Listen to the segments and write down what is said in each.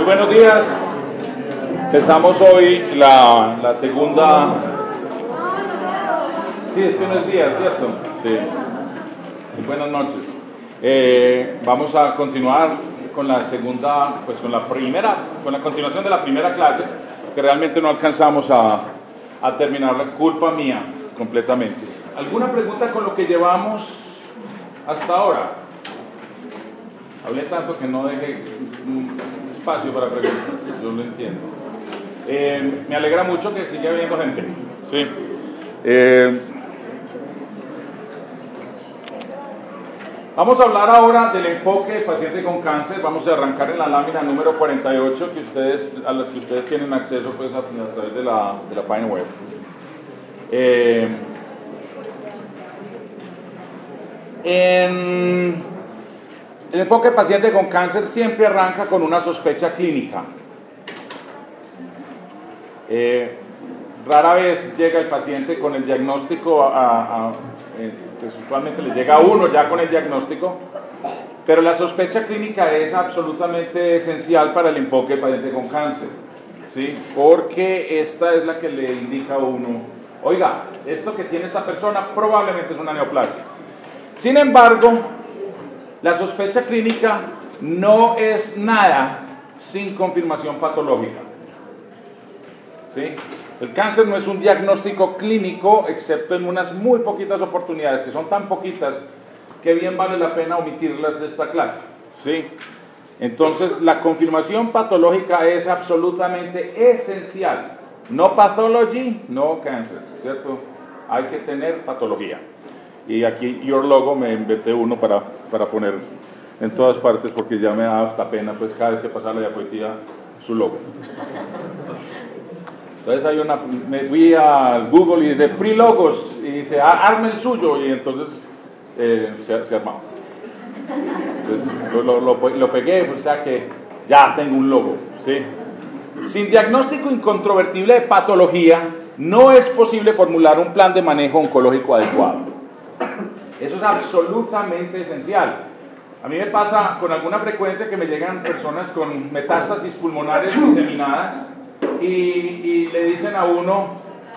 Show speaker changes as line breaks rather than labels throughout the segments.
buenos días. Empezamos hoy la segunda. Sí, es que no es día, ¿cierto? Sí. Buenas noches. Vamos a continuar con la segunda, pues con la continuación de la primera clase, que realmente no alcanzamos a terminar, culpa mía completamente. ¿Alguna pregunta con lo que llevamos hasta ahora? Hablé tanto que no dejé espacio para preguntas, yo lo entiendo. Me alegra mucho que siga habiendo gente. Sí. Vamos a hablar ahora del enfoque del paciente con cáncer. Vamos a arrancar en la lámina número 48, a las que ustedes tienen acceso pues, a través de la página web. El enfoque del paciente con cáncer siempre arranca con una sospecha clínica. Rara vez llega el paciente con el diagnóstico, pues usualmente le llega a uno ya con el diagnóstico, pero la sospecha clínica es absolutamente esencial para el enfoque del paciente con cáncer, ¿sí? Porque esta es la que le indica a uno, oiga, esto que tiene esta persona probablemente es una neoplasia. Sin embargo, la sospecha clínica no es nada sin confirmación patológica, ¿sí? El cáncer no es un diagnóstico clínico, excepto en unas muy poquitas oportunidades, que son tan poquitas que bien vale la pena omitirlas de esta clase, ¿sí? Entonces, la confirmación patológica es absolutamente esencial. No pathology, no cáncer, ¿cierto? Hay que tener patología. Y aquí, Your Logo, me inventé uno para poner en todas partes, porque ya me da hasta pena, pues cada vez que pasa la diapositiva, su logo. Entonces me fui a Google y dice Free Logos, y dice arme el suyo, y entonces se armaba. Entonces lo pegué, o sea que ya tengo un logo, ¿sí? Sin diagnóstico incontrovertible de patología, no es posible formular un plan de manejo oncológico adecuado. Eso es absolutamente esencial. A mí me pasa con alguna frecuencia que me llegan personas con metástasis pulmonares diseminadas y le dicen a uno,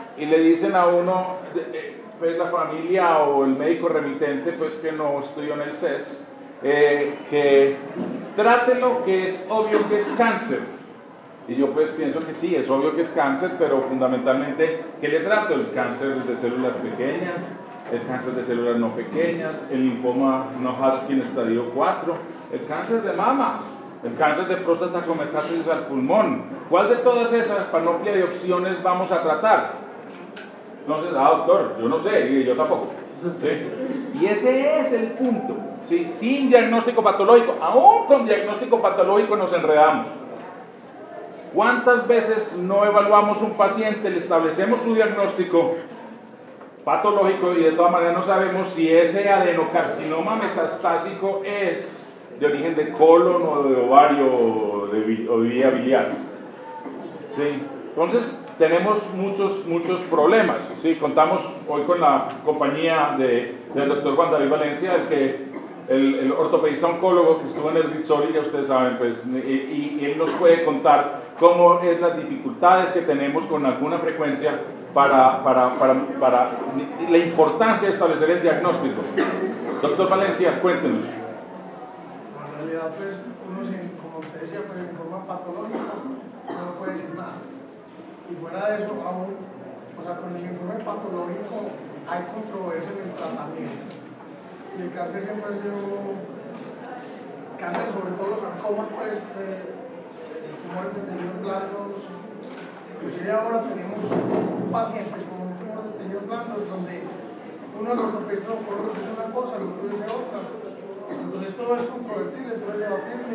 pues la familia o el médico remitente, pues que no estudió en el CES, que trátelo, que es obvio que es cáncer. Y yo pues pienso que sí, es obvio que es cáncer, pero fundamentalmente, ¿qué le trato? El cáncer de células pequeñas, el cáncer de células no pequeñas, el linfoma no Hodgkin estadio 4, el cáncer de mama, el cáncer de próstata con metástasis al pulmón. ¿Cuál de todas esas panoplia de opciones vamos a tratar? Entonces, doctor, yo no sé, y yo tampoco, ¿sí? Y ese es el punto, ¿sí? Sin diagnóstico patológico, aún con diagnóstico patológico nos enredamos. ¿Cuántas veces no evaluamos un paciente, le establecemos su diagnóstico patológico y de todas maneras no sabemos si ese adenocarcinoma metastásico es de origen de colon o de ovario o de vía biliar? ¿Sí? Entonces tenemos muchos problemas, ¿sí? Contamos hoy con la compañía del doctor Juan David Valencia, el ortopedista oncólogo que estuvo en el Rizzoli, ya ustedes saben, pues, y él nos puede contar cómo es las dificultades que tenemos con alguna frecuencia para la importancia de establecer el diagnóstico. Doctor Valencia, cuéntenos.
En realidad, pues, como usted decía, pues, en forma patológica no puede decir nada. Y fuera de eso, aún, o sea, con el informe patológico hay controversia en el tratamiento. Y el cáncer siempre ha sido cáncer, sobre todo los sarcomas, pues, tumores de tejidos blandos. Inclusive ahora tenemos un paciente con un tumor de tejidos blandos donde uno de los ortopedistas oncólogos dice una cosa, el otro dice otra. Entonces todo es controvertible, todo es debatible.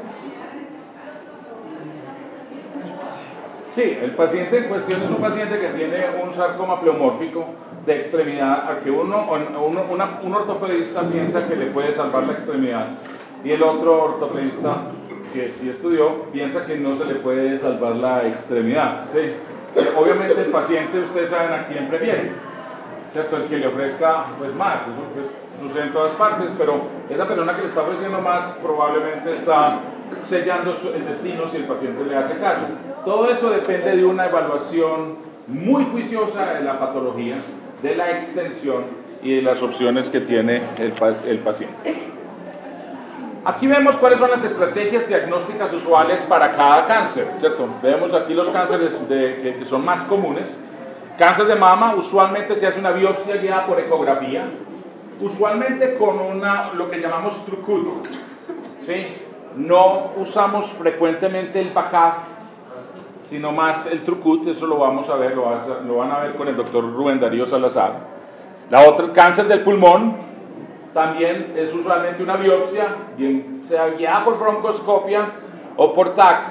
Es fácil.
Sí, el paciente en cuestión es un paciente que tiene un sarcoma pleomórfico de extremidad, a que un ortopedista piensa que le puede salvar la extremidad y el otro ortopedista, que sí estudió, piensa que no se le puede salvar la extremidad, ¿sí? Obviamente el paciente, ustedes saben a quién prefiere, ¿cierto? El que le ofrezca pues más, eso pues, sucede en todas partes, pero esa persona que le está ofreciendo más probablemente está sellando el destino si el paciente le hace caso. Todo eso depende de una evaluación muy juiciosa de la patología, de la extensión y de las opciones que tiene el paciente. Aquí vemos cuáles son las estrategias diagnósticas usuales para cada cáncer, ¿cierto? Vemos aquí los cánceres que son más comunes. Cáncer de mama, usualmente se hace una biopsia guiada por ecografía, usualmente con lo que llamamos TrueCut, ¿sí? No usamos frecuentemente el BACAF, sino más el TrueCut, eso lo vamos a ver, lo van a ver con el doctor Rubén Darío Salazar. La otra, cáncer del pulmón, también es usualmente una biopsia, bien sea guiada por broncoscopia o por TAC.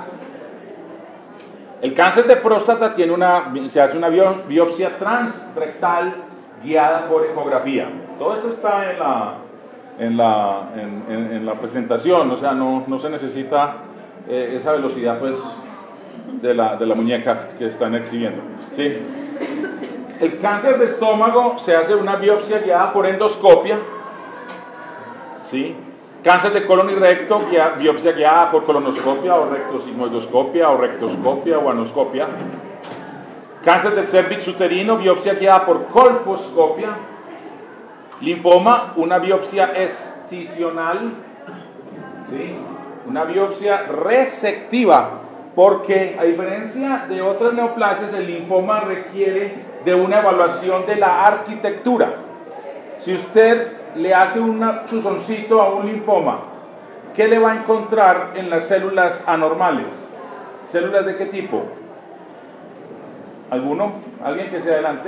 El cáncer de próstata se hace una biopsia transrectal guiada por ecografía. Todo esto está en la presentación, o sea, no se necesita esa velocidad pues de la muñeca que están exhibiendo, ¿sí? El cáncer de estómago se hace una biopsia guiada por endoscopia, ¿sí? Cáncer de colon y recto, biopsia guiada por colonoscopia o rectosigmoidoscopia o rectoscopia o anoscopia. Cáncer del cervix uterino, biopsia guiada por colposcopia. Linfoma, una biopsia escisional, ¿sí? Una biopsia resectiva, porque a diferencia de otras neoplasias, el linfoma requiere de una evaluación de la arquitectura. Si usted le hace un chuzoncito a un linfoma, ¿qué le va a encontrar en las células anormales? ¿Células de qué tipo? ¿Alguno? ¿Alguien que se adelante?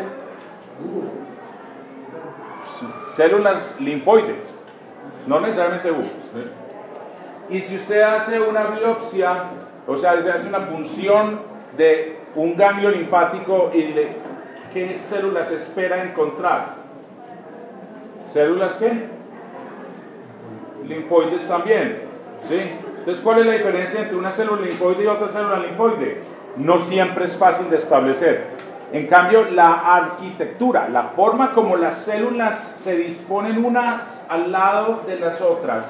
Células linfoides, no necesariamente U. Y si usted hace una biopsia, o sea, se hace una punción de un ganglio linfático, ¿qué células espera encontrar? ¿Células qué? Linfoides también, ¿sí? Entonces, ¿cuál es la diferencia entre una célula linfoide y otra célula linfoide? No siempre es fácil de establecer. En cambio, la arquitectura, la forma como las células se disponen unas al lado de las otras,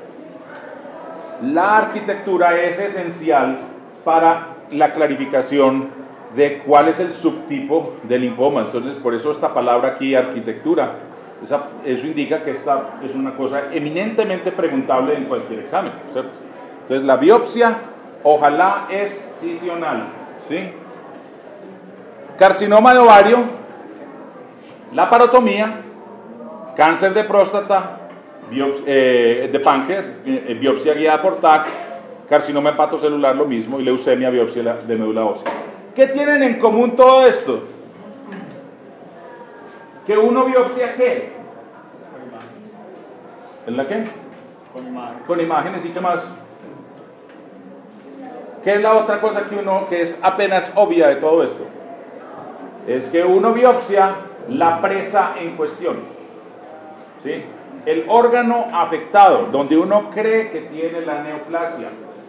la arquitectura es esencial para la clarificación de cuál es el subtipo de linfoma. Entonces, por eso esta palabra aquí, arquitectura. Eso indica que esta es una cosa eminentemente preguntable en cualquier examen, ¿cierto? Entonces, la biopsia, ojalá escisional, ¿sí? Carcinoma de ovario, laparotomía, cáncer de próstata, de páncreas, biopsia guiada por TAC, carcinoma hepatocelular lo mismo, y leucemia, biopsia de médula ósea. ¿Qué tienen en común todo esto? ¿Que uno biopsia qué? ¿En la qué? Con imágenes. ¿Y qué más? ¿Qué es la otra cosa que es apenas obvia de todo esto? Es que uno biopsia la presa en cuestión, ¿sí? El órgano afectado, donde uno cree que tiene la neoplasia.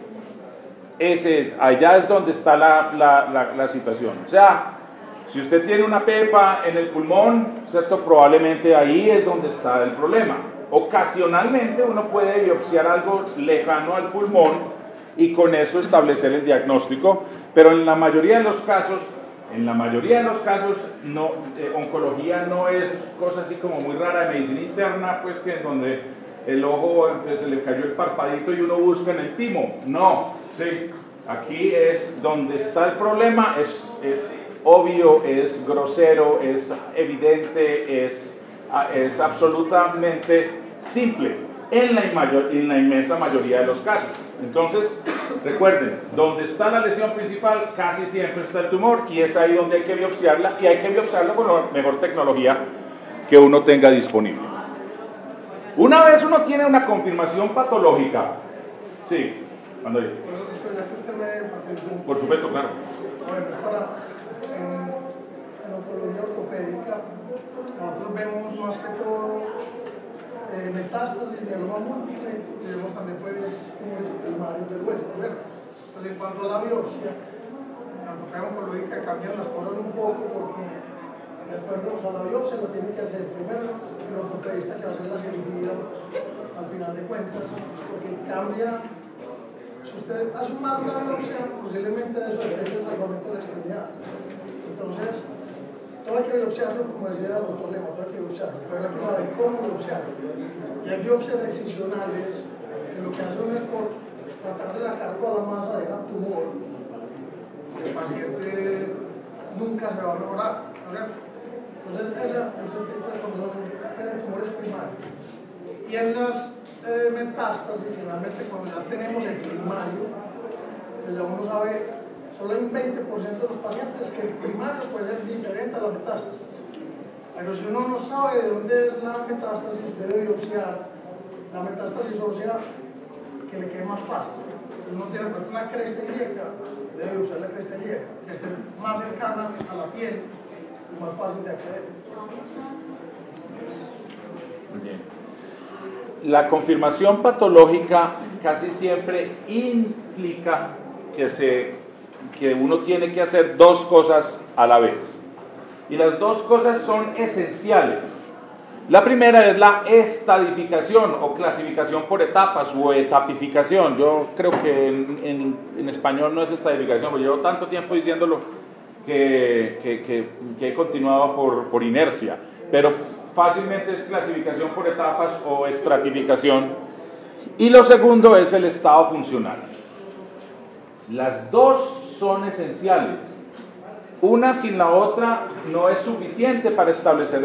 Allá es donde está la situación. O sea, si usted tiene una pepa en el pulmón, ¿cierto? Probablemente ahí es donde está el problema. Ocasionalmente uno puede biopsiar algo lejano al pulmón y con eso establecer el diagnóstico, pero en la mayoría de los casos, oncología no es cosa así como muy rara de medicina interna, pues que en donde el ojo se le cayó el parpadito y uno busca en el timo. No, sí. Aquí es donde está el problema, es obvio, es grosero, es evidente, es absolutamente simple en la inmensa mayoría de los casos. Entonces, recuerden, donde está la lesión principal casi siempre está el tumor y es ahí donde hay que biopsiarla, y hay que biopsiarla con la mejor tecnología que uno tenga disponible. Una vez uno tiene una confirmación patológica, sí, cuando yo. Por supuesto, claro.
Bueno, en oncología ortopédica, nosotros vemos más que todo metástasis, mieloma múltiple, y vemos también tumores primarios del hueso, ¿cierto? Entonces, en cuanto a la biopsia, en la ortopedia oncológica cambian las cosas un poco porque De acuerdo, o sea, la biopsia la tiene que hacer primero el ortopedista que va a hacer la cirugía al final de cuentas, porque cambia. Si usted hace mal una biopsia, posiblemente de eso depende el salvamento de la extremidad. Entonces, todo hay que biopsiarlo, como decía el doctor Lema, todo hay que biopsiarlo, pero hay que saber cómo biopsiarlo. Y hay biopsias excisionales, que lo que hacen es por tratar de sacar toda la masa de la tumor. El paciente nunca se va a mejorar, ¿no es cierto? Entonces, ese tipo de tumores primarios. Y en las metástasis, generalmente cuando ya tenemos el primario, pues ya uno sabe, solo hay un 20% de los pacientes que el primario puede ser diferente a la metástasis. Pero si uno no sabe de dónde es la metástasis, debe biopsiar la metástasis ósea que le quede más fácil. Uno tiene por ejemplo una cresta ilíaca, debe biopsiar la cresta ilíaca, que esté más cercana a la piel y más fácil de acceder.
Muy bien. La confirmación patológica casi siempre implica que uno tiene que hacer dos cosas a la vez. Y las dos cosas son esenciales. La primera es la estadificación o clasificación por etapas o etapificación. Yo creo que en español no es estadificación, porque llevo tanto tiempo diciéndolo que he continuado por inercia. Pero fácilmente es clasificación por etapas o estratificación. Y lo segundo es el estado funcional. Las dos son esenciales. Una sin la otra no es suficiente para establecer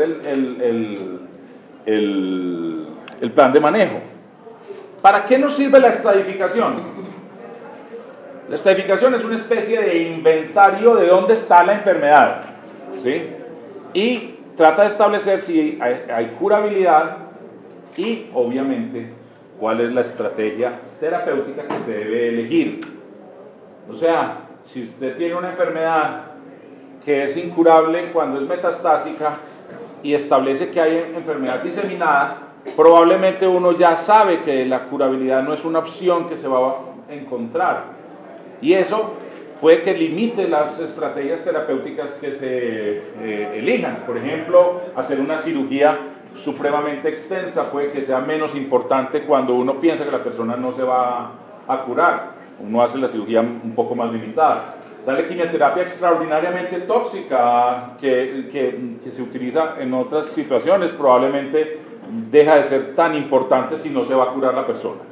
el plan de manejo. ¿Para qué nos sirve la estratificación? La estratificación es una especie de inventario de dónde está la enfermedad, ¿sí? Y trata de establecer si hay curabilidad y, obviamente, cuál es la estrategia terapéutica que se debe elegir. O sea, si usted tiene una enfermedad que es incurable cuando es metastásica y establece que hay enfermedad diseminada, probablemente uno ya sabe que la curabilidad no es una opción que se va a encontrar. Y eso puede que limite las estrategias terapéuticas que se elijan. Por ejemplo, hacer una cirugía supremamente extensa puede que sea menos importante cuando uno piensa que la persona no se va a curar. Uno hace la cirugía un poco más limitada. Darle quimioterapia extraordinariamente tóxica que se utiliza en otras situaciones probablemente deja de ser tan importante si no se va a curar la persona.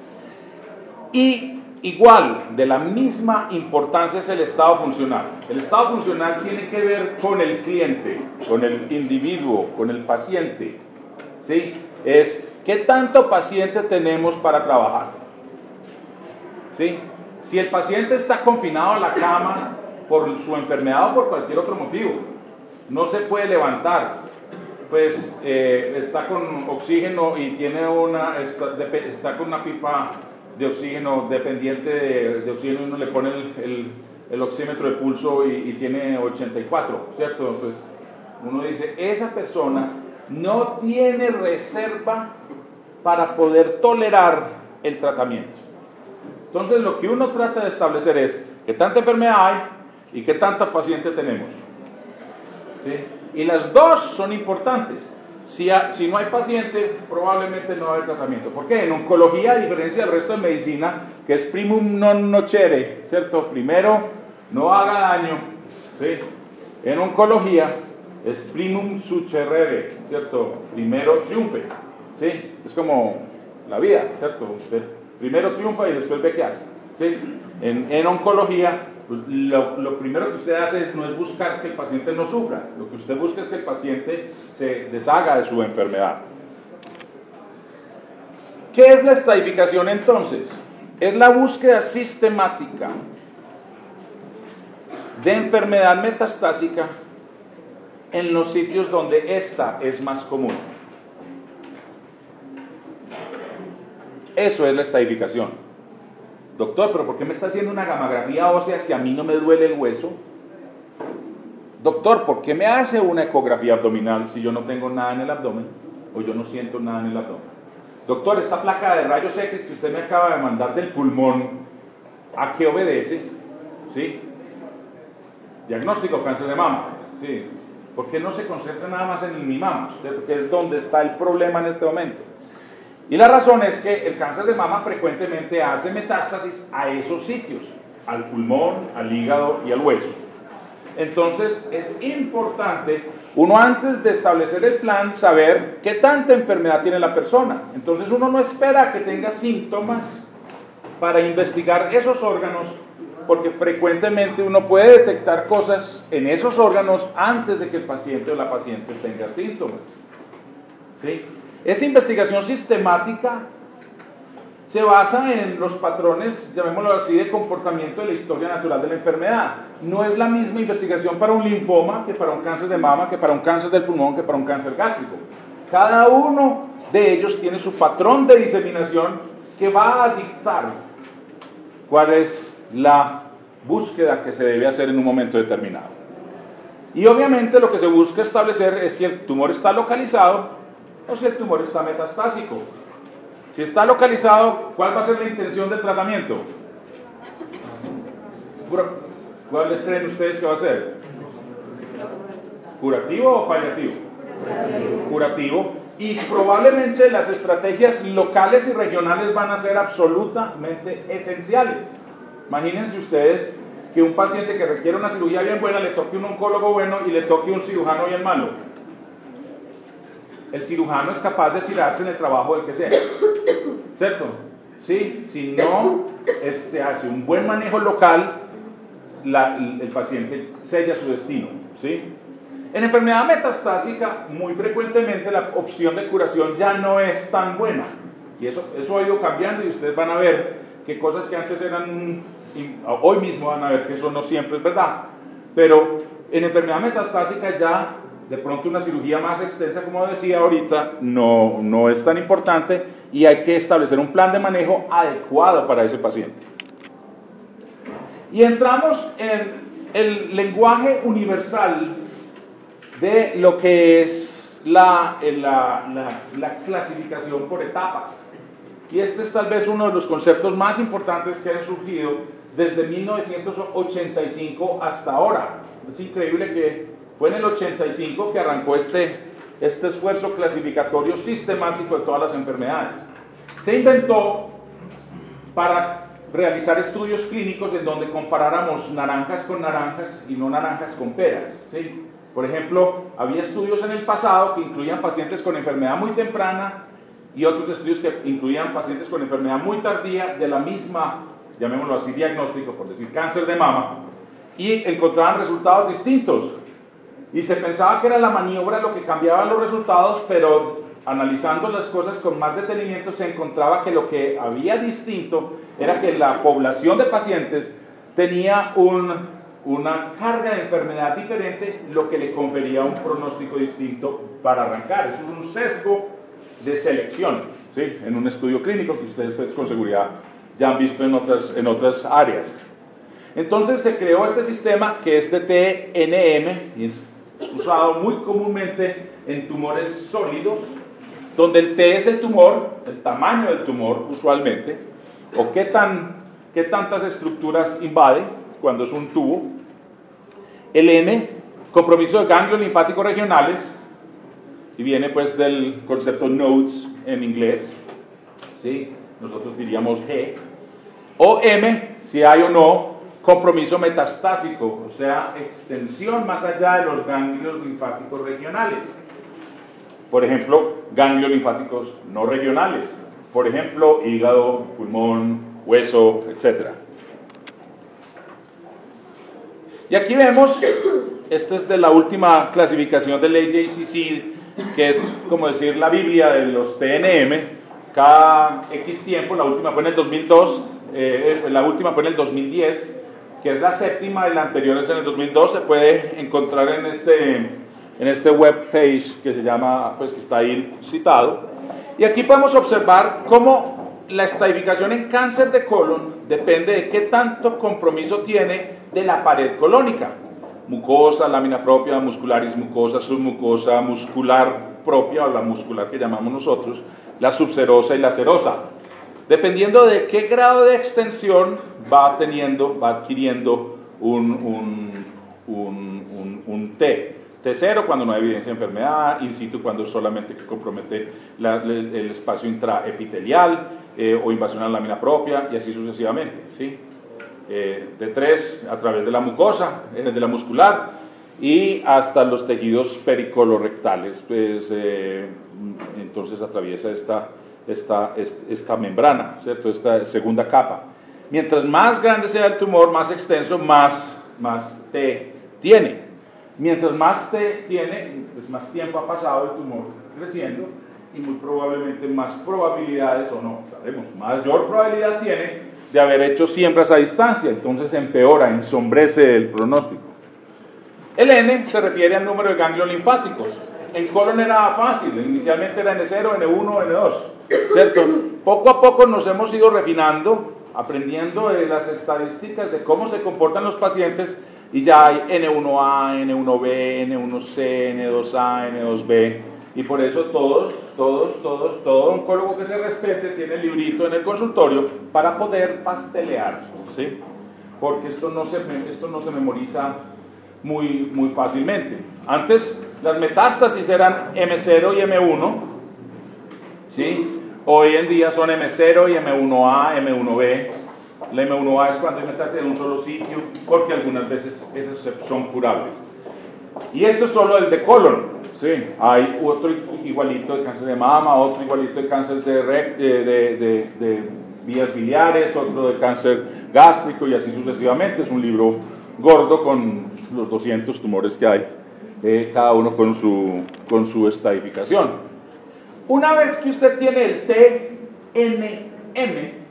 Y igual, de la misma importancia es el estado funcional. El estado funcional tiene que ver con el cliente, con el individuo, con el paciente, ¿sí? Es qué tanto paciente tenemos para trabajar, ¿sí? Si el paciente está confinado a la cama por su enfermedad o por cualquier otro motivo, no se puede levantar, pues está con oxígeno y está con una pipa de oxígeno dependiente de oxígeno, uno le pone el oxímetro de pulso y tiene 84, ¿cierto? Pues uno dice, esa persona no tiene reserva para poder tolerar el tratamiento. Entonces lo que uno trata de establecer es qué tanta enfermedad hay y qué tanta paciente tenemos, ¿sí? Y las dos son importantes. Si no hay paciente, probablemente no va a haber tratamiento. ¿Por qué? En oncología, a diferencia del resto de medicina, que es primum non nocere, ¿cierto? Primero, no haga daño, ¿sí? En oncología es primum succedere, ¿cierto? Primero triunfe, ¿sí? Es como la vida, ¿cierto? Usted primero triunfa y después ve qué hace, ¿sí? En oncología, pues, lo primero que usted hace no es buscar que el paciente no sufra, lo que usted busca es que el paciente se deshaga de su enfermedad. ¿Qué es la estadificación entonces? Es la búsqueda sistemática de enfermedad metastásica en los sitios donde esta es más común. Eso es la estadificación. Doctor, ¿pero por qué me está haciendo una gamografía ósea si a mí no me duele el hueso? Doctor, ¿por qué me hace una ecografía abdominal si yo no tengo nada en el abdomen o yo no siento nada en el abdomen? Doctor, esta placa de rayos X que usted me acaba de mandar del pulmón, ¿a qué obedece? ¿Sí? Diagnóstico, cáncer de mama. Sí. ¿Por qué no se concentra nada más en el mimama? Que es donde está el problema en este momento. Y la razón es que el cáncer de mama frecuentemente hace metástasis a esos sitios, al pulmón, al hígado y al hueso. Entonces es importante, uno antes de establecer el plan, saber qué tanta enfermedad tiene la persona. Entonces uno no espera que tenga síntomas para investigar esos órganos, porque frecuentemente uno puede detectar cosas en esos órganos antes de que el paciente o la paciente tenga síntomas. ¿Sí? Esa investigación sistemática se basa en los patrones, llamémoslo así, de comportamiento de la historia natural de la enfermedad. No es la misma investigación para un linfoma que para un cáncer de mama, que para un cáncer del pulmón, que para un cáncer gástrico. Cada uno de ellos tiene su patrón de diseminación que va a dictar cuál es la búsqueda que se debe hacer en un momento determinado. Y obviamente lo que se busca establecer es si el tumor está localizado o si el tumor está metastásico. Si está localizado, ¿cuál va a ser la intención del tratamiento? ¿Cuál creen ustedes que va a ser? ¿Curativo o paliativo? Curativo. Y probablemente las estrategias locales y regionales van a ser absolutamente esenciales. Imagínense ustedes que un paciente que requiere una cirugía bien buena le toque un oncólogo bueno y le toque un cirujano bien malo. El cirujano es capaz de tirarse en el trabajo del que sea, ¿cierto? Sí, si no se hace un buen manejo local, el paciente sella su destino, ¿sí? En enfermedad metastásica, muy frecuentemente la opción de curación ya no es tan buena, y eso ha ido cambiando, y ustedes van a ver que cosas que antes eran, hoy mismo van a ver que eso no siempre es verdad, pero en enfermedad metastásica ya de pronto una cirugía más extensa, como decía ahorita, no es tan importante, y hay que establecer un plan de manejo adecuado para ese paciente. Y entramos en el lenguaje universal de lo que es la clasificación por etapas. Y este es tal vez uno de los conceptos más importantes que han surgido desde 1985 hasta ahora. Es increíble que fue en el 85 que arrancó este esfuerzo clasificatorio sistemático de todas las enfermedades. Se inventó para realizar estudios clínicos en donde comparáramos naranjas con naranjas y no naranjas con peras, ¿sí? Por ejemplo, había estudios en el pasado que incluían pacientes con enfermedad muy temprana y otros estudios que incluían pacientes con enfermedad muy tardía de la misma, llamémoslo así, diagnóstico, por decir cáncer de mama, y encontraban resultados distintos. Y se pensaba que era la maniobra lo que cambiaba los resultados, pero analizando las cosas con más detenimiento se encontraba que lo que había distinto era que la población de pacientes tenía una carga de enfermedad diferente, lo que le confería un pronóstico distinto para arrancar. Eso es un sesgo de selección, ¿sí? En un estudio clínico que ustedes pues, con seguridad ya han visto en otras áreas. Entonces se creó este sistema que es de TNM, y es usado muy comúnmente en tumores sólidos, donde el T es el tumor, el tamaño del tumor usualmente, o qué tantas estructuras invade cuando es un tubo. El N, compromiso de ganglios linfáticos regionales, y viene pues del concepto nodes en inglés, ¿sí? Nosotros diríamos G. O M, si hay o no, compromiso metastásico, o sea, extensión más allá de los ganglios linfáticos regionales. Por ejemplo, ganglios linfáticos no regionales. Por ejemplo, hígado, pulmón, hueso, etc. Y aquí vemos, esta es de la última clasificación del AJCC, que es como decir la Biblia de los TNM. Cada X tiempo, la última fue en el 2002, la última fue en el 2010, que es la séptima, y la anterior es en el 2002, se puede encontrar en este web page que se llama, pues que está ahí citado. Y aquí podemos observar cómo la estadificación en cáncer de colon depende de qué tanto compromiso tiene de la pared colónica. Mucosa, lámina propia, muscularis mucosa, submucosa, muscular propia, o la muscular que llamamos nosotros, la subserosa y la serosa. Dependiendo de qué grado de extensión va adquiriendo un T. T0 cuando no hay evidencia de enfermedad, in situ cuando solamente compromete el espacio intraepitelial o invasión a la lámina propia y así sucesivamente, ¿sí? T3 a través de la mucosa, de la muscular y hasta los tejidos pericolorectales, pues entonces atraviesa esta membrana, ¿cierto? Esta segunda capa. Mientras más grande sea el tumor, más extenso, más T tiene. Mientras más T tiene, pues más tiempo ha pasado el tumor creciendo y muy probablemente más probabilidades, o no, sabemos, mayor probabilidad tiene de haber hecho siembras a distancia, entonces empeora, ensombrece el pronóstico. El N se refiere al número de ganglios linfáticos. En colon era fácil, inicialmente era N0, N1, N2, ¿cierto? Poco a poco nos hemos ido refinando, aprendiendo de las estadísticas de cómo se comportan los pacientes y ya hay N1A, N1B, N1C, N2A, N2B y por eso todo oncólogo que se respete tiene el librito en el consultorio para poder pastelear, ¿sí? Porque esto no se memoriza muy fácilmente. Antes las metástasis eran M0 y M1, ¿sí? Hoy en día son M0 y M1A, M1B. La M1A es cuando hay metástasis en un solo sitio, porque algunas veces esas son curables. Y esto es solo el de colon, ¿sí? Hay otro igualito de cáncer de mama, otro igualito de cáncer de vías biliares, otro de cáncer gástrico y así sucesivamente. Es un libro gordo con los 200 tumores que hay, cada uno con su estadificación. Una vez que usted tiene el TNM,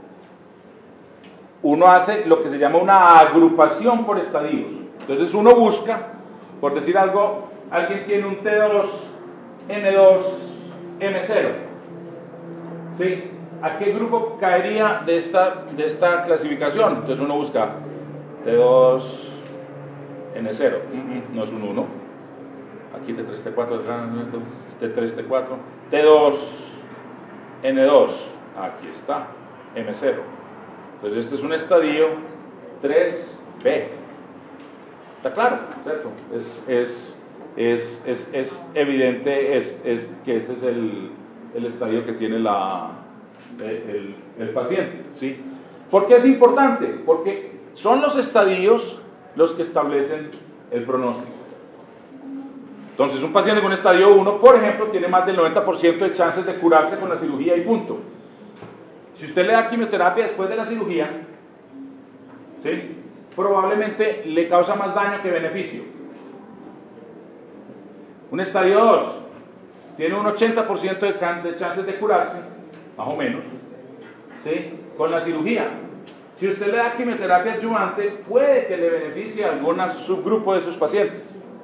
uno hace lo que se llama una agrupación por estadios. Entonces uno busca, por decir algo, alguien tiene un T2, N2, M0, ¿sí? ¿A qué grupo caería de esta clasificación? Entonces uno busca T2, N0, no es un 1, aquí T3, T4, T3, T4, T2, N2, aquí está, M0. Entonces este es un estadio 3B. ¿Está claro? ¿Cierto? Es evidente que ese es el estadio que tiene el paciente, ¿sí? ¿Por qué es importante? Porque son los estadios los que establecen el pronóstico. Entonces un paciente con estadio 1, por ejemplo, tiene más del 90% de chances de curarse con la cirugía y punto. Si usted le da quimioterapia después de la cirugía, ¿sí?, probablemente le causa más daño que beneficio. Un estadio 2 tiene un 80% de chances de curarse, más o menos, ¿sí?, con la cirugía. Si usted le da quimioterapia adyuvante, puede que le beneficie a algún subgrupo de sus pacientes.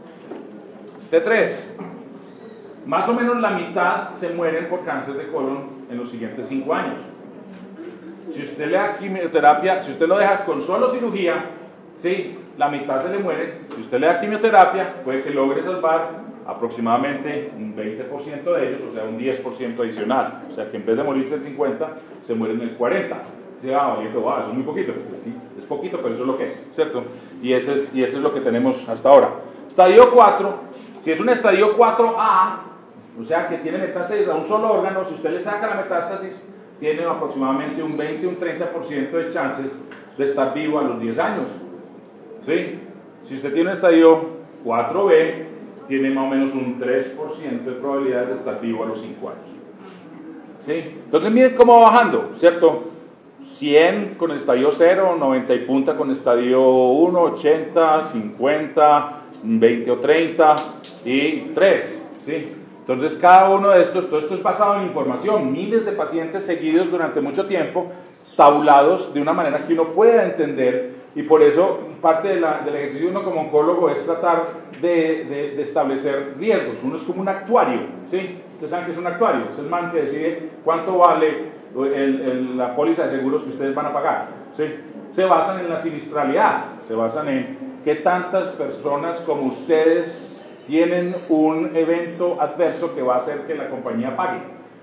T3, más o menos la mitad se mueren por cáncer de colon en los siguientes 5 años. Si usted le da quimioterapia, si usted lo deja con solo cirugía, ¿sí?, la mitad se le muere. Si usted le da quimioterapia, puede que logre salvar aproximadamente un 20% de ellos, o sea, un 10% adicional. O sea, que en vez de morirse el 50, se mueren el 40%. Sí, eso es muy poquito. Sí, es poquito, pero eso es lo que es, ¿cierto? Y eso es lo que tenemos hasta ahora. Estadio 4, si es un estadio 4A, o sea, que tiene metástasis a un solo órgano, si usted le saca la metástasis, tiene aproximadamente un 20 un 30% de chances de estar vivo a los 10 años. ¿Sí? Si usted tiene un estadio 4B, tiene más o menos un 3% de probabilidad de estar vivo a los 5 años. ¿Sí? Entonces miren cómo va bajando, ¿cierto? 100 con el estadio 0, 90 y punta con el estadio 1, 80, 50, 20 o 30 y 3. ¿Sí? Entonces cada uno de estos, todo esto es basado en información, miles de pacientes seguidos durante mucho tiempo, tabulados de una manera que uno pueda entender, y por eso parte del ejercicio de uno como oncólogo es tratar de establecer riesgos. Uno es como un actuario, ¿sí? Ustedes saben que es un actuario, es el man que decide cuánto vale la póliza de seguros que ustedes van a pagar, ¿sí? Se basan en la sinistralidad, se basan en qué tantas personas como ustedes tienen un evento adverso que va a hacer que la compañía pague.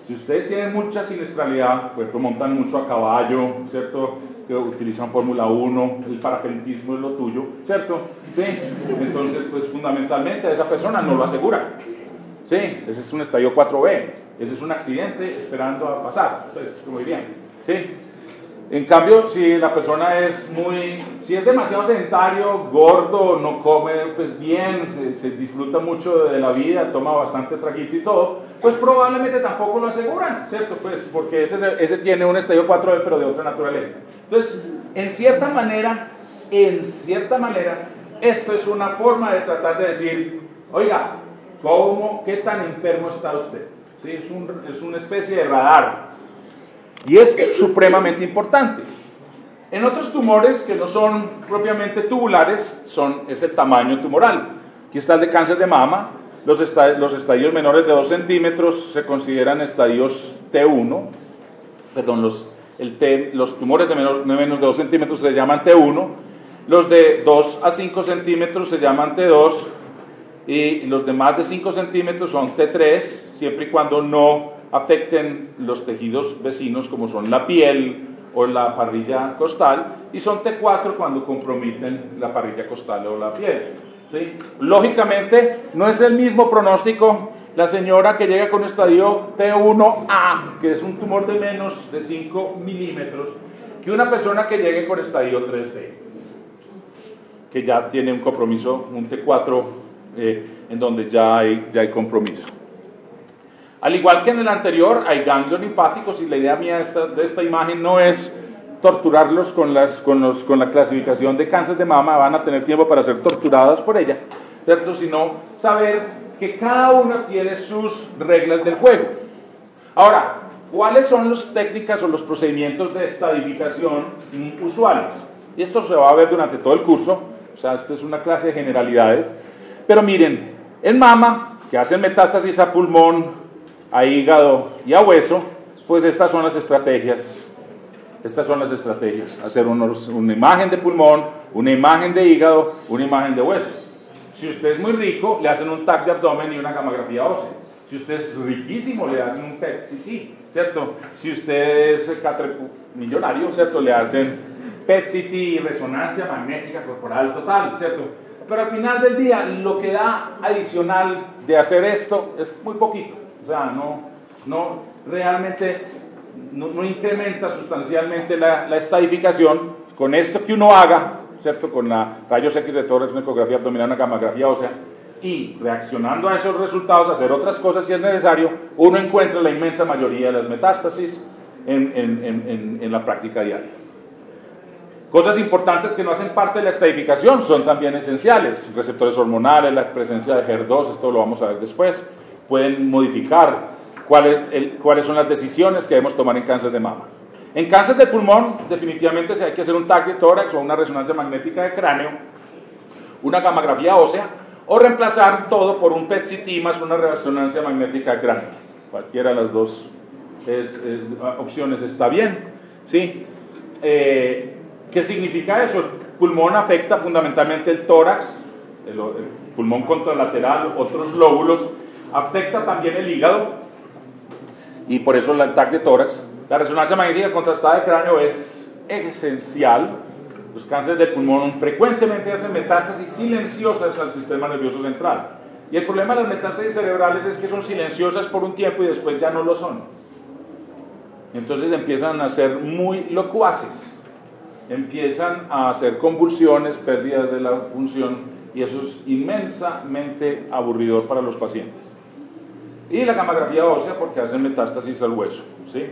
Si ustedes tienen mucha siniestralidad, pues montan mucho a caballo, ¿cierto? Que utilizan Fórmula 1, el parapentismo es lo tuyo, ¿cierto? Sí. Entonces, pues fundamentalmente a esa persona no lo asegura. Sí, ese es un estadio 4B, ese es un accidente esperando a pasar, pues, como dirían. Sí. En cambio, si la persona si es demasiado sedentario, gordo, no come pues bien, se disfruta mucho de la vida, toma bastante traguito y todo, pues probablemente tampoco lo aseguran, ¿cierto? Pues porque ese tiene un estadio 4B pero de otra naturaleza. Entonces, en cierta manera, esto es una forma de tratar de decir, oiga, ¿qué tan enfermo está usted? ¿Sí? Es una especie de radar. Y es supremamente importante. En otros tumores que no son propiamente tubulares, es el tamaño tumoral. Aquí está el de cáncer de mama. Los estadios menores de 2 centímetros se consideran estadios T1. Perdón, los tumores de menos de 2 centímetros se llaman T1. Los de 2 a 5 centímetros se llaman T2. Y los de más de 5 centímetros son T3, siempre y cuando no afecten los tejidos vecinos como son la piel o la parrilla costal, y son T4 cuando comprometen la parrilla costal o la piel. ¿Sí? Lógicamente no es el mismo pronóstico la señora que llega con estadio T1A, que es un tumor de menos de 5 milímetros, que una persona que llegue con estadio 3D, que ya tiene un compromiso, un T4 en donde ya hay compromiso. Al igual que en el anterior, hay ganglios linfáticos, y la idea mía de esta imagen no es torturarlos con la clasificación de cáncer de mama, van a tener tiempo para ser torturados por ella, ¿cierto? Sino saber que cada uno tiene sus reglas del juego. Ahora, ¿cuáles son las técnicas o los procedimientos de estadificación usuales? Y esto se va a ver durante todo el curso, o sea, esta es una clase de generalidades, pero miren, en mama, que hacen metástasis a pulmón, a hígado y a hueso, pues estas son las estrategias. Hacer una imagen de pulmón, una imagen de hígado, una imagen de hueso. Si usted es muy rico, le hacen un TAC de abdomen y una gamografía ósea. Si usted es riquísimo, le hacen un PET-CT, ¿cierto? Si usted es millonario, ¿cierto? Le hacen PET-CT y resonancia magnética corporal total, ¿cierto? Pero al final del día, lo que da adicional de hacer esto es muy poquito. O sea, realmente no incrementa sustancialmente la estadificación. Con esto que uno haga, ¿cierto? Con la rayos X de tórax, una ecografía abdominal, una gamografía ósea, y reaccionando a esos resultados, hacer otras cosas si es necesario, uno encuentra la inmensa mayoría de las metástasis en la práctica diaria. Cosas importantes que no hacen parte de la estadificación son también esenciales. Receptores hormonales, la presencia de HER2, esto lo vamos a ver después, pueden modificar cuáles son las decisiones que debemos tomar en cáncer de mama. En cáncer de pulmón, definitivamente hay que hacer un TAC de tórax o una resonancia magnética de cráneo, una gamografía ósea, o reemplazar todo por un PET-CT más una resonancia magnética de cráneo. Cualquiera de las dos opciones está bien, ¿sí? ¿Qué significa eso? El pulmón afecta fundamentalmente el tórax, el pulmón contralateral, otros lóbulos, afecta también el hígado, y por eso el TAC de tórax. La resonancia magnética contrastada de cráneo es esencial. Los cánceres de pulmón frecuentemente hacen metástasis silenciosas al sistema nervioso central. Y el problema de las metástasis cerebrales es que son silenciosas por un tiempo y después ya no lo son. Entonces empiezan a ser muy locuaces. Empiezan a hacer convulsiones, pérdidas de la función, y eso es inmensamente aburridor para los pacientes. Y la gamografía ósea porque hacen metástasis al hueso, ¿sí?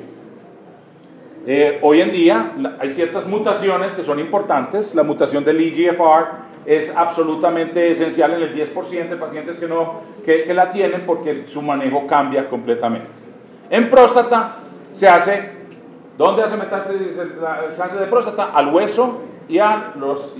Hoy en día hay ciertas mutaciones que son importantes. La mutación del EGFR es absolutamente esencial en el 10% de pacientes que la tienen, porque su manejo cambia completamente. En próstata se hace, ¿dónde hace metástasis el cáncer de próstata? Al hueso y al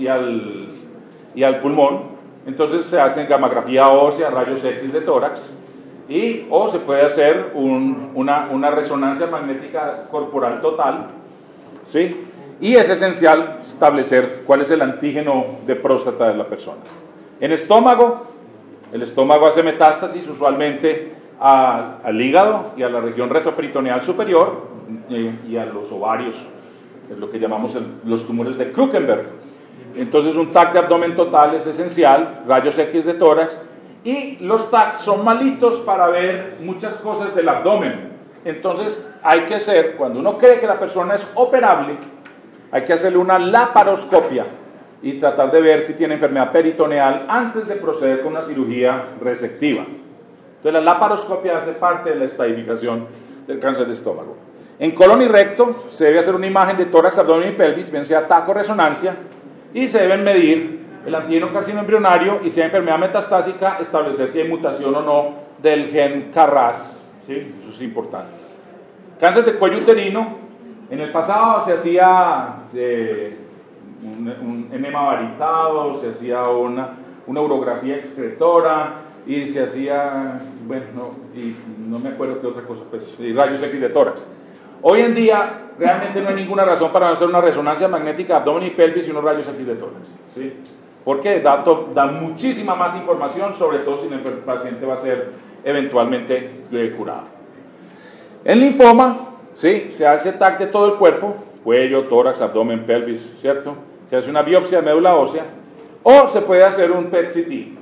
pulmón. Entonces se hace gamografía ósea, rayos X de tórax, o se puede hacer una resonancia magnética corporal total, ¿sí? Y es esencial establecer cuál es el antígeno de próstata de la persona. En estómago, el estómago hace metástasis usualmente al hígado y a la región retroperitoneal superior y a los ovarios, es lo que llamamos los tumores de Krukenberg. Entonces un TAC de abdomen total es esencial, rayos X de tórax, y los TACs son malitos para ver muchas cosas del abdomen. Entonces hay que hacer, cuando uno cree que la persona es operable, hay que hacerle una laparoscopia y tratar de ver si tiene enfermedad peritoneal antes de proceder con una cirugía resectiva. Entonces la laparoscopia hace parte de la estadificación del cáncer de estómago. En colon y recto se debe hacer una imagen de tórax, abdomen y pelvis, bien sea TAC o resonancia, y se deben medir el antígeno carcino embrionario y si hay enfermedad metastásica, establecer si hay mutación o no del gen KRAS, ¿sí? Eso es importante. Cáncer de cuello uterino, en el pasado se hacía un enema varitado, se hacía una urografía excretora y se hacía, bueno, no me acuerdo qué otra cosa, pues, y rayos X de tórax. Hoy en día realmente no hay ninguna razón para hacer una resonancia magnética de abdomen y pelvis y unos rayos X de tórax, ¿sí? Porque da muchísima más información, sobre todo si el paciente va a ser eventualmente curado. En linfoma, ¿sí? Se hace TAC de todo el cuerpo, cuello, tórax, abdomen, pelvis, ¿cierto? Se hace una biopsia de médula ósea o se puede hacer un PET-CT.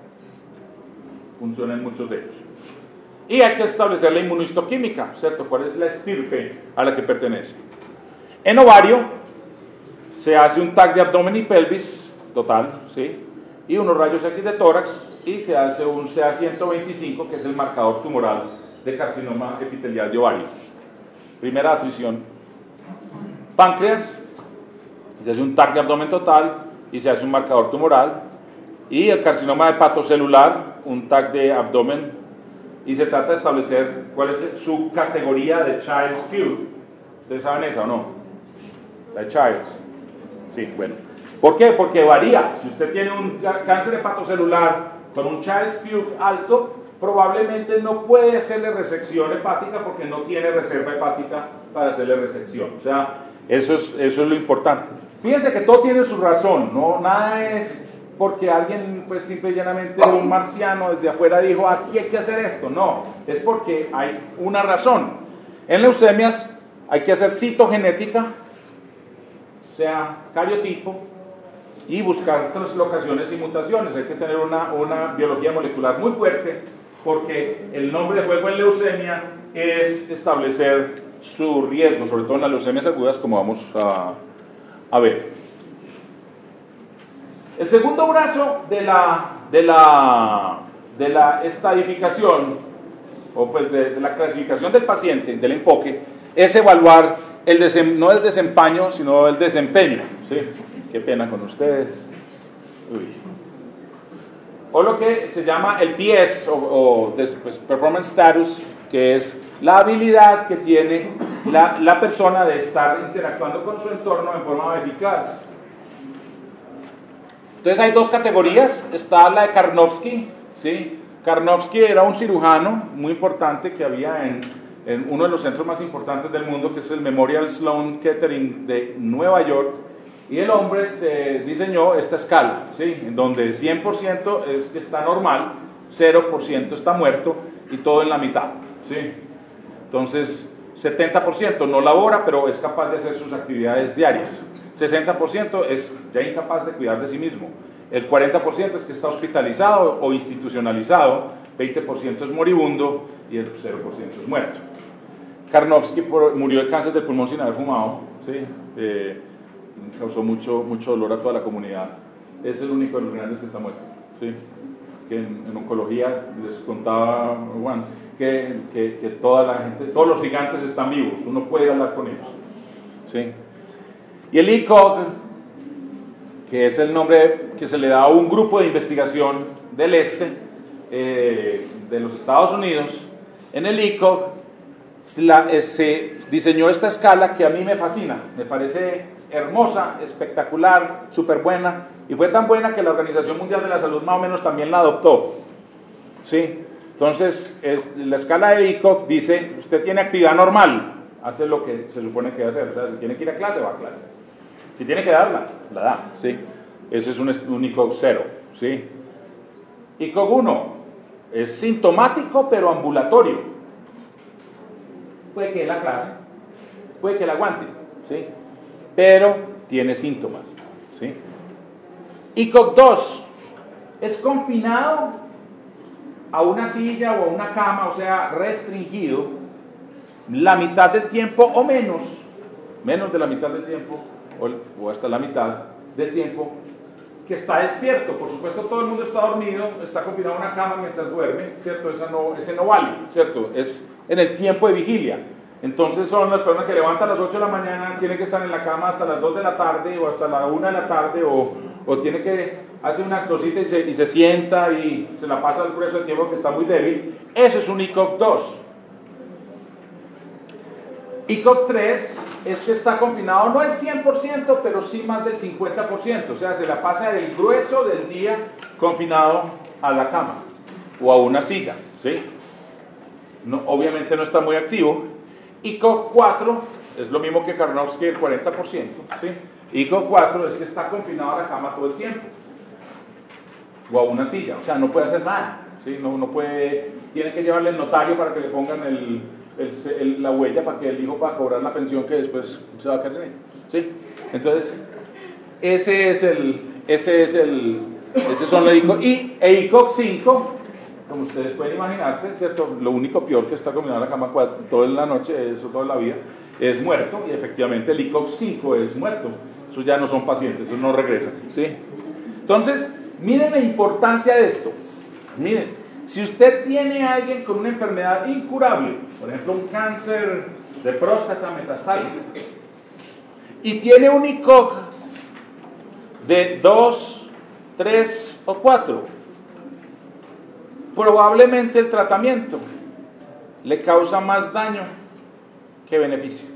Funcionan muchos de ellos. Y hay que establecer la inmunohistoquímica, ¿cierto? ¿Cuál es la estirpe a la que pertenece? En ovario se hace un TAC de abdomen y pelvis total, ¿sí? Y unos rayos X de tórax y se hace un CA125, que es el marcador tumoral de carcinoma epitelial de ovario. Primera atrición. Páncreas, se hace un TAC de abdomen total y se hace un marcador tumoral. Y el carcinoma hepatocelular, un TAC de abdomen, y se trata de establecer cuál es su categoría de Child's Pugh. ¿Ustedes saben esa o no? La Child's. Sí, bueno. ¿Por qué? Porque varía. Si usted tiene un cáncer hepatocelular con un Child's Pugh alto, probablemente no puede hacerle resección hepática porque no tiene reserva hepática para hacerle resección. O sea, eso es lo importante. Fíjense que todo tiene su razón, ¿no? Nada es porque alguien, pues simple y llanamente, un marciano desde afuera dijo, aquí hay que hacer esto. No, es porque hay una razón. En leucemias hay que hacer citogenética, o sea, cariotipo, y buscar translocaciones y mutaciones. Hay que tener una biología molecular muy fuerte, porque el nombre de juego en leucemia es establecer su riesgo, sobre todo en las leucemias agudas, como vamos a ver. El segundo brazo de la estadificación, o pues de la clasificación del paciente, del enfoque, es evaluar no el desempeño, sino el desempeño. ¿Sí? Qué pena con ustedes. Uy. O lo que se llama el PS, pues, Performance Status, que es la habilidad que tiene la persona de estar interactuando con su entorno en forma eficaz. Entonces hay dos categorías. Está la de Karnofsky, ¿sí? Karnofsky era un cirujano muy importante que había en uno de los centros más importantes del mundo, que es el Memorial Sloan Kettering de Nueva York, y el hombre se diseñó esta escala, ¿sí? En donde 100% es que está normal, 0% está muerto y todo en la mitad, ¿sí? Entonces 70% no labora, pero es capaz de hacer sus actividades diarias. 60% es ya incapaz de cuidar de sí mismo. El 40% es que está hospitalizado o institucionalizado, 20% es moribundo y el 0% es muerto. Karnofsky murió de cáncer del pulmón sin haber fumado, ¿sí? Causó mucho dolor a toda la comunidad. Es el único de los grandes que está muerto, ¿sí? Que en oncología les contaba Juan que toda la gente, todos los gigantes están vivos, uno puede hablar con ellos, ¿sí? Y el ECOG, que es el nombre que se le da a un grupo de investigación del este de los Estados Unidos, en el ECOG se diseñó esta escala que a mí me fascina, me parece hermosa, espectacular, súper buena, y fue tan buena que la Organización Mundial de la Salud más o menos también la adoptó, ¿sí? Entonces, la escala de ECOG dice, usted tiene actividad normal, hace lo que se supone que debe hacer, o sea, si tiene que ir a clase, va a clase. Si tiene que darla, la da, ¿sí? Ese es un ECOG 0, ¿sí? ECOG 1, Es sintomático, pero ambulatorio. Puede que la clase, puede que la aguante, ¿sí? Pero tiene síntomas, ¿sí? ICOC 2 es confinado a una silla o a una cama, o sea, restringido la mitad del tiempo o menos de la mitad del tiempo, o hasta la mitad del tiempo que está despierto. Por supuesto, todo el mundo está dormido, está confinado a una cama mientras duerme, ¿cierto? Ese no vale, ¿cierto? Es en el tiempo de vigilia. Entonces son las personas que levantan a las 8 de la mañana, tienen que estar en la cama hasta las 2 de la tarde o hasta la 1 de la tarde, o tiene que hacer una cosita y se sienta y se la pasa el grueso del tiempo que está muy débil. Eso es un ICOC 2. ICOC 3 es que está confinado no el 100%, pero sí más del 50%, o sea, se la pasa el grueso del día confinado a la cama o a una silla, ¿sí? No, obviamente no está muy activo. ICOC 4 es lo mismo que Karnofsky, el 40%, ¿sí? ICOC 4 es que está confinado a la cama todo el tiempo o a una silla, o sea, no puede hacer nada, ¿sí? No puede, tiene que llevarle el notario para que le pongan la huella para que el hijo pueda cobrar la pensión que después se va a quedar, ¿sí? Entonces, ese son los ICOC. Y ICOC 5, como ustedes pueden imaginarse, ¿cierto? Lo único peor que está combinado en la cama toda la noche, eso toda la vida, es muerto, y efectivamente el ICOC 5 es muerto. Esos ya no son pacientes, esos no regresan, ¿sí? Entonces, miren la importancia de esto. Miren, si usted tiene a alguien con una enfermedad incurable, por ejemplo un cáncer de próstata metastásico, y tiene un ICOC de 2, 3 o 4, probablemente el tratamiento le causa más daño que beneficio.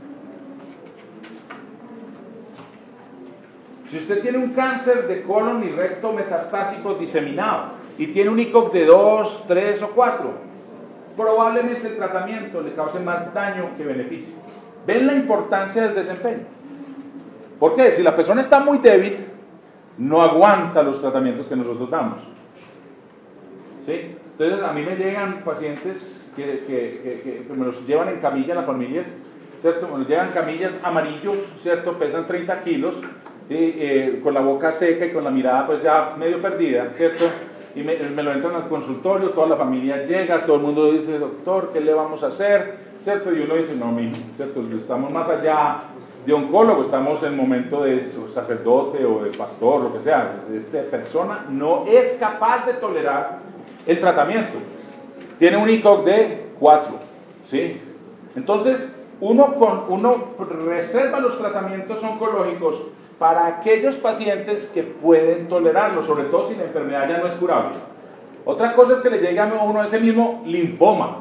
Si usted tiene un cáncer de colon y recto metastásico diseminado y tiene un ICOC de 2, 3 o 4, probablemente el tratamiento le cause más daño que beneficio. ¿Ven la importancia del desempeño? ¿Por qué? Si la persona está muy débil, no aguanta los tratamientos que nosotros damos, ¿sí? Entonces a mí me llegan pacientes que me los llevan en camilla, las familias, ¿cierto? Me los llevan en camillas amarillos, ¿cierto? Pesan 30 kilos, con la boca seca y con la mirada pues ya medio perdida, ¿cierto? Y me lo entran al consultorio, toda la familia llega, todo el mundo dice, doctor, ¿qué le vamos a hacer? ¿Cierto? Y uno dice, no, mijo, ¿cierto? Estamos más allá de oncólogo, estamos en el momento de sacerdote o de pastor, lo que sea. Esta persona no es capaz de tolerar el tratamiento. Tiene un ICOC de 4, ¿sí? Entonces, uno reserva los tratamientos oncológicos para aquellos pacientes que pueden tolerarlo, sobre todo si la enfermedad ya no es curable. Otra cosa es que le llegue a uno ese mismo linfoma,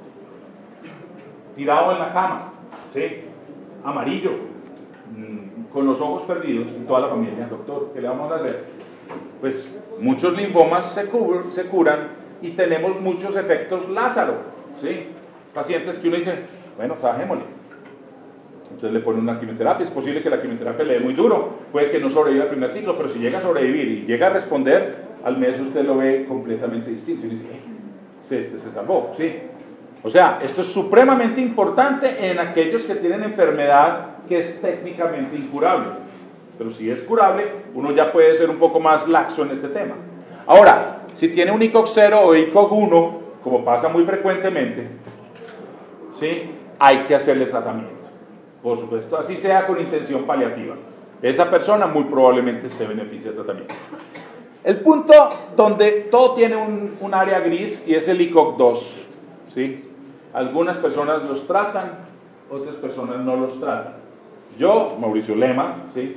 tirado en la cama, ¿sí? Amarillo, con los ojos perdidos, y toda la familia, doctor, ¿qué le vamos a hacer? Pues muchos linfomas se curan y tenemos muchos efectos Lázaro, ¿sí? Pacientes que uno dice, bueno, trabajémosle. Entonces le ponen una quimioterapia, es posible que la quimioterapia le dé muy duro, puede que no sobreviva al primer ciclo, pero si llega a sobrevivir y llega a responder, al mes usted lo ve completamente distinto y dice, este se salvó, ¿sí? O sea, esto es supremamente importante en aquellos que tienen enfermedad que es técnicamente incurable, pero si es curable, uno ya puede ser un poco más laxo en este tema. Ahora, si tiene un ICOC 0 o ICOC 1, como pasa muy frecuentemente, ¿sí? Hay que hacerle tratamiento. Por supuesto, así sea con intención paliativa. Esa persona muy probablemente se beneficia del tratamiento. El punto donde todo tiene un área gris y es el ICOC 2, ¿sí? Algunas personas los tratan, otras personas no los tratan. Yo, Mauricio Lema, ¿sí?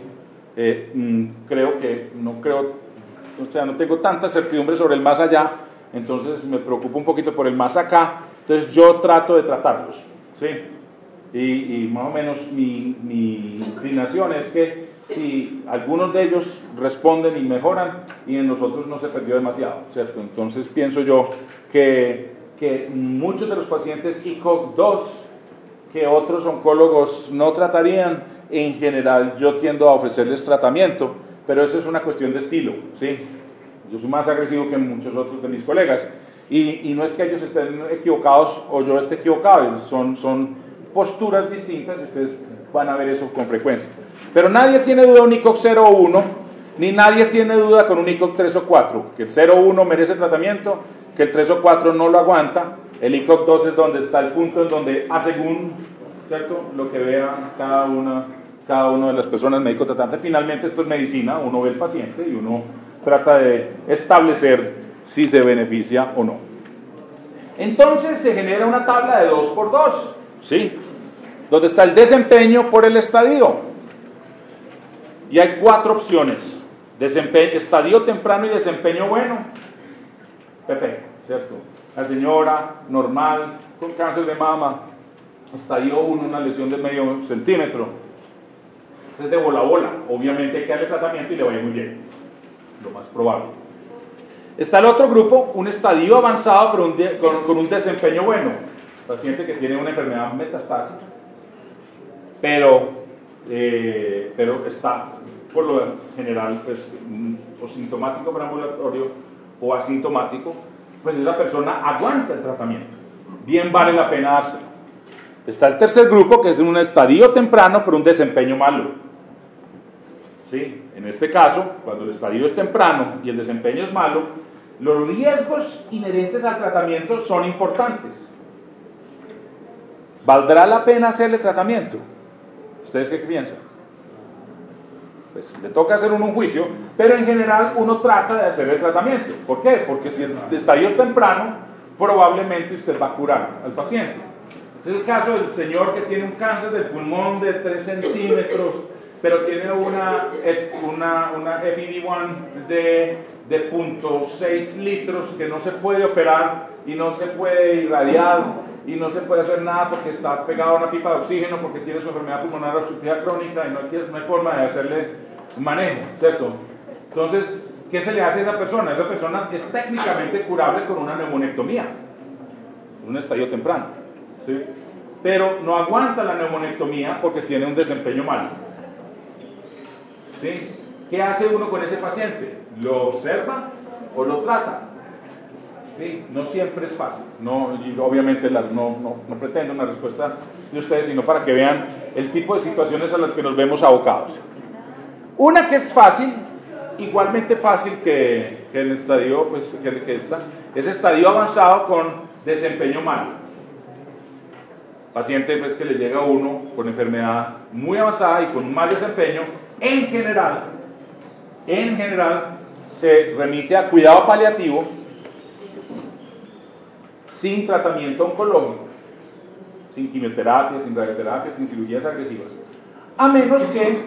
No tengo tanta certidumbre sobre el más allá, entonces me preocupo un poquito por el más acá, entonces yo trato de tratarlos, ¿sí? Y más o menos mi inclinación es que si algunos de ellos responden y mejoran y en nosotros no se perdió demasiado, ¿cierto? Entonces pienso yo que muchos de los pacientes ICOC 2 que otros oncólogos no tratarían, en general yo tiendo a ofrecerles tratamiento, pero eso es una cuestión de estilo, ¿sí? Yo soy más agresivo que muchos otros de mis colegas. Y no es que ellos estén equivocados o yo esté equivocado, son posturas distintas y ustedes van a ver eso con frecuencia. Pero nadie tiene duda un ICOC 0 o 1, ni nadie tiene duda con un ICOC 3 o 4, que el 0 o 1 merece tratamiento, que el 3 o 4 no lo aguanta. El ICOC 2 es donde está el punto en donde, según, ¿cierto?, lo que vea cada una de las personas médico tratante. Finalmente esto es medicina, uno ve el paciente y uno trata de establecer si se beneficia o no. Entonces se genera una tabla de 2x2, ¿sí?, donde está el desempeño por el estadio. Y hay 4 opciones: estadio temprano y desempeño bueno. Perfecto, ¿cierto? La señora normal con cáncer de mama, estadio 1, una lesión de medio centímetro. Ese es de bola a bola. Obviamente hay que darle tratamiento y le va a ir muy bien, lo más probable. Está el otro grupo, un estadio avanzado pero con un desempeño bueno. Paciente que tiene una enfermedad metastásica, pero está por lo general pues, o sintomático preambulatorio o asintomático, pues esa persona aguanta el tratamiento. Bien vale la pena dárselo. Está el tercer grupo, que es un estadio temprano pero un desempeño malo. ¿Sí? En este caso, cuando el estadio es temprano y el desempeño es malo, los riesgos inherentes al tratamiento son importantes. ¿Valdrá la pena hacerle tratamiento? ¿Ustedes qué piensan? Pues le toca hacer un juicio, pero en general uno trata de hacerle tratamiento. ¿Por qué? Porque si el estadio es temprano, probablemente usted va a curar al paciente. Es el caso del señor que tiene un cáncer del pulmón de 3 centímetros, pero tiene una FEV1 de 0.6 litros que no se puede operar y no se puede irradiar y no se puede hacer nada porque está pegado a una pipa de oxígeno, porque tiene su enfermedad pulmonar obstructiva crónica y no hay forma de hacerle manejo, ¿cierto? Entonces, ¿qué se le hace a esa persona? Esa persona es técnicamente curable con una neumonectomía, un estadio temprano, ¿sí? Pero no aguanta la neumonectomía porque tiene un desempeño malo. ¿Sí? ¿Qué hace uno con ese paciente? ¿Lo observa o lo trata? ¿Sí? No siempre es fácil. Y obviamente no pretendo una respuesta de ustedes, sino para que vean el tipo de situaciones a las que nos vemos abocados. Una que es fácil, igualmente fácil que el estadio, pues, que esta, es estadio avanzado con desempeño malo. Paciente pues, que le llega a uno con enfermedad muy avanzada y con un mal desempeño. En general se remite a cuidado paliativo sin tratamiento oncológico, sin quimioterapia, sin radioterapia, sin cirugías agresivas, a menos que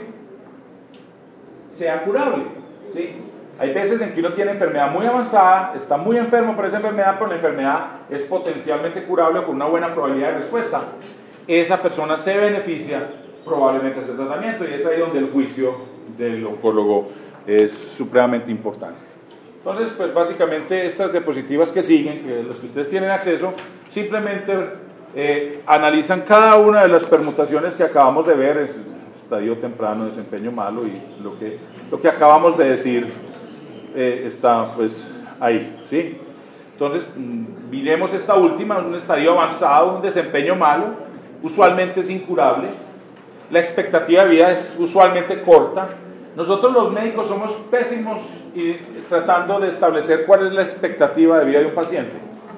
sea curable, ¿sí? Hay veces en que uno tiene enfermedad muy avanzada, está muy enfermo por esa enfermedad, pero la enfermedad es potencialmente curable con una buena probabilidad de respuesta. Esa persona se beneficia probablemente de ese tratamiento y es ahí donde el juicio del oncólogo es supremamente importante. Entonces, pues básicamente estas diapositivas que siguen, que los que ustedes tienen acceso, simplemente analizan cada una de las permutaciones que acabamos de ver, es estadio temprano, desempeño malo y lo que acabamos de decir está pues ahí, ¿sí? Entonces, miremos esta última, un estadio avanzado, un desempeño malo, usualmente es incurable, la expectativa de vida es usualmente corta. Nosotros los médicos somos pésimos tratando de establecer cuál es la expectativa de vida de un paciente.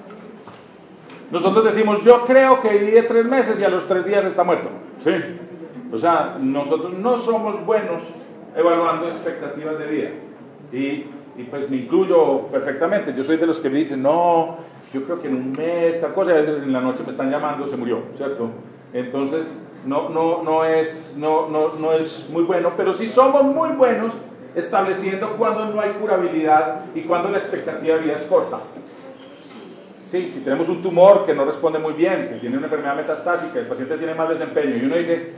Nosotros decimos, yo creo que vive 3 meses y a los 3 días está muerto. Sí. O sea, nosotros no somos buenos evaluando expectativas de vida. Y pues me incluyo perfectamente. Yo soy de los que me dicen, no, yo creo que en un mes, tal cosa, en la noche me están llamando, se murió, ¿cierto? Entonces, no es muy bueno, pero sí somos muy buenos estableciendo cuándo no hay curabilidad y cuándo la expectativa de vida es corta. Sí, si tenemos un tumor que no responde muy bien, que tiene una enfermedad metastásica, el paciente tiene más desempeño y uno dice,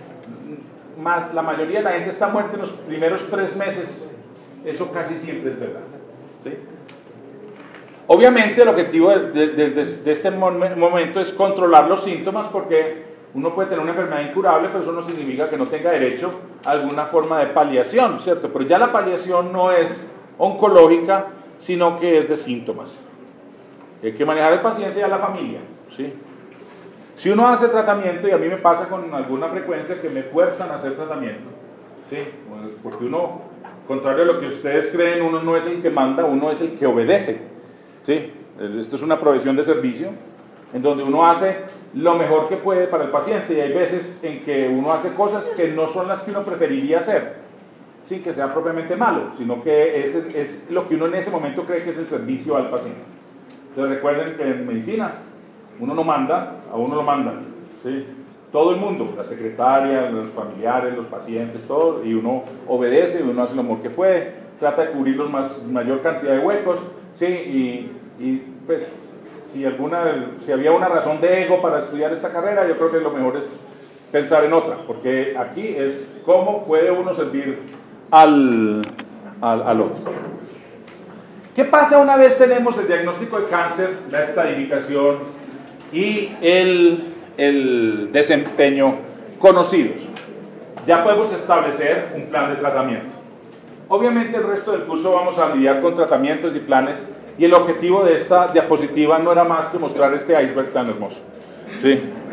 la mayoría de la gente está muerta en los primeros 3 meses, eso casi siempre es verdad. ¿Sí? Obviamente el objetivo de este momento es controlar los síntomas, porque uno puede tener una enfermedad incurable, pero eso no significa que no tenga derecho a alguna forma de paliación, ¿cierto? Pero ya la paliación no es oncológica, sino que es de síntomas. Hay que manejar al paciente y a la familia, ¿sí? Si uno hace tratamiento, y a mí me pasa con alguna frecuencia que me fuerzan a hacer tratamiento, ¿sí? Porque uno, contrario a lo que ustedes creen, uno no es el que manda, uno es el que obedece, ¿sí? Esto es una provisión de servicio en donde uno hace lo mejor que puede para el paciente, y hay veces en que uno hace cosas que no son las que uno preferiría hacer, sin que sea propiamente malo, sino que es lo que uno en ese momento cree que es el servicio al paciente. Entonces recuerden que en medicina uno no manda, a uno lo mandan, ¿sí? Todo el mundo, la secretaria, los familiares, los pacientes, todo, y uno obedece, y uno hace lo mejor que puede, trata de cubrir mayor cantidad de huecos, ¿sí? Y pues si había una razón de ego para estudiar esta carrera, yo creo que lo mejor es pensar en otra, porque aquí es cómo puede uno servir al otro. ¿Qué pasa una vez tenemos el diagnóstico de cáncer, la estadificación y el desempeño conocidos? Ya podemos establecer un plan de tratamiento. Obviamente el resto del curso vamos a lidiar con tratamientos y planes, y el objetivo de esta diapositiva no era más que mostrar este iceberg tan hermoso, ¿sí?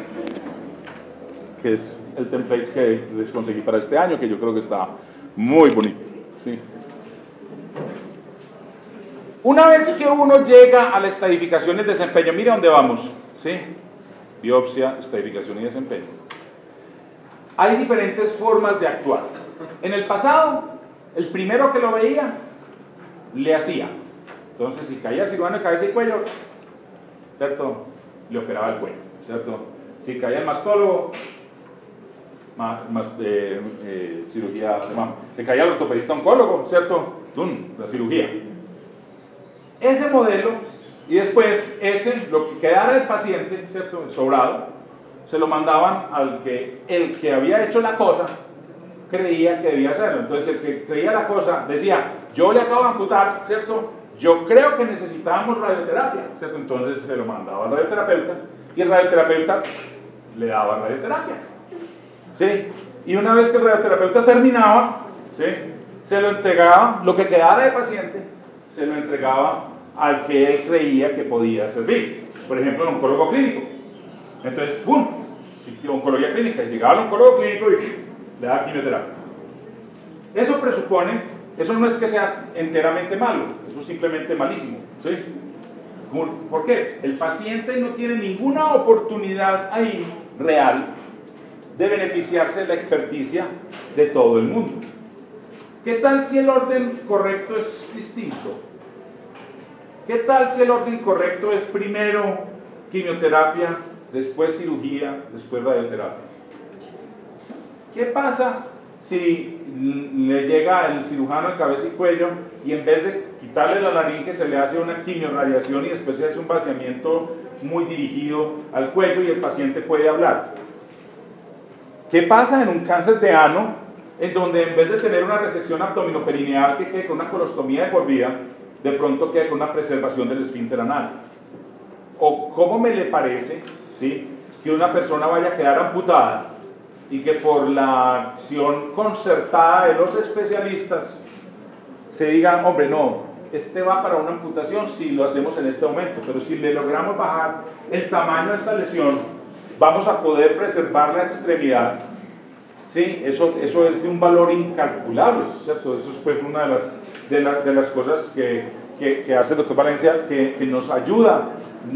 Que es el template que les conseguí para este año, que yo creo que está muy bonito, ¿sí? Una vez que uno llega a la estadificación y el desempeño, mire dónde vamos, ¿sí? Biopsia, estadificación y desempeño. Hay diferentes formas de actuar. En el pasado, el primero que lo veía, le hacía. Entonces, si caía el cirujano de cabeza y cuello, ¿cierto? Le operaba el cuello, ¿cierto? Si caía el mastólogo, cirugía de mama. Si caía el ortopedista oncólogo, ¿cierto? La cirugía. Ese modelo, y después lo que quedara del paciente, ¿cierto? El sobrado, se lo mandaban el que había hecho la cosa creía que debía hacerlo. Entonces el que creía la cosa decía, yo le acabo de amputar, ¿cierto? Yo creo que necesitábamos radioterapia, ¿cierto? Entonces se lo mandaba al radioterapeuta, y el radioterapeuta le daba radioterapia, ¿sí? Y una vez que el radioterapeuta terminaba, ¿sí? Se lo entregaba, lo que quedara del paciente, se lo entregaba al que él creía que podía servir. Por ejemplo, el oncólogo clínico. Entonces, ¡pum! Oncología clínica. Llegaba al oncólogo clínico y le daba quimioterapia. Eso presupone, eso no es que sea enteramente malo, eso es simplemente malísimo, ¿sí? ¿Por qué? El paciente no tiene ninguna oportunidad ahí real de beneficiarse de la experticia de todo el mundo. ¿Qué tal si el orden correcto es distinto? ¿Qué tal si el orden correcto es primero quimioterapia, después cirugía, después radioterapia? ¿Qué pasa si le llega el cirujano de cabeza y cuello y en vez de quitarle la laringe se le hace una quimiorradiación y después se hace un vaciamiento muy dirigido al cuello y el paciente puede hablar? ¿Qué pasa en un cáncer de ano en donde en vez de tener una resección abdominoperineal que quede con una colostomía de por vida, de pronto quede con una preservación del esfínter anal? ¿O cómo me le parece, ¿sí?, que una persona vaya a quedar amputada y que por la acción concertada de los especialistas se diga, hombre, no, este va para una amputación si lo hacemos en este momento, pero si le logramos bajar el tamaño de esta lesión, vamos a poder preservar la extremidad? Sí, eso es de un valor incalculable, ¿cierto? Eso fue una de las cosas que hace el doctor Valencia, que nos ayuda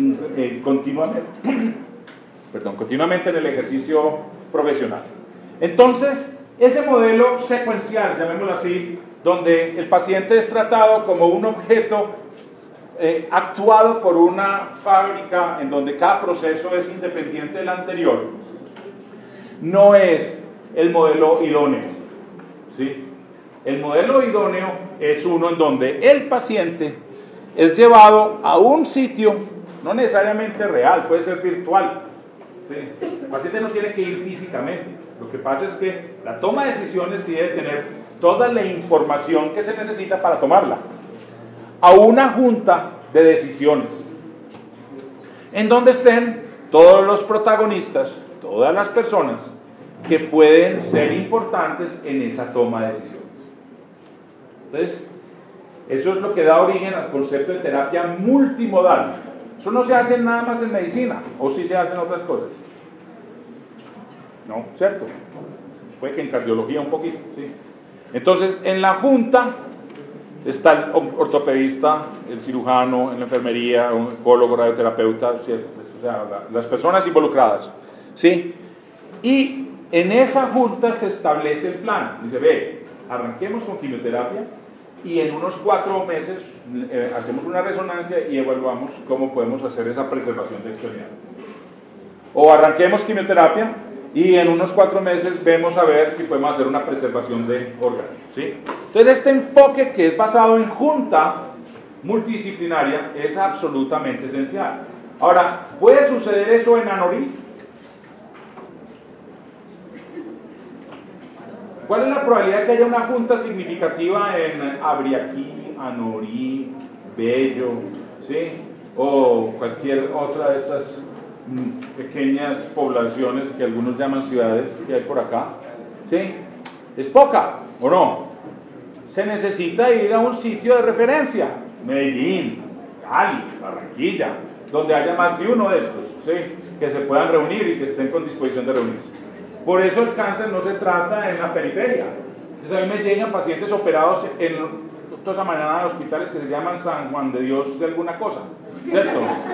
continuamente en el ejercicio profesional. Entonces, ese modelo secuencial, llamémoslo así, donde el paciente es tratado como un objeto actuado por una fábrica en donde cada proceso es independiente del anterior, no es el modelo idóneo, ¿sí? El modelo idóneo es uno en donde el paciente es llevado a un sitio, no necesariamente real, puede ser virtual, ¿sí? El paciente no tiene que ir físicamente. Lo que pasa es que la toma de decisiones sí debe tener toda la información que se necesita para tomarla, a una junta de decisiones en donde estén todos los protagonistas, todas las personas que pueden ser importantes en esa toma de decisiones. Entonces, eso es lo que da origen al concepto de terapia multimodal. Eso no se hace nada más en medicina, o sí se hacen otras cosas. No, ¿cierto? Puede que en cardiología un poquito, sí. Entonces, en la junta está el ortopedista, el cirujano, en la enfermería, un oncólogo, radioterapeuta, ¿cierto? O sea, las personas involucradas, ¿sí? Y en esa junta se establece el plan. Dice, ve, arranquemos con quimioterapia y en unos 4 meses hacemos una resonancia y evaluamos cómo podemos hacer esa preservación de extremidad. O arranquemos quimioterapia y en unos 4 meses vemos a ver si podemos hacer una preservación de órganos, ¿sí? Entonces este enfoque que es basado en junta multidisciplinaria es absolutamente esencial. Ahora, ¿puede suceder eso en Anorí? ¿Cuál es la probabilidad de que haya una junta significativa en Abriaquí, Anorí, Bello, ¿sí? O cualquier otra de estas pequeñas poblaciones que algunos llaman ciudades que hay por acá? ¿Sí? ¿Es poca o no? Se necesita ir a un sitio de referencia, Medellín, Cali, Barranquilla, donde haya más de uno de estos, ¿sí? Que se puedan reunir y que estén con disposición de reunirse. Por eso el cáncer no se trata en la periferia. Entonces a mí me llegan pacientes operados en toda esa mañana de hospitales que se llaman San Juan de Dios de alguna cosa, ¿cierto?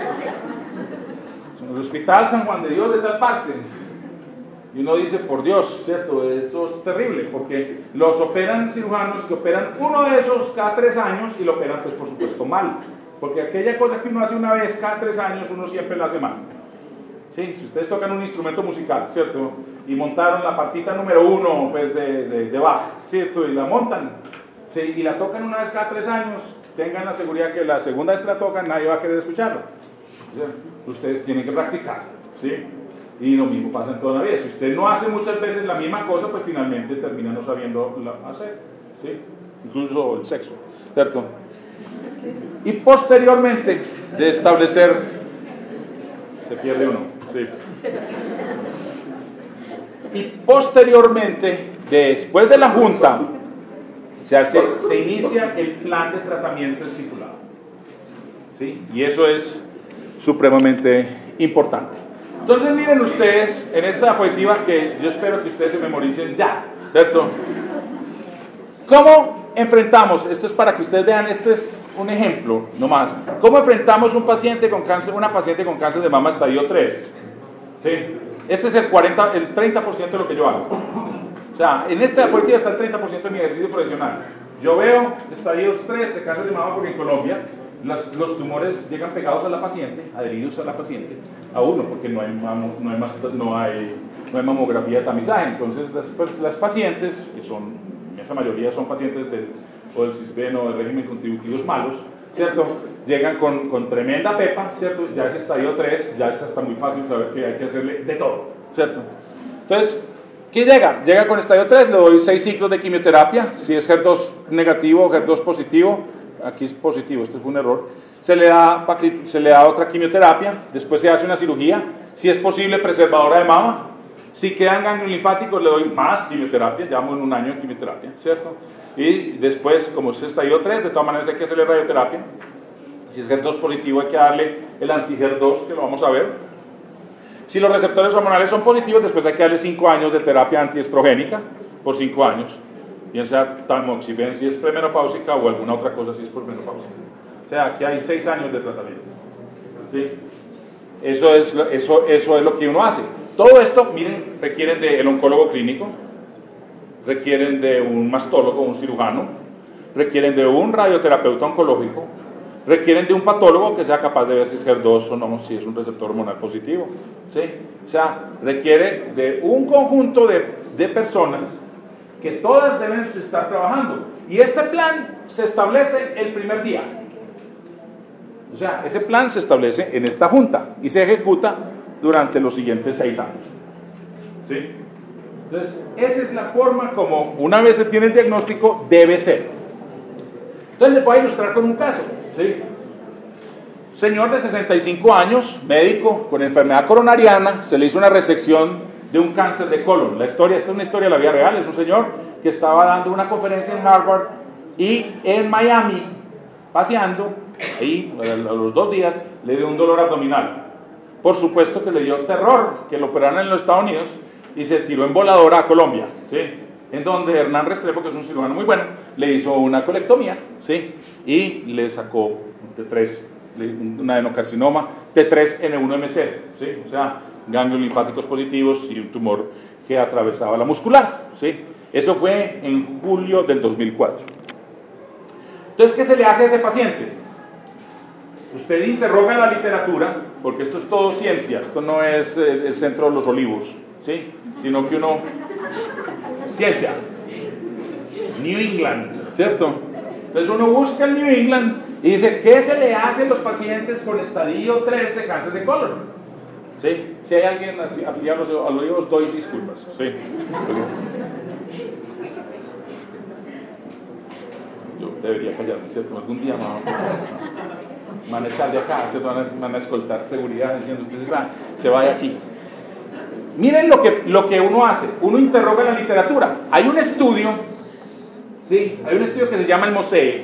El hospital San Juan de Dios de tal parte. Y uno dice, por Dios, ¿cierto? Esto es terrible, porque los operan cirujanos que operan uno de esos cada 3 años y lo operan, pues por supuesto, mal. Porque aquella cosa que uno hace una vez cada 3 años, uno siempre la hace mal. ¿Sí? Si ustedes tocan un instrumento musical, ¿cierto? Y montaron la partita número 1 pues, de Bach, ¿cierto? Y la montan, ¿sí? Y la tocan una vez cada 3 años, tengan la seguridad que la segunda vez que la tocan nadie va a querer escucharlo. ¿Sí? Ustedes tienen que practicar, ¿sí? Y lo mismo pasa en toda la vida. Si usted no hace muchas veces la misma cosa, pues finalmente termina no sabiendo hacer, ¿sí? Incluso el sexo, ¿cierto? Y posteriormente de establecer, se pierde uno, sí. Y posteriormente, después de la junta, se inicia el plan de tratamiento estipulado, ¿sí? Y eso es supremamente importante. Entonces miren ustedes en esta diapositiva que yo espero que ustedes se memoricen ya, ¿cierto? ¿Cómo enfrentamos? Esto es para que ustedes vean, este es un ejemplo nomás. ¿Cómo enfrentamos un paciente con cáncer, una paciente con cáncer de mama estadio 3? ¿Sí? Este es el 30% de lo que yo hago. O sea, en esta diapositiva está el 30% de mi ejercicio profesional. Yo veo estadios 3 de cáncer de mama porque en Colombia los tumores llegan pegados a la paciente, adheridos a la paciente, a uno, porque no hay mamografía de tamizaje. Entonces las pacientes, que son, en esa mayoría son pacientes del CISBEN o del régimen contributivos malos, ¿cierto? Llegan con tremenda pepa, ¿cierto? Ya es estadio 3, ya es hasta muy fácil saber que hay que hacerle de todo, ¿cierto? Entonces, ¿qué llega? Llega con estadio 3, le doy 6 ciclos de quimioterapia, si es HER2 negativo o HER2 positivo, aquí es positivo, este fue un error, se le da otra quimioterapia, después se hace una cirugía, si es posible preservadora de mama, si quedan ganglios linfáticos le doy más quimioterapia, llevamos en un año de quimioterapia, ¿cierto? Y después, como es estadio 3, de todas maneras hay que hacerle radioterapia, si es HER2 positivo hay que darle el anti-HER2, que lo vamos a ver. Si los receptores hormonales son positivos, después hay que darle 5 años de terapia antiestrogénica, por 5 años, bien sea tamoxifen si es premenopáusica o alguna otra cosa si es por menopáusica. O sea, aquí hay 6 años de tratamiento, ¿sí? Eso es lo que uno hace. Todo esto, miren, requieren del oncólogo clínico, requieren de un mastólogo, un cirujano, requieren de un radioterapeuta oncológico, requieren de un patólogo que sea capaz de ver si es HER2 o no, si es un receptor hormonal positivo, ¿sí? O sea, requiere de un conjunto de personas que todas deben estar trabajando. Y este plan se establece el primer día. O sea, ese plan se establece en esta junta y se ejecuta durante los siguientes 6 años, ¿sí? Entonces, esa es la forma como, una vez se tiene el diagnóstico, debe ser. Entonces, les voy a ilustrar con un caso, ¿sí? Señor de 65 años, médico, con enfermedad coronariana, se le hizo una resección de un cáncer de colon. Esta es una historia de la vida real, es un señor que estaba dando una conferencia en Harvard y en Miami, paseando, Ahí, a los 2 días, le dio un dolor abdominal. Por supuesto que le dio terror que lo operaran en los Estados Unidos y se tiró en voladora a Colombia, ¿sí? En donde Hernán Restrepo, que es un cirujano muy bueno, le hizo una colectomía, ¿sí? Y le sacó un T3, un adenocarcinoma T3N1MC, ¿sí? O sea, ganglios linfáticos positivos y un tumor que atravesaba la muscular, ¿sí? Eso fue en julio del 2004. Entonces, ¿qué se le hace a ese paciente? Usted interroga en la literatura, porque esto es todo ciencia, esto no es el centro de los olivos, ¿sí? Sino que uno... Ciencia. New England, ¿cierto? Entonces uno busca el New England y dice, ¿qué se le hace a los pacientes con estadio 3 de cáncer de colon? ¿Sí? Si hay alguien afiliado a los olivos, doy disculpas, ¿sí? Yo debería callarme, ¿cierto? Algún día me van a echar de acá, ¿cierto? Me van a escoltar seguridad diciendo, usted se va de aquí. Miren lo que uno hace, uno interroga en la literatura. Hay un estudio, ¿sí? Hay un estudio que se llama el MOSAIC,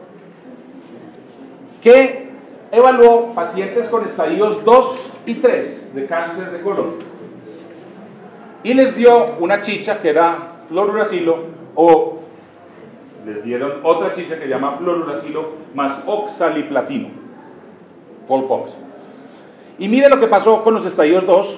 que evaluó pacientes con estadios 2 y 3 de cáncer de colon y les dio una chicha que era fluorouracilo, o les dieron otra chicha que se llama fluorouracilo más oxaliplatino, FOLFOX. Y miren lo que pasó con los estadios 2.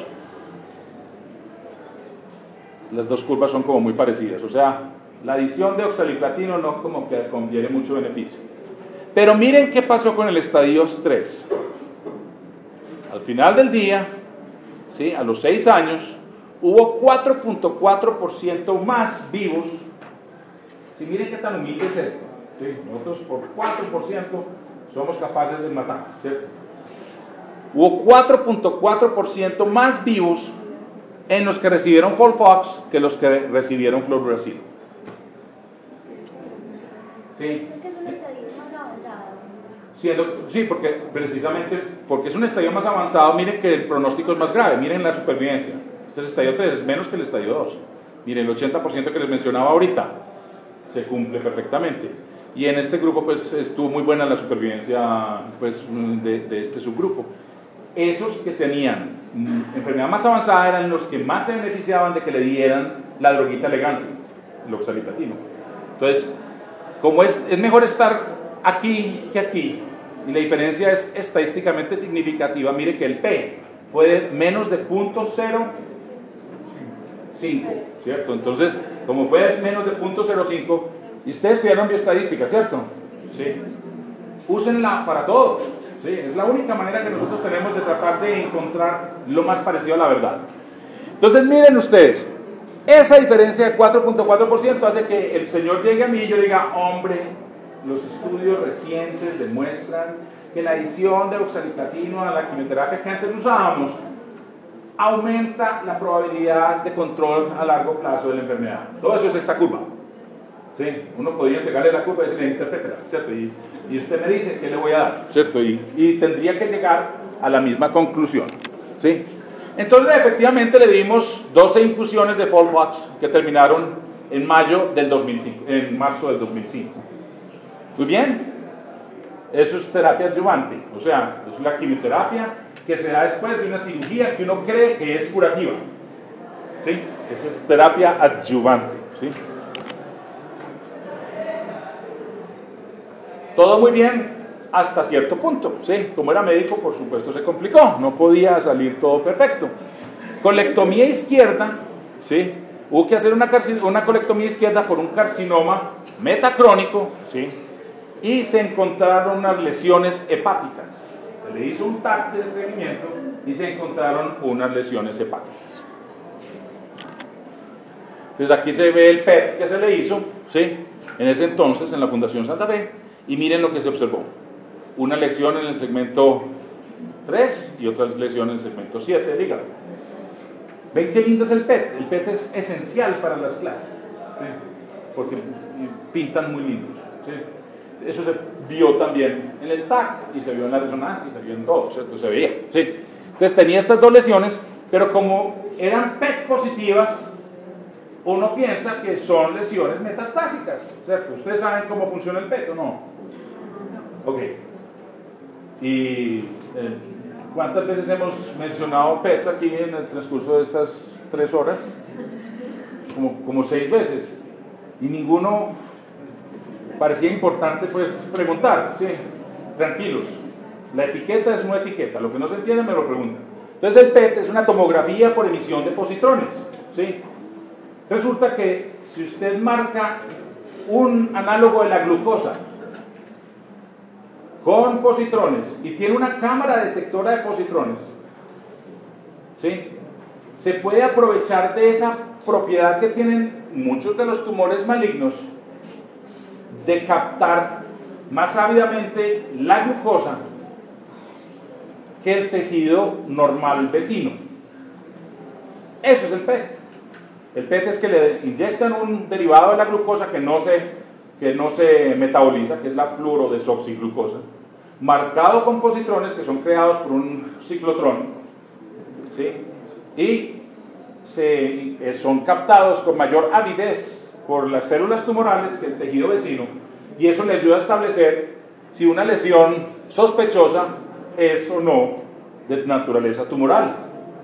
Las dos curvas son como muy parecidas, o sea, la adición de oxaliplatino no como que confiere mucho beneficio. Pero miren qué pasó con el estadio 3. Al final del día, ¿sí? A los 6 años, hubo 4.4% más vivos. ¿Sí? Miren qué tan humilde es esto, ¿sí? Nosotros por 4% somos capaces de matar, ¿cierto? Hubo 4.4% más vivos en los que recibieron FOLFOX que los que recibieron fluorouracilo. ¿Sí?
¿Qué es un estadio más avanzado?
Sí, porque precisamente porque es un estadio más avanzado, miren que el pronóstico es más grave, miren la supervivencia. Este es estadio 3, es menos que el estadio 2. Miren, el 80% que les mencionaba ahorita se cumple perfectamente. Y en este grupo pues estuvo muy buena la supervivencia pues, de este subgrupo. Esos que tenían enfermedad más avanzada eran los que más se beneficiaban de que le dieran la droguita elegante, el oxaliplatino. Entonces, como es mejor estar aquí que aquí, y la diferencia es estadísticamente significativa, mire que el P fue de menos de 0.05, ¿cierto? Entonces, como fue de menos de 0.05, y ustedes estudiaron bioestadística, ¿cierto? Sí. Úsenla para todo. Sí, es la única manera que nosotros tenemos de tratar de encontrar lo más parecido a la verdad. Entonces miren ustedes, esa diferencia de 4.4% hace que el señor llegue a mí y yo diga, hombre, los estudios recientes demuestran que la adición de oxaliplatino a la quimioterapia que antes usábamos aumenta la probabilidad de control a largo plazo de la enfermedad. Todo eso es esta curva. ¿Sí? Uno podría entregarle la curva y decirle, interprétela, ¿cierto? Y usted me dice qué le voy a dar, ¿cierto? Y tendría que llegar a la misma conclusión, ¿sí? Entonces, efectivamente, le dimos 12 infusiones de FOLFOX que terminaron en marzo del 2005. Muy bien, eso es terapia adyuvante, o sea, es la quimioterapia que se da después de una cirugía que uno cree que es curativa, ¿sí? Esa es terapia adyuvante, ¿sí? Todo muy bien hasta cierto punto, ¿sí? Como era médico, por supuesto se complicó, no podía salir todo perfecto. Colectomía izquierda, ¿sí? Hubo que hacer una colectomía izquierda por un carcinoma metacrónico, ¿sí? Y se encontraron unas lesiones hepáticas. Se le hizo un TAC de seguimiento y se encontraron unas lesiones hepáticas. Entonces aquí se ve el PET que se le hizo, ¿sí? En ese entonces en la Fundación Santa Fe. Y miren lo que se observó. Una lesión en el segmento 3 y otra lesión en el segmento 7 del hígado. ¿Ven qué lindo es el PET? El PET es esencial para las clases, ¿sí? Porque pintan muy lindos, ¿sí? Eso se vio también en el TAC y se vio en la resonancia y se vio en todo, ¿cierto? Se veía, ¿sí? Entonces tenía estas dos lesiones, pero como eran PET positivas, uno piensa que son lesiones metastásicas, ¿cierto? ¿Ustedes saben cómo funciona el PET o no? Ok. Y ¿cuántas veces hemos mencionado PET aquí en el transcurso de estas 3 horas? Como 6 veces. Y ninguno parecía importante pues preguntar, ¿sí? Tranquilos, la etiqueta es una etiqueta, lo que no se entiende me lo preguntan. Entonces el PET es una tomografía por emisión de positrones, ¿sí? Resulta que si usted marca un análogo de la glucosa con positrones y tiene una cámara detectora de positrones, ¿sí? Se puede aprovechar de esa propiedad que tienen muchos de los tumores malignos de captar más ávidamente la glucosa que el tejido normal vecino. Eso es el PET. El PET es que le inyectan un derivado de la glucosa que no se metaboliza, que es la fluorodesoxiglucosa, marcado con positrones que son creados por un ciclotrón, ¿sí? Y son captados con mayor avidez por las células tumorales que el tejido vecino, y eso le ayuda a establecer si una lesión sospechosa es o no de naturaleza tumoral.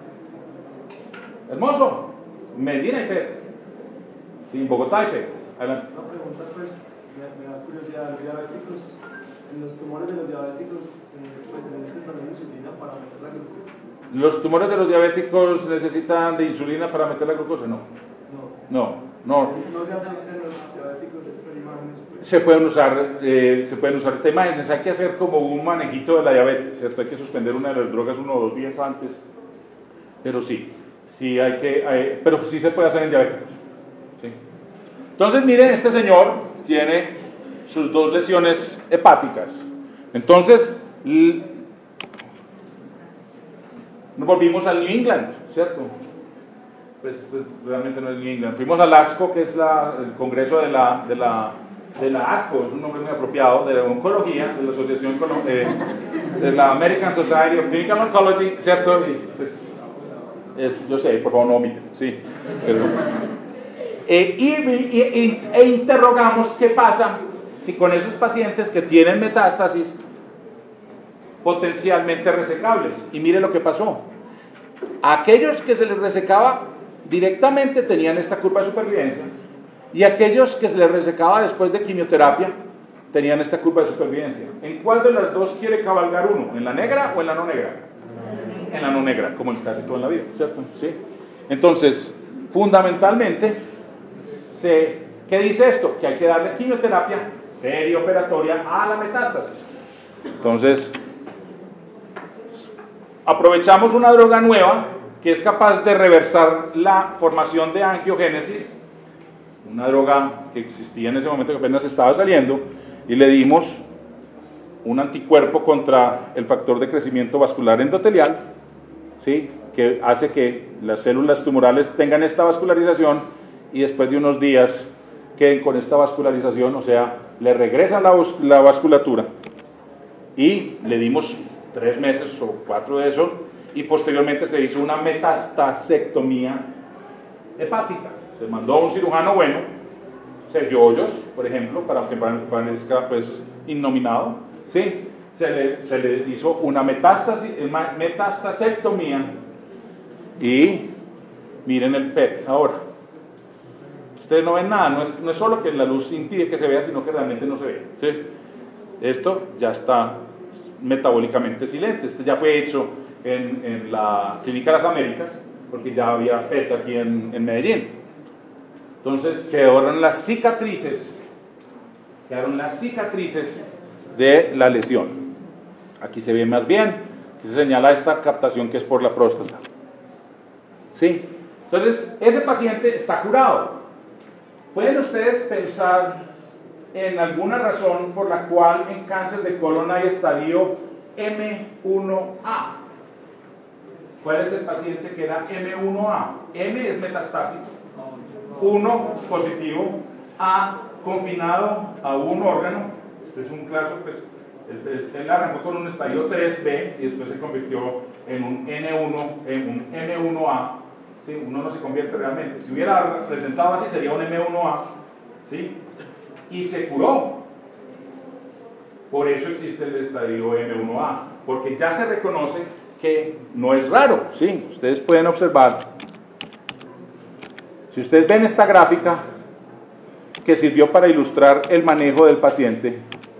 Hermoso. Medellín hay PET. Sí, en Bogotá hay PET. Adelante.
Una pregunta, pues, me da curiosidad. Los diabéticos, en los tumores de los diabéticos, pues, se necesitan también insulina para meter la glucosa.
¿Los tumores de los diabéticos necesitan de insulina para meter la glucosa? No. No.
No se hacen en los diabéticos estas imágenes. Pues.
Se pueden usar estas imágenes. Hay que hacer como un manejito de la diabetes, ¿cierto? Hay que suspender una de las drogas 1 o 2 días antes. Pero sí pero sí se puede hacer en diabéticos. ¿Sí? Entonces, miren, este señor tiene sus 2 lesiones hepáticas. Entonces, nos volvimos al New England, ¿cierto? Pues realmente no es New England. Fuimos al ASCO, que es el congreso de la ASCO, es un nombre muy apropiado, de la oncología, de la asociación de la American Society of Clinical Oncology, ¿cierto? Y, pues, yo sé, por favor no omiten, sí. Pero, e interrogamos qué pasa si con esos pacientes que tienen metástasis potencialmente resecables. Y mire lo que pasó. Aquellos que se les resecaba directamente tenían esta curva de supervivencia, y aquellos que se les resecaba después de quimioterapia tenían esta curva de supervivencia. ¿En cuál de las dos quiere cabalgar uno? ¿En la negra o en la no negra? En la no negra, como en casi todo en la vida, ¿cierto? ¿Sí? Entonces, fundamentalmente, ¿qué dice esto? Que hay que darle quimioterapia perioperatoria a la metástasis. Entonces, aprovechamos una droga nueva que es capaz de reversar la formación de angiogénesis, una droga que existía en ese momento que apenas estaba saliendo, y le dimos un anticuerpo contra el factor de crecimiento vascular endotelial, ¿sí? Que hace que las células tumorales tengan esta vascularización y después de unos días queden con esta vascularización, o sea, le regresan la vasculatura, y le dimos 3 meses o 4 de eso, y posteriormente se hizo una metastasectomía hepática. Se mandó a un cirujano bueno, Sergio Hoyos, por ejemplo, para que parezca pues innominado, ¿sí? Se le hizo una metastasectomía, y miren el PET ahora. Ustedes no ven nada, no es solo que la luz impide que se vea, sino que realmente no se ve, ¿sí? Esto ya está metabólicamente silente. Este ya fue hecho en la Clínica de las Américas, porque ya había PET aquí en Medellín. Entonces quedaron las cicatrices de la lesión. Aquí se ve más bien, aquí se señala esta captación que es por la próstata. ¿Sí? Entonces, ese paciente está curado. ¿Pueden ustedes pensar en alguna razón por la cual en cáncer de colon hay estadio M1A? ¿Cuál es el paciente que era M1A? M es metastásico, 1 positivo, A confinado a un órgano. Este es un caso, pues, él arrancó con un estadio 3B y después se convirtió en un N1, en un M1A. ¿Sí? Uno no se convierte realmente. Si hubiera presentado así, sería un M1A, ¿sí? Y se curó. Por eso existe el estadio M1A, porque ya se reconoce que no es raro, ¿sí? Ustedes pueden observar, si ustedes ven esta gráfica que sirvió para ilustrar el manejo del paciente,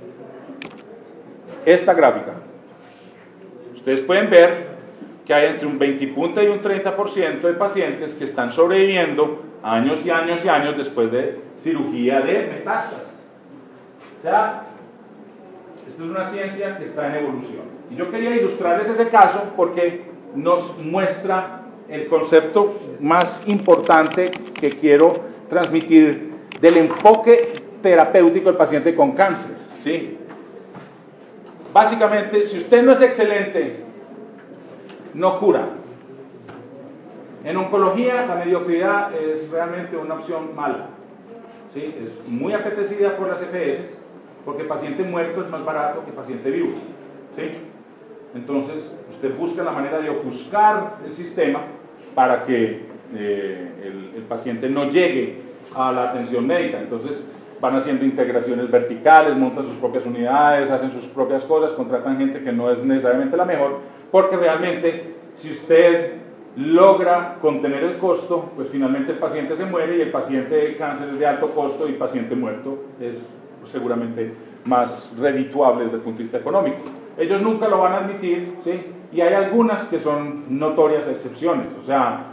esta gráfica, ustedes pueden ver que hay entre un 20 y un 30% de pacientes que están sobreviviendo años y años y años después de cirugía de metástasis. O sea, esto es una ciencia que está en evolución. Y yo quería ilustrarles ese caso porque nos muestra el concepto más importante que quiero transmitir del enfoque terapéutico del paciente con cáncer, ¿sí? Básicamente, si usted no es excelente, no cura. En oncología, la mediocridad es realmente una opción mala, ¿sí? Es muy apetecida por las EPS, porque paciente muerto es más barato que paciente vivo, ¿sí? Entonces, usted busca la manera de ofuscar el sistema para que el paciente no llegue a la atención médica. Entonces, van haciendo integraciones verticales, montan sus propias unidades, hacen sus propias cosas, contratan gente que no es necesariamente la mejor, porque realmente, si usted logra contener el costo, pues finalmente el paciente se muere, y el paciente de cáncer es de alto costo, y el paciente muerto es seguramente más redituable desde el punto de vista económico. Ellos nunca lo van a admitir, ¿sí? Y hay algunas que son notorias excepciones. O sea,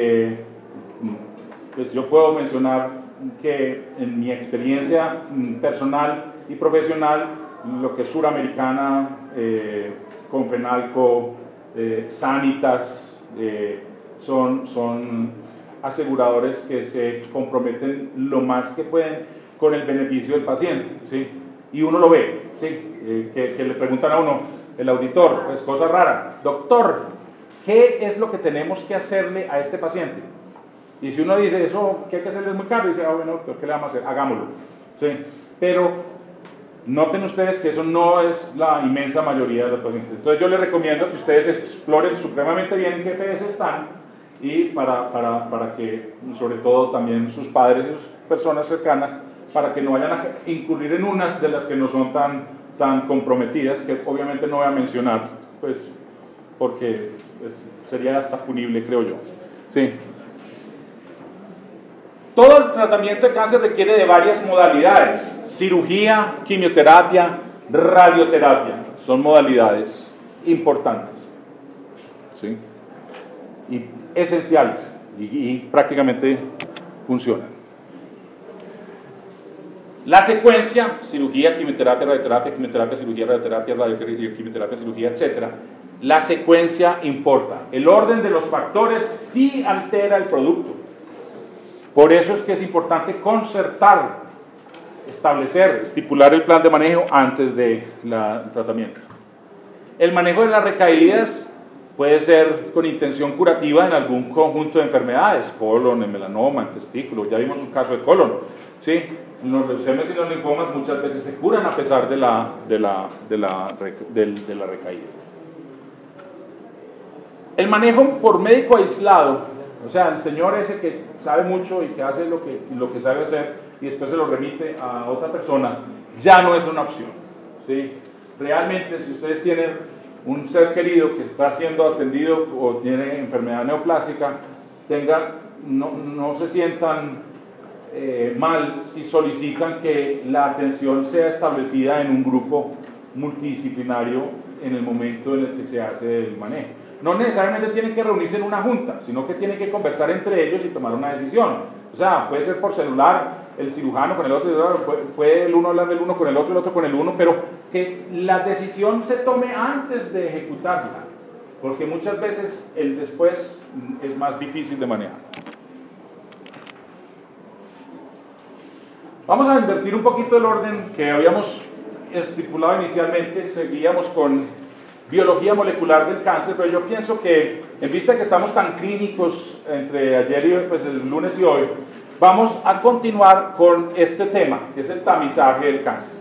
pues yo puedo mencionar que en mi experiencia personal y profesional, lo que es Suramericana, Confenalco, Sanitas, son aseguradores que se comprometen lo más que pueden con el beneficio del paciente, ¿sí? Y uno lo ve, ¿sí? Que le preguntan a uno, el auditor, pues cosa rara, doctor, ¿qué es lo que tenemos que hacerle a este paciente? Y si uno dice, eso que hay que hacerle es muy caro, y dice, bueno, doctor, ¿qué le vamos a hacer? Hagámoslo, ¿sí? Pero noten ustedes que eso no es la inmensa mayoría de los pacientes. Entonces yo les recomiendo que ustedes exploren supremamente bien en qué EPS están, y para que, sobre todo también sus padres y sus personas cercanas, para que no vayan a incurrir en unas de las que no son tan comprometidas, que obviamente no voy a mencionar, pues, porque pues, sería hasta punible, creo yo. Sí. Todo el tratamiento de cáncer requiere de varias modalidades: cirugía, quimioterapia, radioterapia. Son modalidades importantes, ¿sí? Y esenciales, y prácticamente funcionan. La secuencia: cirugía, quimioterapia, radioterapia, quimioterapia, cirugía, radioterapia, quimioterapia, cirugía, etc. La secuencia importa. El orden de los factores sí altera el producto. Por eso es que es importante concertar, establecer, estipular el plan de manejo antes del tratamiento. El manejo de las recaídas puede ser con intención curativa en algún conjunto de enfermedades: colon, el melanoma, el testículo. Ya vimos un caso de colon, ¿sí? Los leucemias y los linfomas muchas veces se curan a pesar de la recaída. El manejo por médico aislado, o sea, el señor ese que sabe mucho y que hace lo que sabe hacer y después se lo remite a otra persona, ya no es una opción, ¿sí? Realmente, si ustedes tienen un ser querido que está siendo atendido o tiene enfermedad neoplásica, no se sientan mal si solicitan que la atención sea establecida en un grupo multidisciplinario en el momento en el que se hace el manejo. No necesariamente tienen que reunirse en una junta, sino que tienen que conversar entre ellos y tomar una decisión. O sea, puede ser por celular, el cirujano con el otro, puede el uno hablar del uno con el otro con el uno, pero que la decisión se tome antes de ejecutarla, porque muchas veces el después es más difícil de manejar. Vamos a invertir un poquito el orden que habíamos estipulado inicialmente. Seguíamos con biología molecular del cáncer, pero yo pienso que, en vista de que estamos tan clínicos entre ayer y pues, el lunes y hoy, vamos a continuar con este tema, que es el tamizaje del cáncer.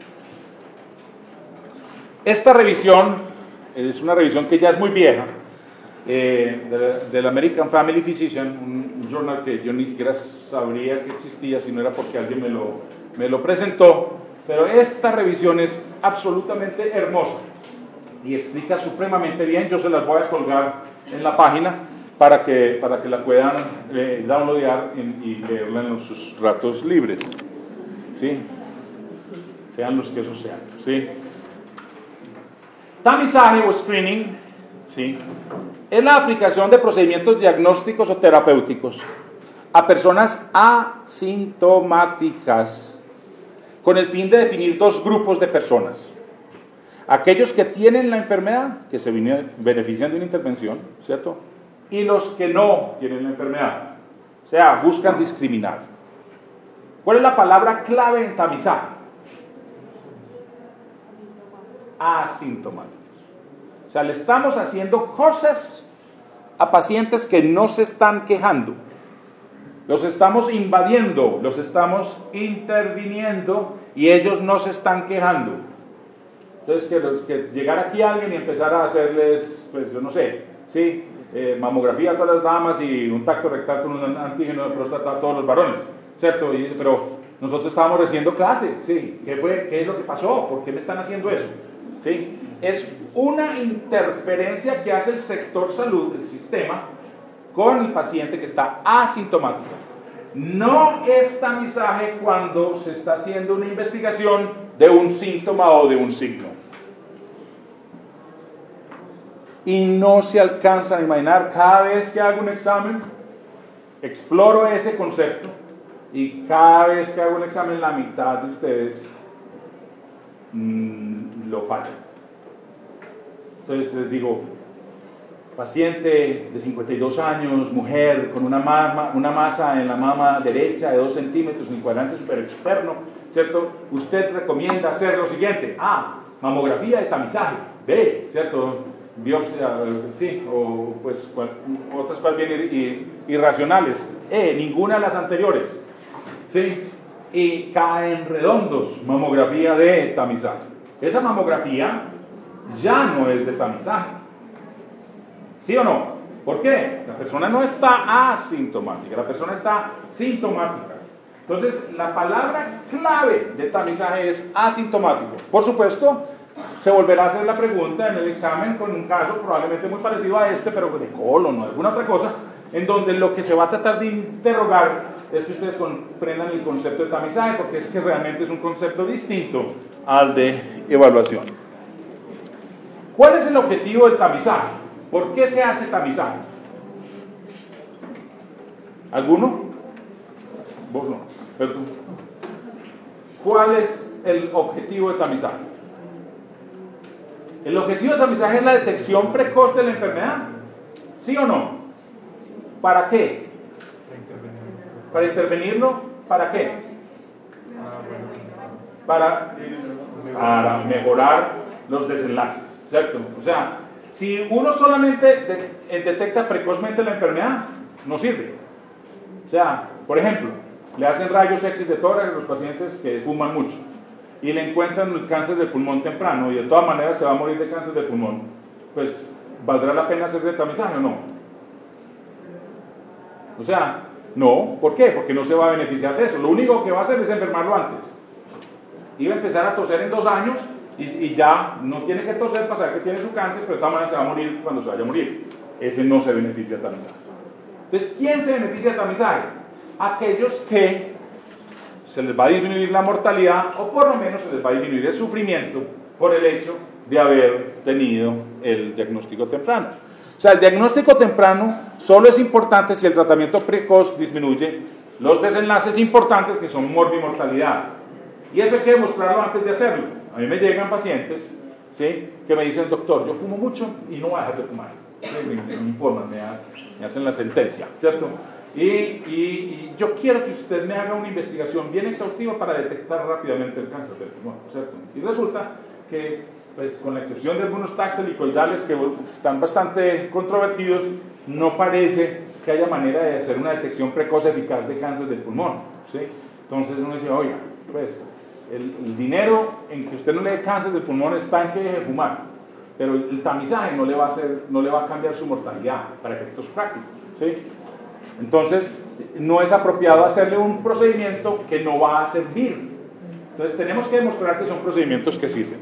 Esta revisión es una revisión que ya es muy vieja, del American Family Physician, un journal que yo ni siquiera sabría que existía si no era porque alguien me lo presentó, Pero esta revisión es absolutamente hermosa y explica supremamente bien. Yo se las voy a colgar en la página para que la puedan downloadar y leerla en sus ratos libres, ¿sí? Sean los que esos sean, ¿sí? Tamizaje o screening, ¿sí?, es la aplicación de procedimientos diagnósticos o terapéuticos a personas asintomáticas con el fin de definir dos grupos de personas: aquellos que tienen la enfermedad, que se benefician de una intervención, ¿cierto?, y los que no tienen la enfermedad, o sea, buscan discriminar. ¿Cuál es la palabra clave en tamizaje? Asintomáticos. O sea, le estamos haciendo cosas a pacientes que no se están quejando. Los estamos invadiendo, los estamos interviniendo y ellos no se están quejando. Entonces, que llegar aquí alguien y empezar a hacerles, pues yo no sé, ¿sí?, mamografía a todas las damas y un tacto rectal con un antígeno de próstata a todos los varones, ¿cierto? Pero nosotros estábamos recibiendo clase, ¿sí? ¿Qué es lo que pasó? ¿Por qué me están haciendo eso? ¿Sí? Es una interferencia que hace el sector salud, el sistema, con el paciente que está asintomático. No es tamizaje cuando se está haciendo una investigación de un síntoma o de un signo. Y no se alcanzan a imaginar, cada vez que hago un examen, exploro ese concepto, y cada vez que hago un examen, la mitad de ustedes lo fallan. Entonces les digo, paciente de 52 años, mujer, con una masa en la mama derecha de 2 centímetros, en cuadrante superexterno, ¿cierto? Usted recomienda hacer lo siguiente: A, mamografía de tamizaje; B, ¿cierto?, biopsia, sí, o pues otras cual bien irracionales; E, ninguna de las anteriores, ¿sí? Y caen redondos, mamografía de tamizaje. Esa mamografía ya no es de tamizaje, ¿sí o no? ¿Por qué? La persona no está asintomática, la persona está sintomática. Entonces, la palabra clave de tamizaje es asintomático. Por supuesto, se volverá a hacer la pregunta en el examen con un caso probablemente muy parecido a este, pero de colon o alguna otra cosa, en donde lo que se va a tratar de interrogar es que ustedes comprendan el concepto de tamizaje, porque es que realmente es un concepto distinto al de evaluación. ¿Cuál es el objetivo del tamizaje? ¿Por qué se hace tamizaje? ¿Alguno? Vos no, pero tú. ¿Cuál es el objetivo del tamizaje? El objetivo del tamizaje es la detección precoz de la enfermedad, ¿sí o no? ¿Para qué? ¿Para intervenirlo? ¿Para qué? Para mejorar los desenlaces, ¿cierto? O sea, si uno solamente detecta precozmente la enfermedad, no sirve. O sea, por ejemplo, le hacen rayos X de tórax a los pacientes que fuman mucho y le encuentran el cáncer del pulmón temprano y de todas maneras se va a morir de cáncer del pulmón, pues ¿valdrá la pena hacerle tamizaje o no? O sea, no. ¿Por qué? Porque no se va a beneficiar de eso. Lo único que va a hacer es enfermarlo antes. Iba a empezar a toser en 2 años y ya no tiene que toser para saber que tiene su cáncer, pero de todas maneras se va a morir cuando se vaya a morir. Ese no se beneficia de tamizaje. Entonces, ¿quién se beneficia de tamizaje? Aquellos que se les va a disminuir la mortalidad, o por lo menos se les va a disminuir el sufrimiento por el hecho de haber tenido el diagnóstico temprano. O sea, el diagnóstico temprano solo es importante si el tratamiento precoz disminuye los desenlaces importantes que son morbimortalidad. Y eso hay que demostrarlo antes de hacerlo. A mí me llegan pacientes, ¿sí?, que me dicen: doctor, yo fumo mucho y no voy a dejar de fumar. Me informan, me hacen la sentencia, ¿cierto? Y yo quiero que usted me haga una investigación bien exhaustiva para detectar rápidamente el cáncer del pulmón, ¿cierto? Y resulta que, pues, con la excepción de algunos tags helicoidales que están bastante controvertidos, no parece que haya manera de hacer una detección precoz eficaz de cáncer del pulmón, ¿sí? Entonces uno dice: oiga, pues el dinero en que usted no le dé cáncer del pulmón está en que deje de fumar, pero el tamizaje no le va a cambiar su mortalidad para efectos prácticos, ¿sí? Entonces no es apropiado hacerle un procedimiento que no va a servir Entonces tenemos que demostrar que son procedimientos que sirven.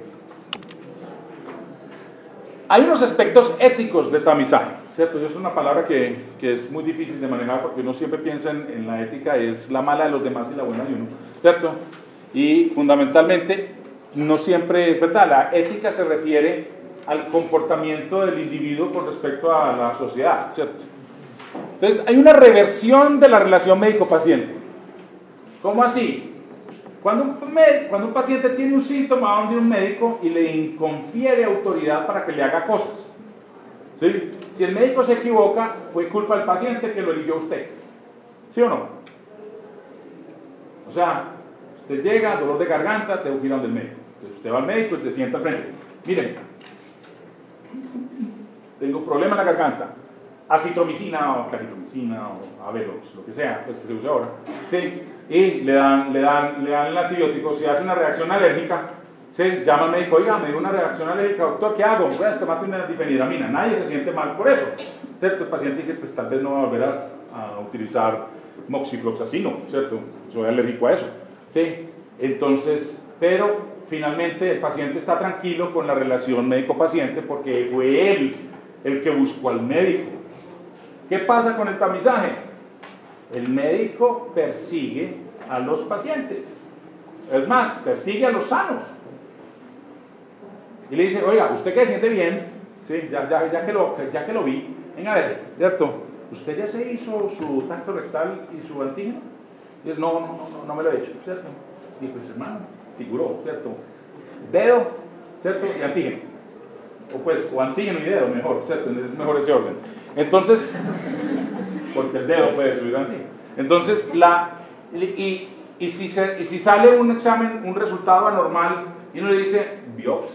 Hay unos aspectos éticos del tamizaje, ¿cierto? Es una palabra que es muy difícil de manejar porque uno siempre piensa en la ética, es la mala de los demás y la buena de uno, ¿cierto? Y fundamentalmente no siempre es verdad. La ética se refiere al comportamiento del individuo con respecto a la sociedad, ¿cierto? Entonces hay una reversión de la relación médico-paciente. ¿Cómo así? Cuando un paciente tiene un síntoma donde un médico y le confiere autoridad para que le haga cosas, ¿sí? Si el médico se equivoca, fue culpa del paciente que lo eligió usted, ¿sí o no? O sea, usted llega, dolor de garganta, tengo que ir a donde el médico. Entonces usted va al médico y se sienta al frente. Miren, tengo un problema en la garganta, acitromicina o claritromicina o Avelox, lo que sea, pues que se usa ahora, ¿sí? Y le dan el antibiótico. Si hace una reacción alérgica, ¿sí? Llama al médico, oiga, me dio una reacción alérgica, doctor, ¿qué hago? Pues tomate una difenidramina. Nadie se siente mal por eso, ¿cierto? El paciente dice, pues tal vez no va a volver a utilizar moxifloxacino, ¿cierto? Soy alérgico a eso, ¿sí? Entonces, pero finalmente el paciente está tranquilo con la relación médico-paciente porque fue él el que buscó al médico. ¿Qué pasa con el tamizaje? El médico persigue a los pacientes, es más, persigue a los sanos y le dice, oiga, usted que se siente bien, ¿sí? ya que lo vi, venga a ver, ¿cierto? ¿Usted ya se hizo su tacto rectal y su antígeno? Y dice, no me lo he hecho, ¿cierto? Y pues hermano, figuró, ¿cierto? Dedo, ¿cierto? Y antígeno. O antígeno y dedo, mejor, ¿cierto? Es mejor ese orden. Entonces, porque el dedo puede subir antígeno. Entonces, y si sale un examen, un resultado anormal, y uno le dice, biopsia.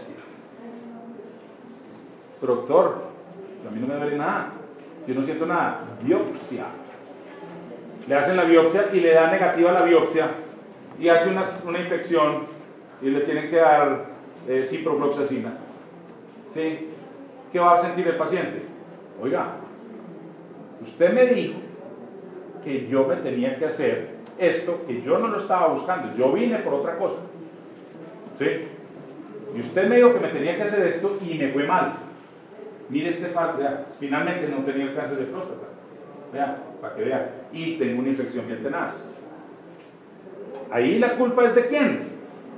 Pero doctor, a mí no me duele nada, yo no siento nada. Biopsia. Le hacen la biopsia y le da negativa la biopsia, y hace una infección, y le tienen que dar ciprofloxacina. ¿Sí? ¿Qué va a sentir el paciente? Oiga, usted me dijo que yo me tenía que hacer esto, que yo no lo estaba buscando, yo vine por otra cosa, ¿sí? Y usted me dijo que me tenía que hacer esto y me fue mal. Mire este fallo, finalmente no tenía el cáncer de próstata, vea, para que vea, y tengo una infección bien tenaz. Ahí la culpa es de quién.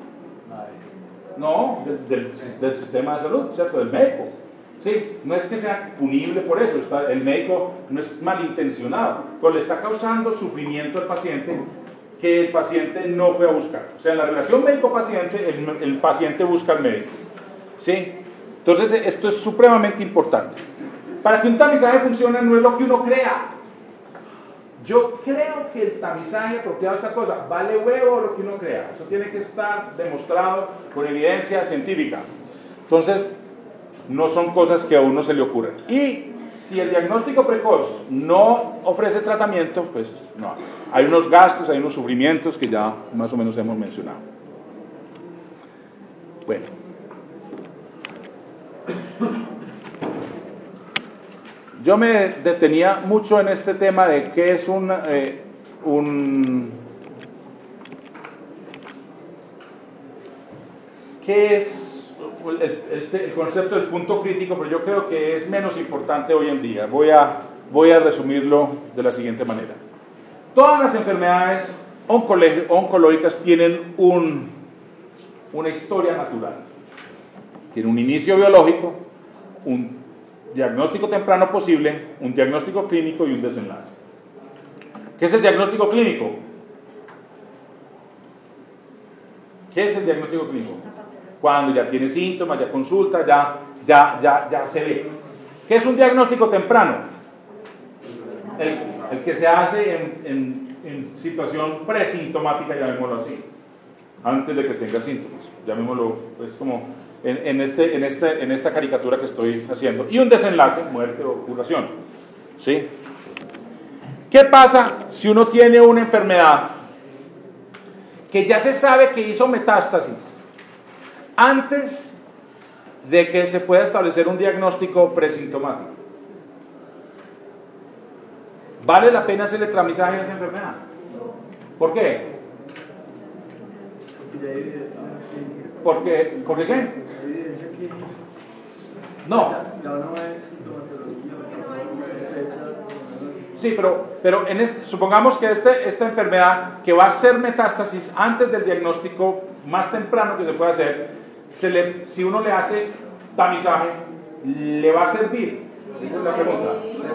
No, del sistema de salud, ¿cierto? Del médico. Sí, no es que sea punible por eso, el médico no es malintencionado, pero le está causando sufrimiento al paciente que el paciente no fue a buscar. O sea, en la relación médico-paciente, el paciente busca al médico. ¿Sí? Entonces, esto es supremamente importante. Para que un tamizaje funcione, no es lo que uno crea. Yo creo que el tamizaje apropiado a esta cosa vale huevo lo que uno crea. Eso tiene que estar demostrado con evidencia científica. Entonces, no son cosas que a uno se le ocurren. Y si el diagnóstico precoz no ofrece tratamiento, pues no. Hay unos gastos, hay unos sufrimientos que ya más o menos hemos mencionado. Bueno. Yo me detenía mucho en este tema de qué es qué es el concepto del punto crítico, pero yo creo que es menos importante hoy en día. Voy a resumirlo de la siguiente manera. Todas las enfermedades oncológicas tienen una historia natural. Tiene un inicio biológico, un diagnóstico temprano posible, un diagnóstico clínico y un desenlace. ¿Qué es el diagnóstico clínico? ¿Qué es el diagnóstico clínico? Cuando ya tiene síntomas, ya consulta, ya se ve. ¿Qué es un diagnóstico temprano? El que se hace en situación presintomática, llamémoslo así, antes de que tenga síntomas, llamémoslo, pues como en esta caricatura que estoy haciendo. Y un desenlace, muerte o curación. ¿Sí? ¿Qué pasa si uno tiene una enfermedad que ya se sabe que hizo metástasis antes de que se pueda establecer un diagnóstico presintomático? ¿Vale la pena hacerle tamizaje a esa enfermedad? ¿Por qué?
Y hay evidencia
¿Por qué qué?
hay evidencia que
No.
ya no es sintomatología, sospecha.
Sí, pero supongamos que esta enfermedad que va a ser metástasis antes del diagnóstico más temprano que se puede hacer, si uno le hace tamizaje, ¿le va a servir? Esa es la pregunta.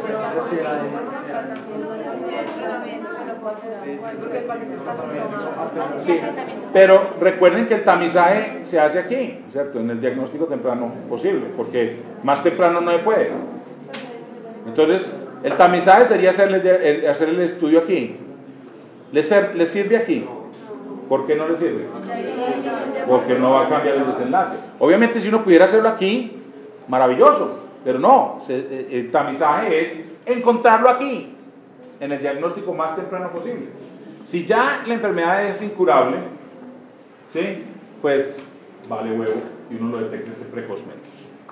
Sí, pero recuerden que el tamizaje se hace aquí, ¿cierto? En el diagnóstico temprano posible, porque más temprano no se puede. Entonces, el tamizaje sería hacer el estudio aquí. ¿Le sirve aquí? ¿Por qué no le sirve? Porque no va a cambiar el desenlace. Obviamente, si uno pudiera hacerlo aquí, maravilloso, pero no. El tamizaje es encontrarlo aquí, en el diagnóstico más temprano posible. Si ya la enfermedad es incurable, ¿sí? Pues vale huevo y uno lo detecta precozmente.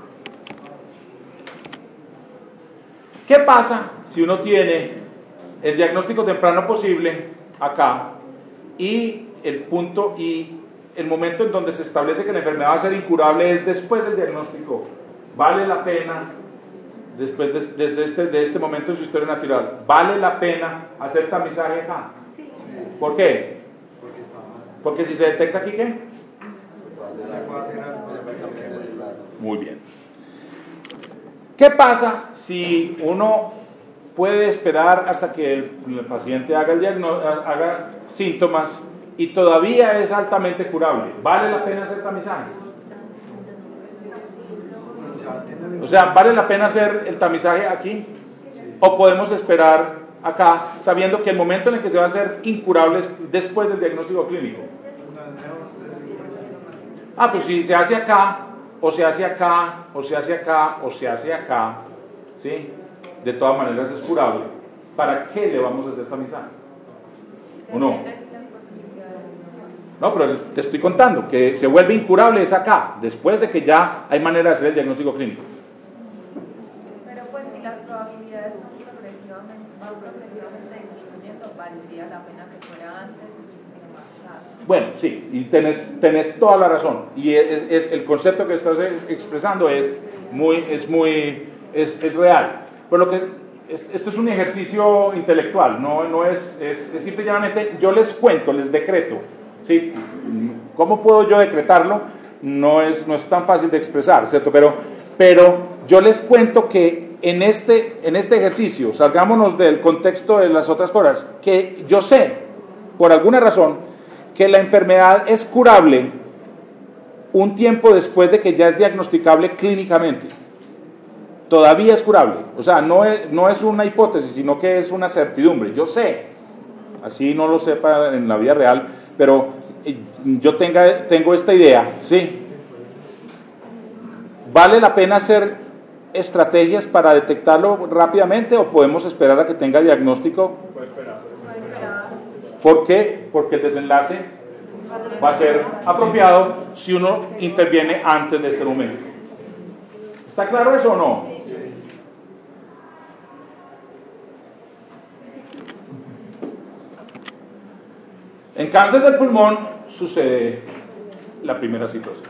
¿Qué pasa si uno tiene el diagnóstico temprano posible acá y el momento en donde se establece que la enfermedad va a ser incurable es después del diagnóstico? ¿Vale la pena, después de este momento en su historia natural, vale la pena hacer tamizaje acá?
Sí.
¿Por qué? Porque si se detecta aquí, ¿qué? Muy bien. ¿Qué pasa si uno puede esperar hasta que el paciente haga síntomas y todavía es altamente curable? ¿Vale la pena hacer tamizaje? O sea, ¿vale la pena hacer el tamizaje aquí? ¿O podemos esperar acá, sabiendo que el momento en el que se va a hacer incurable es después del diagnóstico clínico? Pues si se hace acá, o se hace acá, o se hace acá, o se hace acá, ¿sí? De todas maneras es curable. ¿Para qué le vamos a hacer tamizaje? ¿O no? No, pero te estoy contando que se vuelve incurable es acá, después de que ya hay manera de hacer el diagnóstico clínico.
Pero pues si las probabilidades van progresivamente disminuyendo, valdría la pena que fuera antes y más tarde.
Bueno, sí, y tenés toda la razón. Y es el concepto que estás expresando es real. Por lo que esto es un ejercicio intelectual, no es simplemente yo les cuento, les decreto. ¿Sí? ¿Cómo puedo yo decretarlo? No es tan fácil de expresar, ¿cierto? Pero yo les cuento que en este ejercicio, salgámonos del contexto de las otras cosas, que yo sé, por alguna razón, que la enfermedad es curable un tiempo después de que ya es diagnosticable clínicamente. Todavía es curable. O sea, no es una hipótesis, sino que es una certidumbre. Yo sé, así no lo sepa en la vida real, pero yo tengo esta idea, ¿sí? ¿Vale la pena hacer estrategias para detectarlo rápidamente o podemos esperar a que tenga diagnóstico?
Puede esperar.
¿Por qué? Porque el desenlace va a ser apropiado si uno interviene antes de este momento. ¿Está claro eso o no? En cáncer del pulmón sucede la primera situación.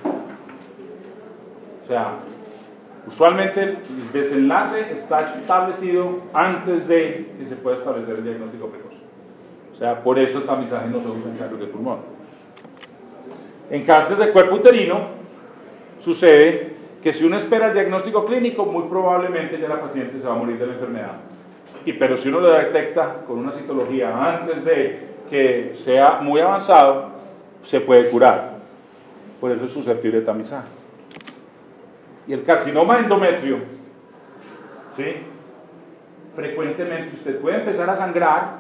O sea, usualmente el desenlace está establecido antes de que se pueda establecer el diagnóstico precoz. O sea, por eso el tamizaje no se usa en cáncer del pulmón. En cáncer del cuerpo uterino sucede que si uno espera el diagnóstico clínico, muy probablemente ya la paciente se va a morir de la enfermedad. Pero si uno lo detecta con una citología antes de que sea muy avanzado, se puede curar. Por eso es susceptible de tamizaje. Y el carcinoma endometrio, ¿sí? Frecuentemente usted puede empezar a sangrar.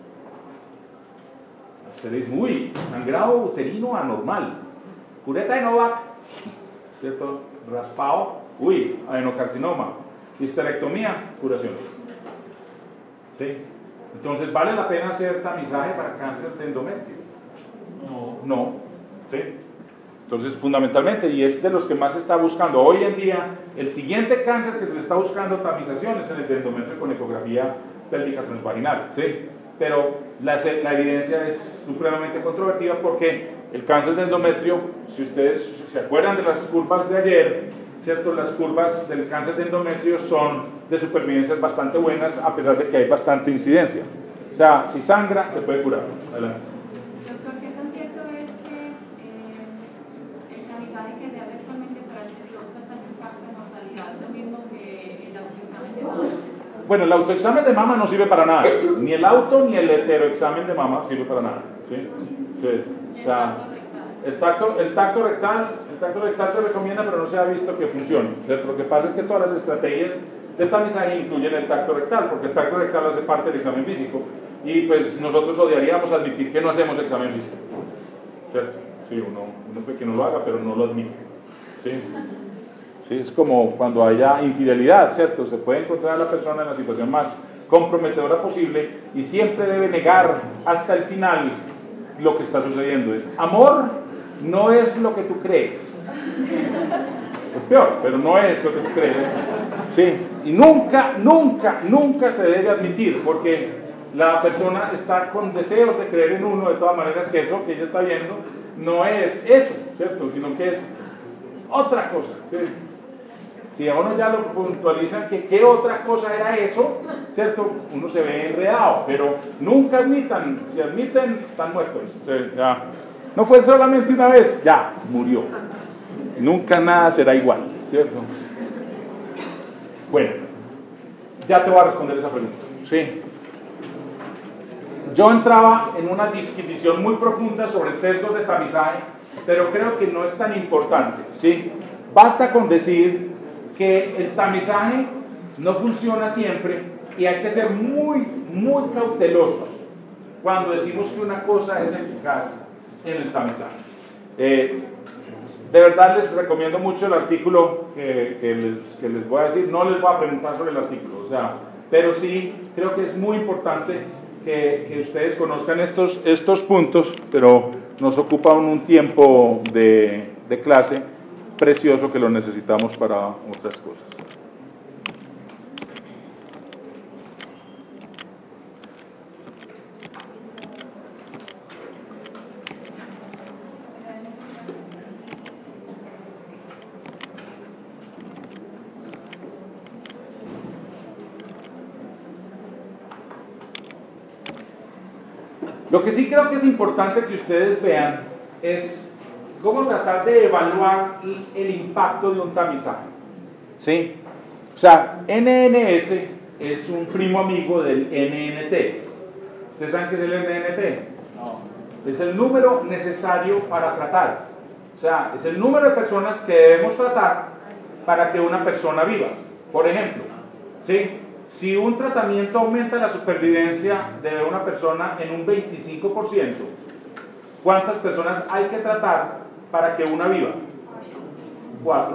Usted dice, uy, sangrado uterino anormal, cureta de Novak, ¿cierto? Raspado, uy, adenocarcinoma, histerectomía, curación. ¿Sí? Entonces, ¿vale la pena hacer tamizaje para cáncer de endometrio? No. ¿Sí? Entonces, fundamentalmente, y es de los que más se está buscando hoy en día, el siguiente cáncer que se le está buscando tamización es el de endometrio con ecografía pélvica transvaginal. ¿Sí? Pero la evidencia es supremamente controvertida porque el cáncer de endometrio, si ustedes se acuerdan de las curvas de ayer, ¿cierto? Las curvas del cáncer de endometrio son de supervivencias bastante buenas, a pesar de que hay bastante incidencia. O sea, si sangra, se puede curar. Adelante.
Doctor, ¿qué tan cierto es que el tamizaje que se hace actualmente para el próstata impacta en mortalidad es lo mismo que el autoexamen de mama?
Bueno, el autoexamen de mama no sirve para nada. Ni el auto ni el heteroexamen de mama sirve para nada. ¿Sí? Sí. O sea, el tacto rectal se recomienda, pero no se ha visto que funcione. Lo que pasa es que todas las estrategias de tamizaje incluyen el tacto rectal, porque el tacto rectal hace parte del examen físico. Y pues nosotros odiaríamos admitir que no hacemos examen físico. ¿Cierto? Sí, uno puede que no lo haga, pero no lo admite. ¿Sí? Sí, es como cuando haya infidelidad, ¿cierto? Se puede encontrar a la persona en la situación más comprometedora posible y siempre debe negar hasta el final lo que está sucediendo. Es amor, no es lo que tú crees. Es peor, pero no es lo que tú crees. Sí, y nunca se debe admitir, porque la persona está con deseos de creer en uno, de todas maneras que eso que ella está viendo no es eso, ¿cierto? Sino que es otra cosa, ¿sí? Si a uno ya lo puntualizan que qué otra cosa era eso, ¿cierto? Uno se ve enredado, pero nunca admitan, si admiten, están muertos. Ya. No fue solamente una vez, ya, murió. Nunca nada será igual, ¿cierto? Bueno, ya te voy a responder esa pregunta. Sí. Yo entraba en una disquisición muy profunda sobre el sesgo de tamizaje, pero creo que no es tan importante, ¿sí? Basta con decir que el tamizaje no funciona siempre y hay que ser muy cautelosos cuando decimos que una cosa es eficaz en el tamizaje. De verdad les recomiendo mucho el artículo que les voy a decir. No les voy a preguntar sobre el artículo, o sea, pero sí creo que es muy importante que ustedes conozcan estos puntos, pero nos ocupa un tiempo de clase precioso que lo necesitamos para otras cosas. Lo que sí creo que es importante que ustedes vean es cómo tratar de evaluar el impacto de un tamizaje. ¿Sí? O sea, NNS es un primo amigo del NNT. ¿Ustedes saben qué es el NNT? No. Es el número necesario para tratar. O sea, es el número de personas que debemos tratar para que una persona viva. Por ejemplo, ¿sí? Si un tratamiento aumenta la supervivencia de una persona en un 25%, ¿cuántas personas hay que tratar para que una viva? 4.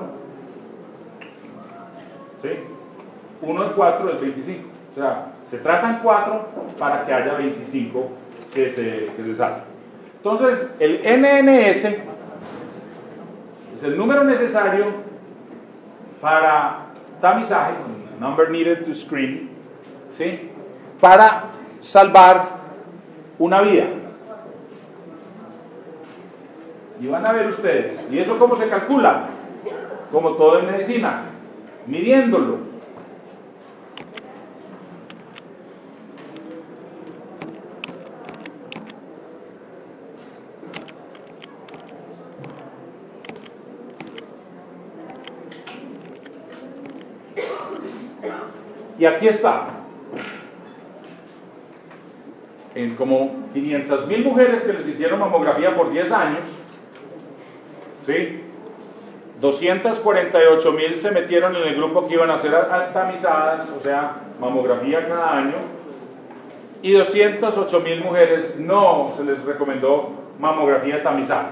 ¿Sí? 1 de 4 es 25. O sea, se tratan 4 para que haya 25 que se salven. Entonces, el NNS es el número necesario para tamizaje, number needed to screen, ¿sí? Para salvar una vida. Y van a ver ustedes, ¿y eso cómo se calcula? Como todo en medicina, midiéndolo. Y aquí está. En como 500,000 mujeres que les hicieron mamografía por 10 años, ¿sí? 248,000 se metieron en el grupo que iban a ser tamizadas, o sea, mamografía cada año, y 208,000 mujeres no se les recomendó mamografía tamizada.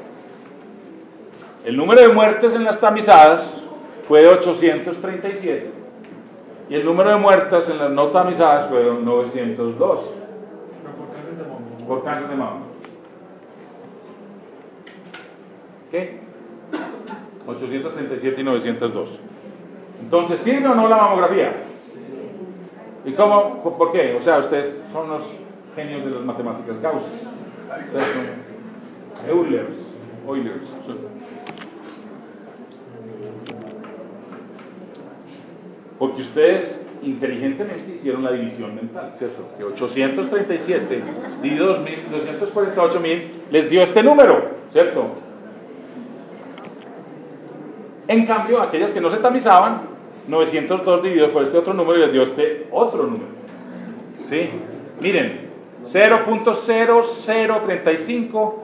El número de muertes en las tamizadas fue de 837 y el número de muertes en las no tamizadas fueron 902 por cáncer de mama. ¿Qué? 837 y 902. Entonces, ¿sirve o no la mamografía? ¿Y cómo? ¿Por qué? O sea, ustedes son los genios de las matemáticas. Gauss. Eulers. Porque ustedes inteligentemente hicieron la división mental, ¿cierto? Que 837 dividido 248.000 les dio este número, ¿cierto? En cambio, aquellas que no se tamizaban, 902 dividido por este otro número les dio este otro número. ¿Sí? Miren, 0.0035,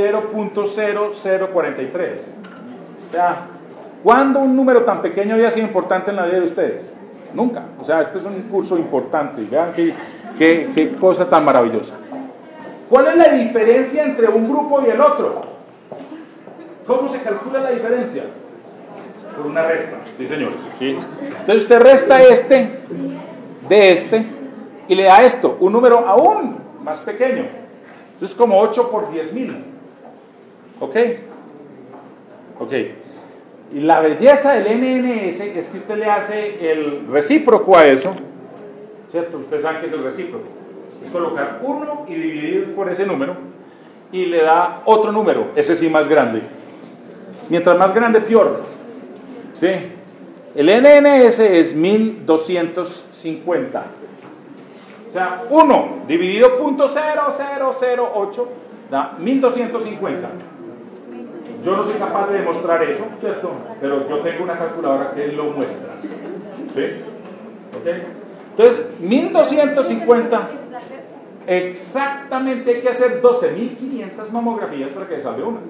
0.0043. O sea, ¿cuándo un número tan pequeño había sido importante en la vida de ustedes? Nunca. O sea, este es un curso importante. Vean qué cosa tan maravillosa. ¿Cuál es la diferencia entre un grupo y el otro? ¿Cómo se calcula la diferencia? Por una resta. Sí, señores. ¿Sí? Entonces usted resta este de este y le da esto, un número aún más pequeño. Entonces como 8 por 10.000. ¿Ok? Ok. Y la belleza del NNS es que usted le hace el recíproco a eso, ¿cierto? Ustedes saben que es el recíproco. Es colocar 1 y dividir por ese número y le da otro número, ese sí más grande. Mientras más grande, peor. ¿Sí? El NNS es 1250. O sea, 1 dividido .0008 da 1250. Yo no soy capaz de demostrar eso, ¿cierto? Pero yo tengo una calculadora que lo muestra. ¿Sí? ¿Ok? Entonces, 1250, exactamente hay que hacer 12.500 mamografías para que salga una.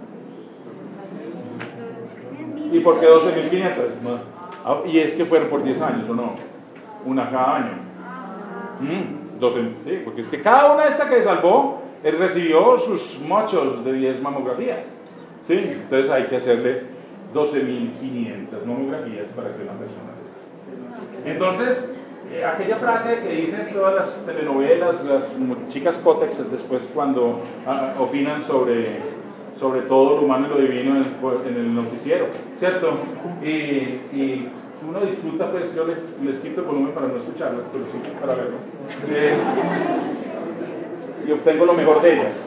¿Y por qué 12.500? Y es que fueron por 10 años, ¿o no? Una cada año. 12, sí, porque es que cada una de estas que salvó, él recibió sus mochos de 10 mamografías. ¿Sí? Entonces hay que hacerle 12.500 mamografías para que una persona esté. Entonces, aquella frase que dicen todas las telenovelas, las chicas cótex después cuando opinan sobre todo lo humano y lo divino en el noticiero, ¿cierto? Y uno disfruta, pues yo les quito el volumen para no escucharlas, pero sí para verlas. Y obtengo lo mejor de ellas.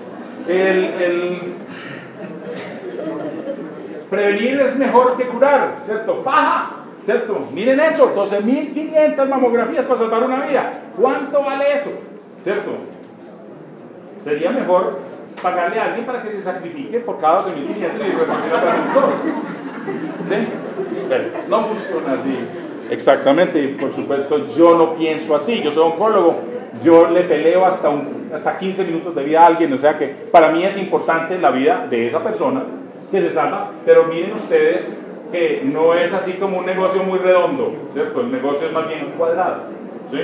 Prevenir es mejor que curar, ¿cierto? ¡Paja! ¿Cierto? Miren eso, 12.500 mamografías para salvar una vida. ¿Cuánto vale eso? ¿Cierto? Sería mejor pagarle a alguien para que se sacrifique por cada 12.500 y repartir la plata en todo. ¿Sí? Pero no funciona así. Exactamente, y por supuesto yo no pienso así. Yo soy oncólogo, yo le peleo hasta 15 minutos de vida a alguien, o sea que para mí es importante la vida de esa persona que se salva, pero miren ustedes que no es así como un negocio muy redondo, ¿cierto? El negocio es más bien cuadrado, ¿sí?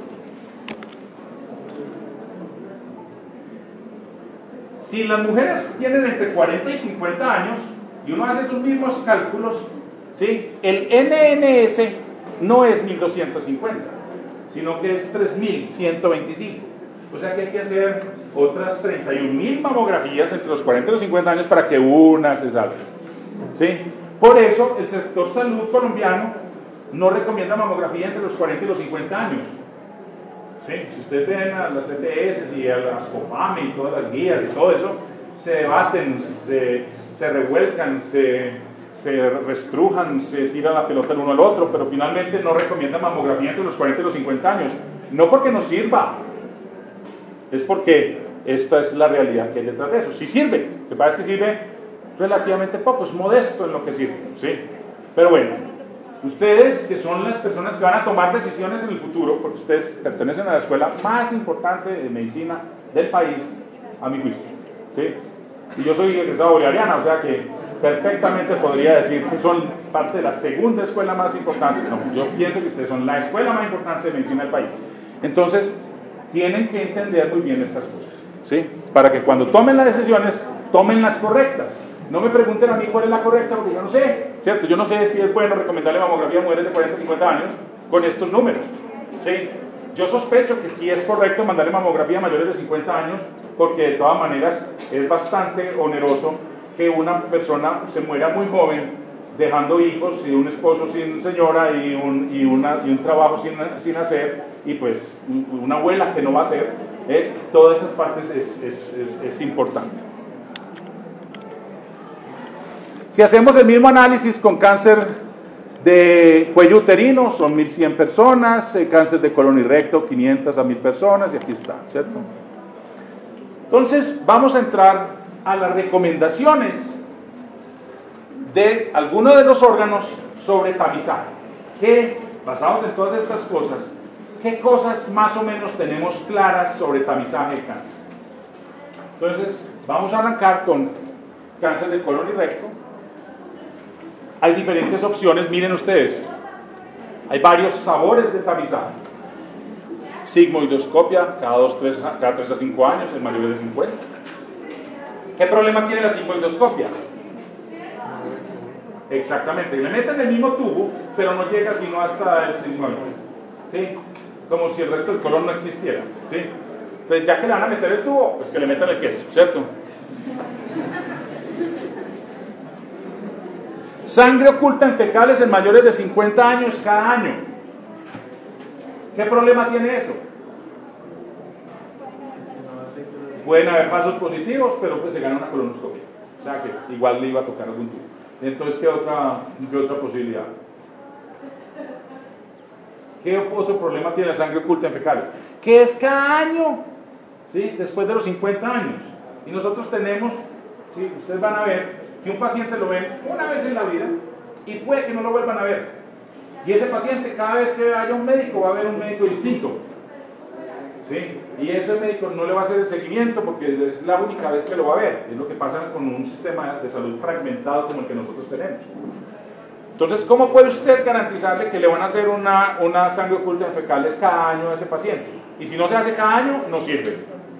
Si las mujeres tienen entre 40 y 50 años y uno hace sus mismos cálculos, ¿sí? El NNS no es 1250, sino que es 3125. O sea que hay que hacer otras 31.000 mamografías entre los 40 y los 50 años para que una se salve. ¿Sí? Por eso el sector salud colombiano no recomienda mamografía entre los 40 y los 50 años. ¿Sí? Si ustedes ven a las ETS y a las COFAME y todas las guías y todo eso, se debaten, se revuelcan, se restrujan, se tiran la pelota el uno al otro, pero finalmente no recomienda mamografía entre los 40 y los 50 años. No porque no sirva, es porque esta es la realidad que hay detrás de eso. Sí sirve, lo que pasa es que sirve relativamente poco, es modesto en lo que sirve, ¿sí? Pero bueno, ustedes que son las personas que van a tomar decisiones en el futuro, porque ustedes pertenecen a la escuela más importante de medicina del país, a mi juicio, ¿sí? Y yo soy egresado bolivariana, o sea que perfectamente podría decir que son parte de la segunda escuela más importante. No, yo pienso que ustedes son la escuela más importante de medicina del país. Entonces, tienen que entender muy bien estas cosas, ¿sí? Para que cuando tomen las decisiones, tomen las correctas. No me pregunten a mí cuál es la correcta, porque yo no sé, ¿cierto? Yo no sé si es bueno recomendarle mamografía a mujeres de 40 o 50 años con estos números, ¿sí? Yo sospecho que sí es correcto mandarle mamografía a mayores de 50 años, porque de todas maneras es bastante oneroso que una persona se muera muy joven, dejando hijos y un esposo sin señora y un trabajo sin hacer, y pues una abuela que no va a hacer, todas esas partes es importante. Si hacemos el mismo análisis con cáncer de cuello uterino, son 1.100 personas, cáncer de colon y recto, 500 a 1.000 personas, y aquí está, ¿cierto? Entonces, vamos a entrar a las recomendaciones de algunos de los órganos sobre tamizaje. Que, basados en todas estas cosas, ¿qué cosas más o menos tenemos claras sobre tamizaje de cáncer? Entonces, vamos a arrancar con cáncer de colon y recto. Hay diferentes opciones, miren ustedes. Hay varios sabores de tamizaje. Sigmoidoscopia, cada 3 a 5 años, en mayores de 50. ¿Qué problema tiene la sigmoidoscopia? Exactamente, le meten el mismo tubo, pero no llega sino hasta el sigmoide, ¿sí? Como si el resto del colon no existiera, ¿sí? Entonces, ya que le van a meter el tubo, pues que le metan el queso, ¿cierto? Sangre oculta en fecales en mayores de 50 años cada año. ¿Qué problema tiene eso? Pueden haber falsos positivos, pero pues se gana una colonoscopia. O sea que igual le iba a tocar algún tubo. Entonces, ¿qué otra posibilidad? ¿Qué otro problema tiene la sangre oculta en fecales? Que es cada año, ¿sí? Después de los 50 años. Y nosotros tenemos, ¿sí? Ustedes van a ver que un paciente lo ven una vez en la vida y puede que no lo vuelvan a ver. Y ese paciente, cada vez que vaya un médico, va a ver un médico distinto, ¿sí? Y ese médico no le va a hacer el seguimiento porque es la única vez que lo va a ver. Es lo que pasa con un sistema de salud fragmentado como el que nosotros tenemos. Entonces, ¿cómo puede usted garantizarle que le van a hacer una sangre oculta en fecales cada año a ese paciente? Y si no se hace cada año, no sirve.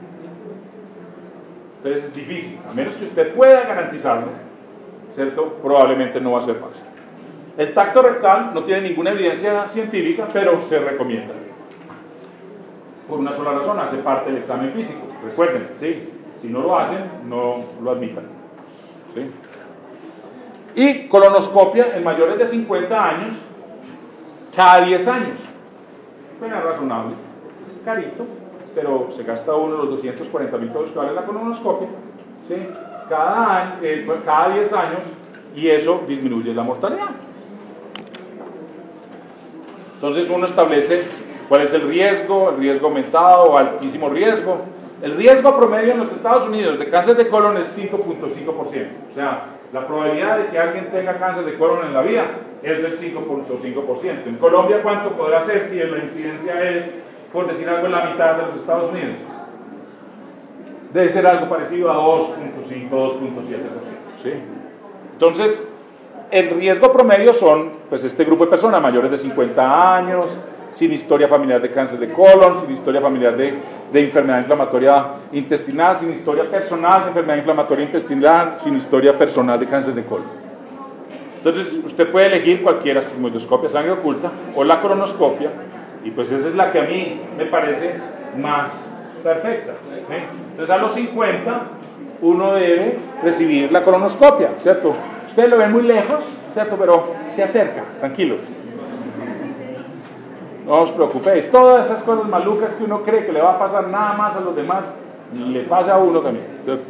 Entonces es difícil, a menos que usted pueda garantizarlo, ¿cierto? Probablemente no va a ser fácil. El tacto rectal no tiene ninguna evidencia científica, pero se recomienda. Por una sola razón, hace parte del examen físico. Recuerden, ¿sí? Si no lo hacen, no lo admitan, ¿sí? Y colonoscopia en mayores de 50 años, cada 10 años. Bueno, razonable, es carito, pero se gasta uno los 240.000 pesos que vale la colonoscopia, ¿sí? Cada 10 años, y eso disminuye la mortalidad. Entonces uno establece cuál es el riesgo aumentado o altísimo riesgo. El riesgo promedio en los Estados Unidos de cáncer de colon es 5.5%. O sea, la probabilidad de que alguien tenga cáncer de colon en la vida es del 5.5%. En Colombia, ¿cuánto podrá ser si la incidencia es, por decir algo, en la mitad de los Estados Unidos? Debe ser algo parecido a 2.5, 2.7%. ¿Sí? Entonces, el riesgo promedio son, pues, este grupo de personas mayores de 50 años, sin historia familiar de cáncer de colon, sin historia familiar de enfermedad inflamatoria intestinal, sin historia personal de enfermedad inflamatoria intestinal, sin historia personal de cáncer de colon. Entonces, usted puede elegir cualquiera, sigmoidoscopia, sangre oculta, o la colonoscopia, y pues esa es la que a mí me parece más perfecta, ¿sí? Entonces, a los 50, uno debe recibir la colonoscopia, ¿cierto? Ustedes lo ven muy lejos, ¿cierto? Pero se acerca, tranquilos. No os preocupéis, todas esas cosas malucas que uno cree que le va a pasar nada más a los demás, le pasa a uno también, ¿cierto?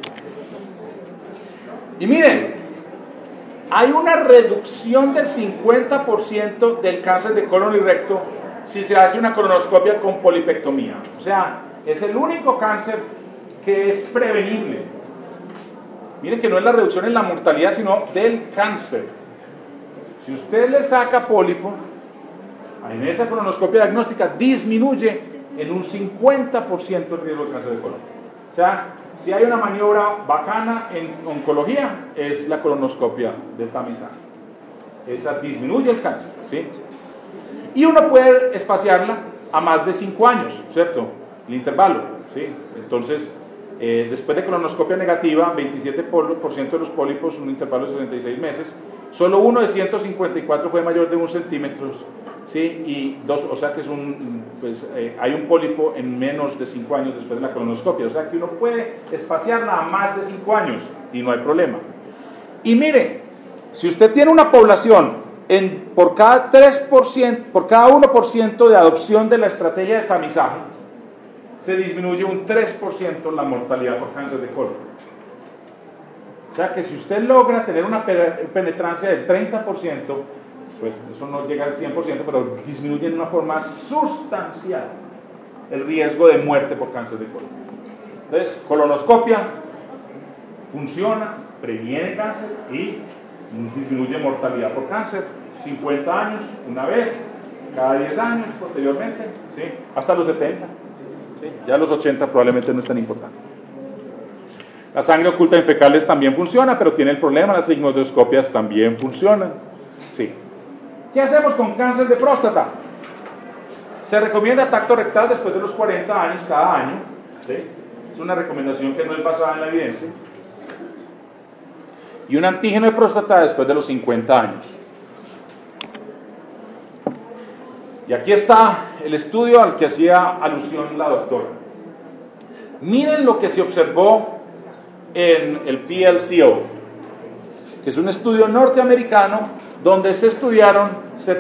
Y miren, hay una reducción del 50% del cáncer de colon y recto si se hace una colonoscopia con polipectomía. O sea, es el único cáncer que es prevenible. Miren que no es la reducción en la mortalidad, sino del cáncer. Si usted le saca pólipo, en esa colonoscopia diagnóstica disminuye en un 50% el riesgo de cáncer de colon. O sea, si hay una maniobra bacana en oncología, es la colonoscopia de tamizaje. Esa disminuye el cáncer, ¿sí? Y uno puede espaciarla a más de 5 años, ¿cierto? El intervalo, ¿sí? Entonces, después de colonoscopia negativa, 27% de los pólipos, un intervalo de 66 meses, solo uno de 154 fue mayor de 1 centímetro, ¿sí? Y o sea que es hay un pólipo en menos de 5 años después de la colonoscopia, o sea que uno puede espaciarla a más de 5 años y no hay problema. Y mire, si usted tiene una población por cada 3%, por cada 1% de adopción de la estrategia de tamizaje, se disminuye un 3% la mortalidad por cáncer de colon. sea que si usted logra tener una penetrancia del 30%, pues eso no llega al 100%, pero disminuye en una forma sustancial el riesgo de muerte por cáncer de colon. Entonces, colonoscopia funciona, previene cáncer y disminuye mortalidad por cáncer. 50 años, una vez, cada 10 años posteriormente, ¿sí? Hasta los 70. ¿Sí? Ya los 80 probablemente no es tan importante. La sangre oculta en fecales también funciona, pero tiene el problema, las sigmoidoscopias también funcionan. Sí. ¿Qué hacemos con cáncer de próstata? Se recomienda tacto rectal después de los 40 años cada año. ¿Sí? Es una recomendación que no es basada en la evidencia. Y un antígeno de próstata después de los 50 años. Y aquí está el estudio al que hacía alusión la doctora. Miren lo que se observó en el PLCO, que es un estudio norteamericano donde se estudiaron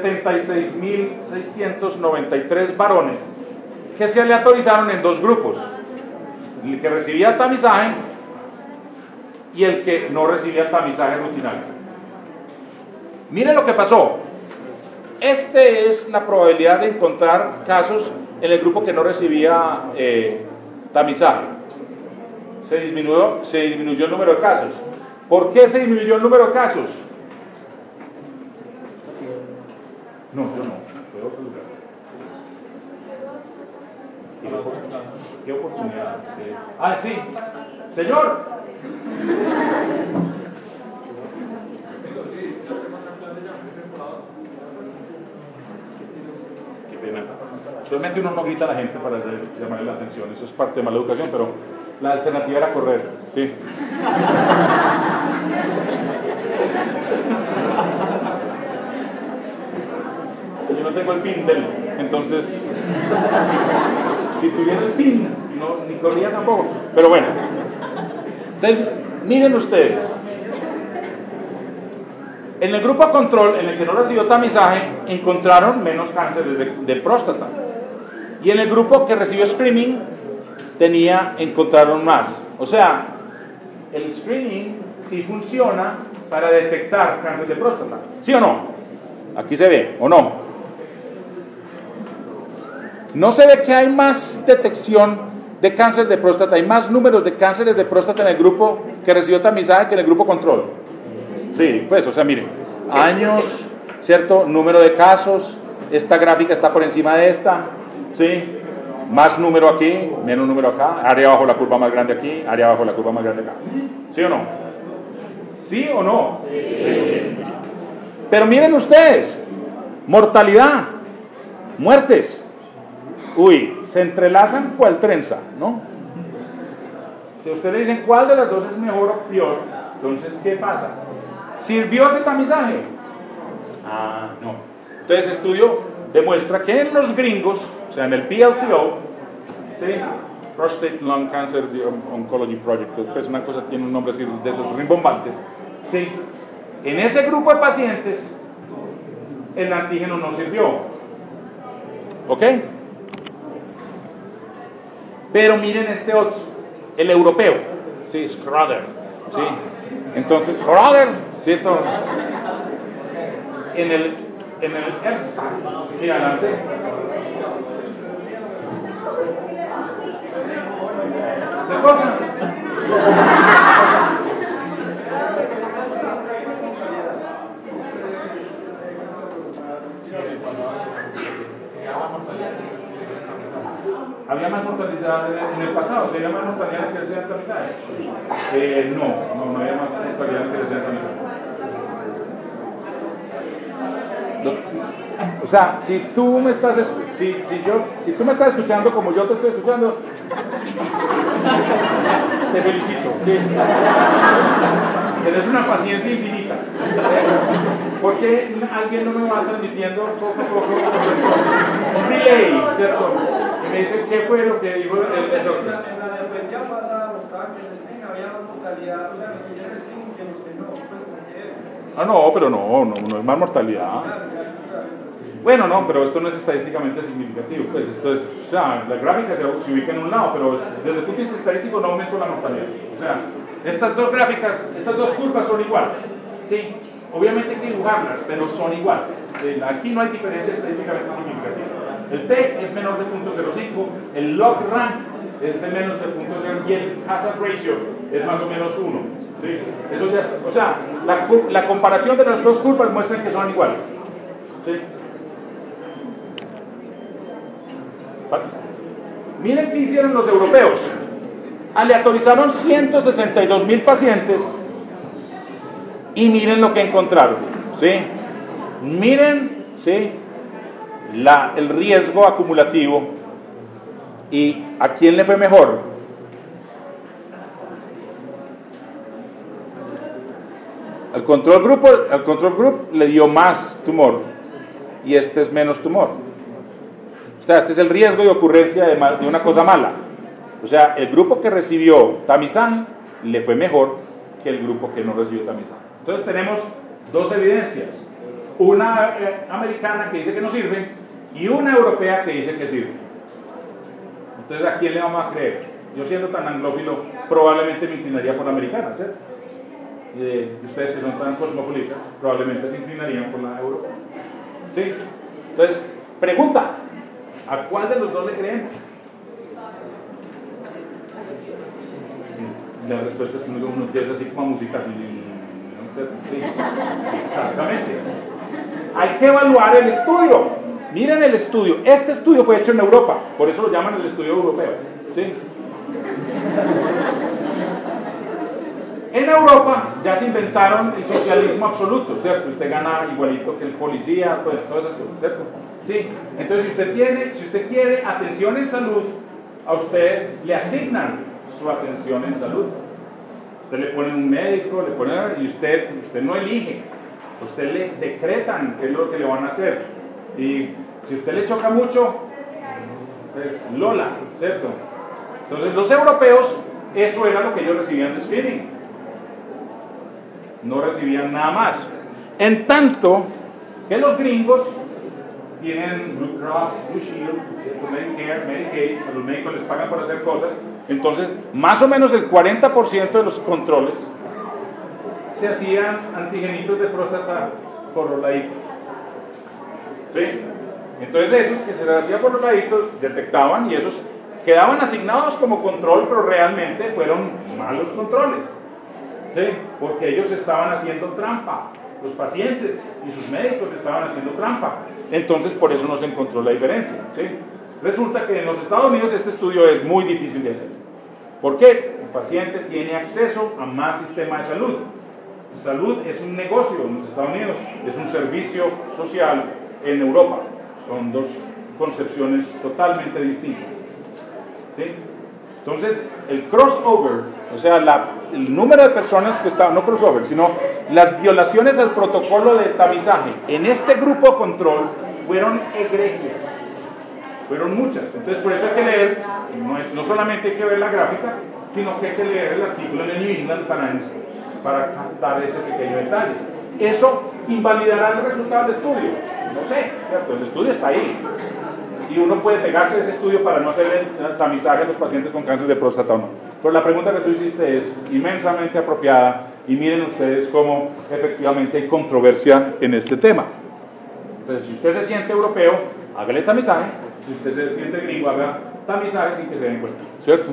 76.693 varones que se aleatorizaron en dos grupos, el que recibía tamizaje y el que no recibía tamizaje rutinario. Miren lo que pasó. Esta es la probabilidad de encontrar casos en el grupo que no recibía tamizaje. Se disminuyó el número de casos. ¿Por qué se disminuyó el número de casos? No, yo no. Fue otro lugar. ¿Qué oportunidad? Sí. Señor. Qué pena. Solamente uno no grita a la gente para llamarle la atención. Eso es parte de mala educación, pero la alternativa era correr. Sí. Yo no tengo el pin de él, entonces si tuviera el pin, no, ni corría tampoco. Pero bueno, entonces, miren ustedes, en el grupo control, en el que no recibió tamizaje, encontraron menos cánceres de próstata, y en el grupo que recibió screening encontraron más. O sea, el screening sí funciona para detectar cáncer de próstata, ¿sí o no? Aquí se ve, ¿o no? No se ve que hay más detección de cáncer de próstata, hay más números de cánceres de próstata en el grupo que recibió tamizaje que en el grupo control. Sí, pues, o sea, miren, años, ¿cierto? Número de casos, esta gráfica está por encima de esta, ¿sí? Más número aquí, menos número acá, área abajo la curva más grande aquí, área abajo la curva más grande acá. ¿Sí o no? ¿Sí o no? Sí. Pero miren ustedes, mortalidad, muertes. Uy, se entrelazan cual trenza, ¿no? Si ustedes le dicen cuál de las dos es mejor o peor, entonces, ¿qué pasa? ¿Sirvió ese tamizaje? No. Entonces, el estudio demuestra que en los gringos, o sea, en el PLCO, ¿sí? Prostate Lung Cancer Oncology Project, pues una cosa tiene un nombre así de esos rimbombantes, ¿sí? En ese grupo de pacientes, el antígeno no sirvió, ¿ok? Pero miren este otro, el europeo, ¿sí? Schroeder, ¿sí? Entonces, Schroeder, ¿cierto? En el ERSTAT, ¿sí? Adelante. ¿Qué cosa? ¿Había más mortalidad en el pasado? ¿Sería más mortalidad que decían tamizaje? No había más mortalidad que decían tamizaje. O sea, si tú me estás escuchando como yo te estoy escuchando, te felicito. ¿Sí? Tienes una paciencia infinita. ¿Por qué alguien no me va transmitiendo poco a poco un relay, ¿cierto? Y me dice qué fue lo que dijo el doctor.
En la diapositiva pasada mostraba que en el screen había más mortalidad, o sea, los que ya en el screen que los que no.
No, pero no es más mortalidad. Bueno, no, pero esto no es estadísticamente significativo. Pues esto es, o sea, la gráfica se ubica en un lado, pero desde el punto de vista estadístico no aumenta la mortalidad. O sea, Estas dos gráficas, estas dos curvas son iguales. ¿Sí? Obviamente hay que dibujarlas, pero son iguales. Aquí no hay diferencia estadísticamente significativa. El T es menor de 0.05, el log rank es de menos de 0.0 y el hazard ratio es más o menos 1. ¿Sí? Eso ya, o sea, la comparación de las dos curvas muestra que son iguales. ¿Sí? Miren qué hicieron los europeos. Aleatorizaron 162.000 pacientes y miren lo que encontraron. ¿Sí? Miren, ¿sí?, el riesgo acumulativo y a quién le fue mejor. Al control group le dio más tumor y este es menos tumor. O sea, este es el riesgo de ocurrencia de una cosa mala. O sea, el grupo que recibió tamizaje le fue mejor que el grupo que no recibió tamizaje. Entonces tenemos dos evidencias. Una americana que dice que no sirve y una europea que dice que sirve. Entonces, ¿a quién le vamos a creer? Yo, siendo tan anglófilo, probablemente me inclinaría por la americana, ¿cierto? Y ustedes que son tan cosmopolitas probablemente se inclinarían por la europea. ¿Sí? Entonces, pregunta, ¿a cuál de los dos le creemos? La respuesta es que uno empieza así como a musicar. Sí, exactamente. Hay que evaluar el estudio. Miren el estudio. Este estudio fue hecho en Europa, por eso lo llaman el estudio europeo. ¿Sí? En Europa ya se inventaron el socialismo absoluto, ¿cierto? Usted gana igualito que el policía, pues, todas esas cosas, ¿cierto? Sí. Entonces, si usted quiere atención en salud, a usted le asignan su atención en salud. Usted le ponen un médico, y usted no elige, usted le decretan qué es lo que le van a hacer. Y si usted le choca mucho, pues Lola, ¿cierto? Entonces los europeos, eso era lo que ellos recibían de screening. No recibían nada más. En tanto que los gringos tienen Blue Cross, Blue Shield, Medicare, Medicaid, a los médicos les pagan por hacer cosas. Entonces, más o menos el 40% de los controles se hacían antigenitos de próstata por los laditos. ¿Sí? Entonces, esos que se les hacía por los laditos detectaban y esos quedaban asignados como control, pero realmente fueron malos controles. ¿Sí? Porque ellos estaban haciendo trampa. Los pacientes y sus médicos estaban haciendo trampa. Entonces, por eso no se encontró la diferencia. ¿Sí? Resulta que en los Estados Unidos este estudio es muy difícil de hacer. ¿Por qué? El paciente tiene acceso a más sistema de salud. Salud es un negocio en los Estados Unidos, es un servicio social en Europa. Son dos concepciones totalmente distintas. ¿Sí? Entonces, el crossover, o sea, el número de personas que estaban, no crossover, sino las violaciones al protocolo de tamizaje en este grupo control fueron egregias. Fueron muchas. Entonces, por eso hay que leer, no solamente hay que ver la gráfica, sino que hay que leer el artículo en el New England para captar ese pequeño detalle. Eso invalidará el resultado del estudio. No sé, ¿cierto? El estudio está ahí. Y uno puede pegarse a ese estudio para no hacer el tamizaje a los pacientes con cáncer de próstata o no. Pero la pregunta que tú hiciste es inmensamente apropiada y miren ustedes cómo efectivamente hay controversia en este tema. Entonces, si usted se siente europeo, hágale tamizaje. Si usted se siente gringo, haga tamizaje sin que se den cuenta, ¿cierto?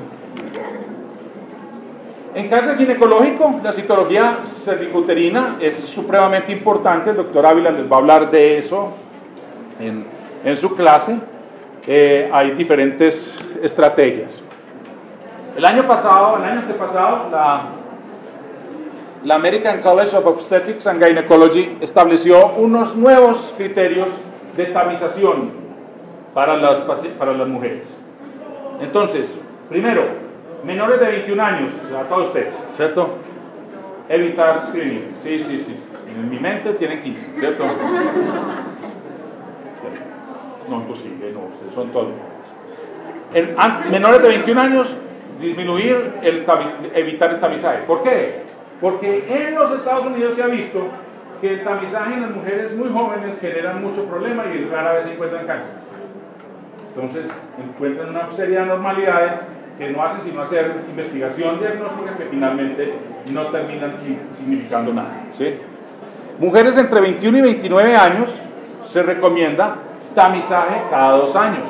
En cáncer ginecológico, la citología cervicuterina es supremamente importante. El doctor Ávila les va a hablar de eso en su clase. Hay diferentes estrategias. El año antepasado, la American College of Obstetrics and Gynecology estableció unos nuevos criterios de tamización para las mujeres. Entonces, primero, menores de 21 años, o sea, todos ustedes, ¿cierto? Evitar screening. Sí. En mi mente tienen 15, ¿cierto? No, imposible, no, ustedes son todos. Menores de 21 años, disminuir, evitar el tamizaje. ¿Por qué? Porque en los Estados Unidos se ha visto que el tamizaje en las mujeres muy jóvenes genera mucho problema y rara vez se encuentran cáncer. Entonces, encuentran una serie de anormalidades que no hacen sino hacer investigación diagnóstica que finalmente no terminan significando nada, ¿sí? Mujeres entre 21 y 29 años se recomienda tamizaje cada 2 años,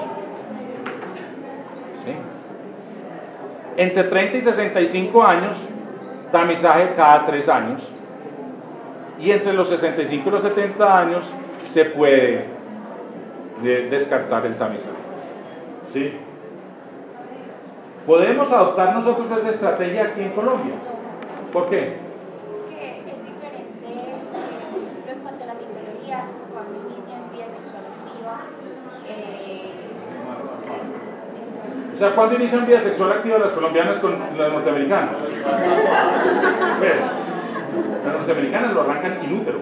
¿sí? Entre 30 y 65 años, tamizaje cada 3 años, y entre los 65 y los 70 años se puede descartar el tamizaje, ¿sí? ¿Podemos adoptar nosotros esa estrategia aquí en Colombia? ¿Por qué?
Que es diferente, por ejemplo, en cuanto a la citología, cuando inician vida sexual activa.
O sea, ¿cuándo inician vida sexual activa las colombianas con las norteamericanas? Pues, las norteamericanas lo arrancan inútero.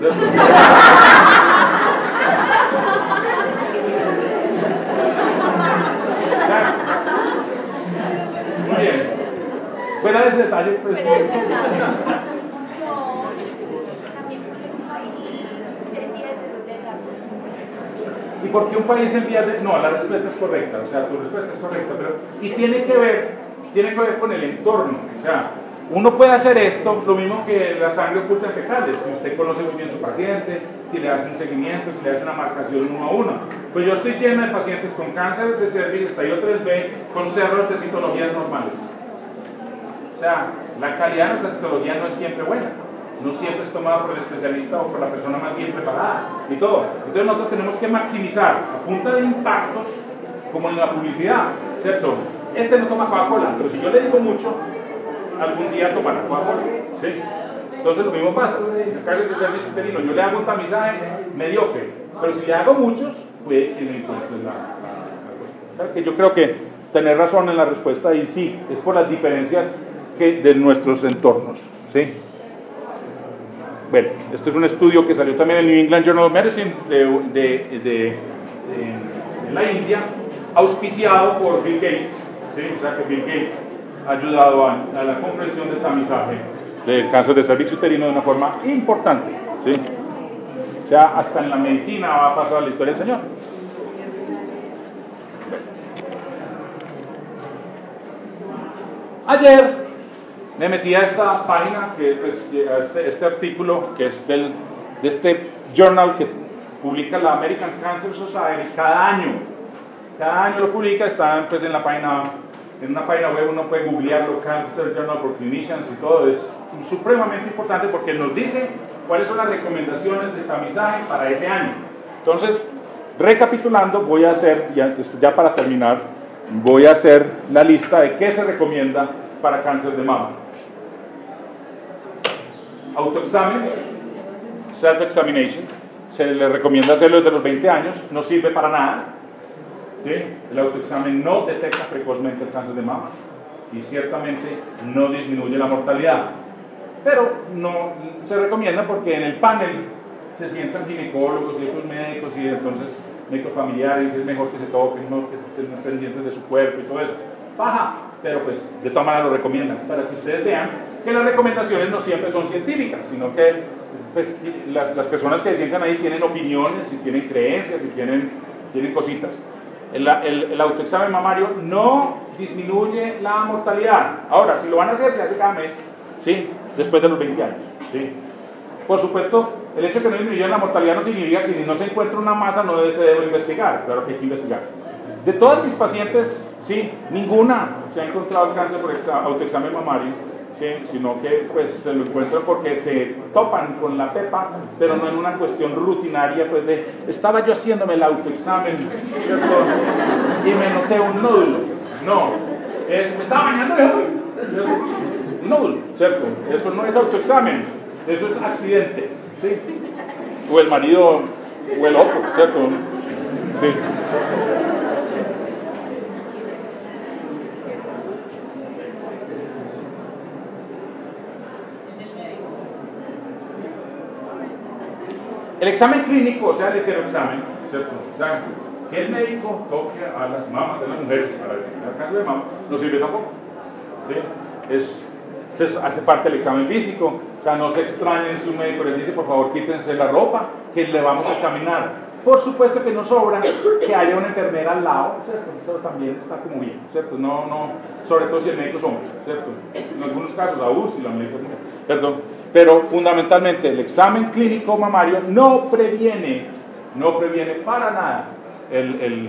Muy bien. Fuera de ese detalle, pues.
Pero es verdad, no, también porque un país en vías de desarrollo.
¿Y por qué un país en vías de...? No, la respuesta es correcta, o sea, tu respuesta es correcta, pero... Y tiene que ver con el entorno, o sea, uno puede hacer esto, lo mismo que la sangre oculta en fecales, si usted conoce muy bien su paciente, si le hace un seguimiento, si le hace una marcación 1 a 1. Pues yo estoy llena de pacientes con cáncer de cervix, estadio 3B, con cerros de citologías normales. O sea, la calidad de nuestra citología no es siempre buena, no siempre es tomada por el especialista o por la persona más bien preparada y todo. Entonces nosotros tenemos que maximizar a punta de impactos, como en la publicidad, ¿cierto? Este no toma Coca-Cola, pero si yo le digo mucho, algún día tomará Coca-Cola, ¿sí? Entonces lo mismo pasa, en el caso de cervix uterino, yo le hago un tamizaje mediocre, pero si le hago muchos, puede que le encuentre la cosa. Que yo creo que tener razón en la respuesta y sí, es por las diferencias de nuestros entornos, ¿sí? Bueno, este es un estudio que salió también en el New England Journal of Medicine de la India, auspiciado por Bill Gates, ¿sí? O sea que Bill Gates ha ayudado a la comprensión del tamizaje del cáncer de cervix uterino de una forma importante, ¿sí? O sea, hasta en la medicina va a pasar a la historia del Señor. Ayer me metí a esta página, a este artículo que es de este journal que publica la American Cancer Society cada año lo publica, está pues en una página web, uno puede googlearlo, Cancer Journal for Clinicians y todo, es supremamente importante porque nos dice cuáles son las recomendaciones de tamizaje para ese año. Entonces, recapitulando, voy a hacer, ya para terminar, voy a hacer la lista de qué se recomienda para cáncer de mama. Autoexamen, self-examination, se le recomienda hacerlo desde los 20 años, no sirve para nada, ¿sí? El autoexamen no detecta precozmente el cáncer de mama y ciertamente no disminuye la mortalidad, pero no se recomienda porque en el panel se sientan ginecólogos y otros médicos y entonces médicos familiares, es mejor que se toquen, no que estén pendientes de su cuerpo y todo eso. Paja, pero pues de todas maneras lo recomiendan para que ustedes vean que las recomendaciones no siempre son científicas, sino que pues, las personas que se sientan ahí tienen opiniones y tienen creencias y tienen cositas. El autoexamen mamario no disminuye la mortalidad. Ahora, si lo van a hacer, se hace cada mes, ¿sí? Después de los 20 años, ¿sí? Por supuesto, el hecho de que no disminuya la mortalidad no significa que si no se encuentra una masa no se debe investigar, claro que hay que investigar. De todas mis pacientes, sí, ninguna se ha encontrado el cáncer por autoexamen mamario, ¿sí? Sino que pues se lo encuentran porque se topan con la pepa, pero no en una cuestión rutinaria, pues de, estaba yo haciéndome el autoexamen, ¿cierto? Y me noté un nódulo. No, me estaba bañando de hoy. Un nódulo, ¿cierto? Eso no es autoexamen, eso es accidente, ¿sí? O el marido, o el otro, ¿cierto? Sí. El examen clínico, o sea, el heteroexamen, ¿cierto? O sea, que el médico toque a las mamas de las mujeres para detectar cáncer de mama, no sirve tampoco, ¿sí? Hace parte del examen físico, o sea, no se extrañen si un médico les dice, por favor, quítense la ropa, que le vamos a examinar. Por supuesto que no sobra que haya una enfermera al lado, ¿cierto? Eso también está como bien, ¿cierto? No, sobre todo si el médico es hombre, ¿cierto? En algunos casos aún si la médica es mujer, perdón. Pero fundamentalmente el examen clínico mamario no previene para nada el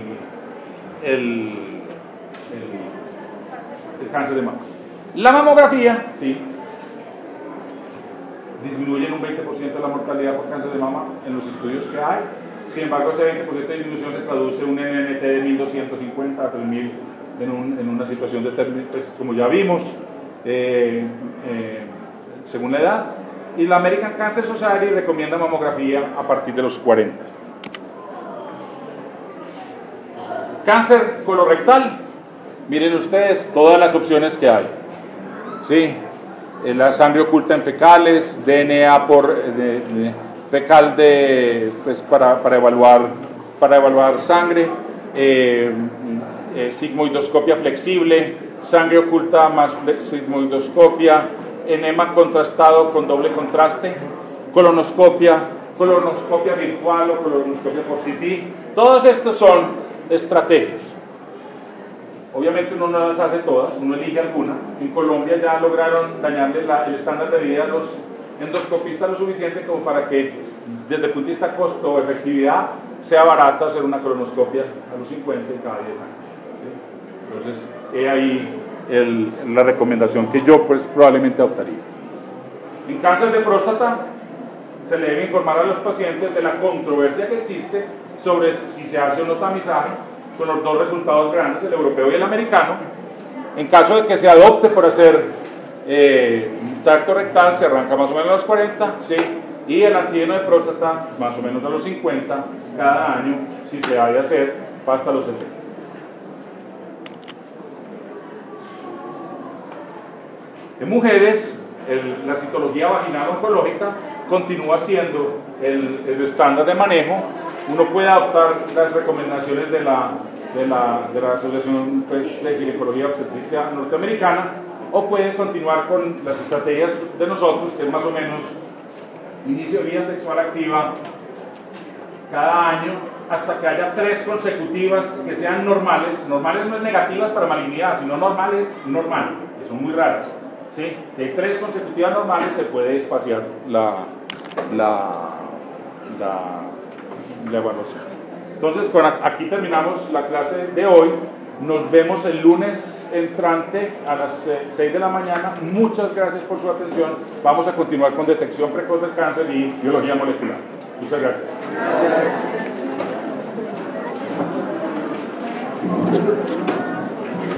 cáncer de mama. La mamografía, sí, disminuye en un 20% la mortalidad por cáncer de mama en los estudios que hay. Sin embargo, ese 20% de disminución se traduce en un NNT de 1250 a 3000 en una situación de pues, como ya vimos, según la edad. Y la American Cancer Society recomienda mamografía a partir de los 40. Cáncer colorectal. Miren ustedes todas las opciones que hay. Sí, la sangre oculta en fecales, DNA fecal pues, para evaluar sangre, sigmoidoscopia flexible, sangre oculta más sigmoidoscopia, enema contrastado con doble contraste, colonoscopia virtual o colonoscopia por CT. Todas estas son estrategias. Obviamente uno no las hace todas, uno elige alguna. En Colombia ya lograron dañarle el estándar de vida a los endoscopistas lo suficiente como para que desde el punto de vista costo o efectividad sea barata hacer una colonoscopia a los 50 y cada 10 años. Entonces, he ahí la recomendación que yo pues probablemente adoptaría. En cáncer de próstata se le debe informar a los pacientes de la controversia que existe sobre si se hace o no tamizaje, con los dos resultados grandes, el europeo y el americano. En caso de que se adopte por hacer tacto rectal, se arranca más o menos a los 40, ¿sí? Y el antígeno de próstata más o menos a los 50 cada año, si se ha de hacer, hasta los 70. En mujeres, la citología vaginal oncológica continúa siendo el estándar de manejo. Uno puede adoptar las recomendaciones de la Asociación pues, de Ginecología y Obstetricia norteamericana, o puede continuar con las estrategias de nosotros, que es más o menos inicio de vida sexual activa cada año hasta que haya 3 consecutivas que sean normales. Normales no es negativas para malignidad, sino normales, normal, que son muy raras, ¿sí? Si hay 3 consecutivas normales, se puede espaciar la evaluación. Entonces, aquí terminamos la clase de hoy. Nos vemos el lunes entrante a las 6 de la mañana. Muchas gracias por su atención. Vamos a continuar con detección precoz del cáncer y biología molecular. Muchas gracias. Gracias.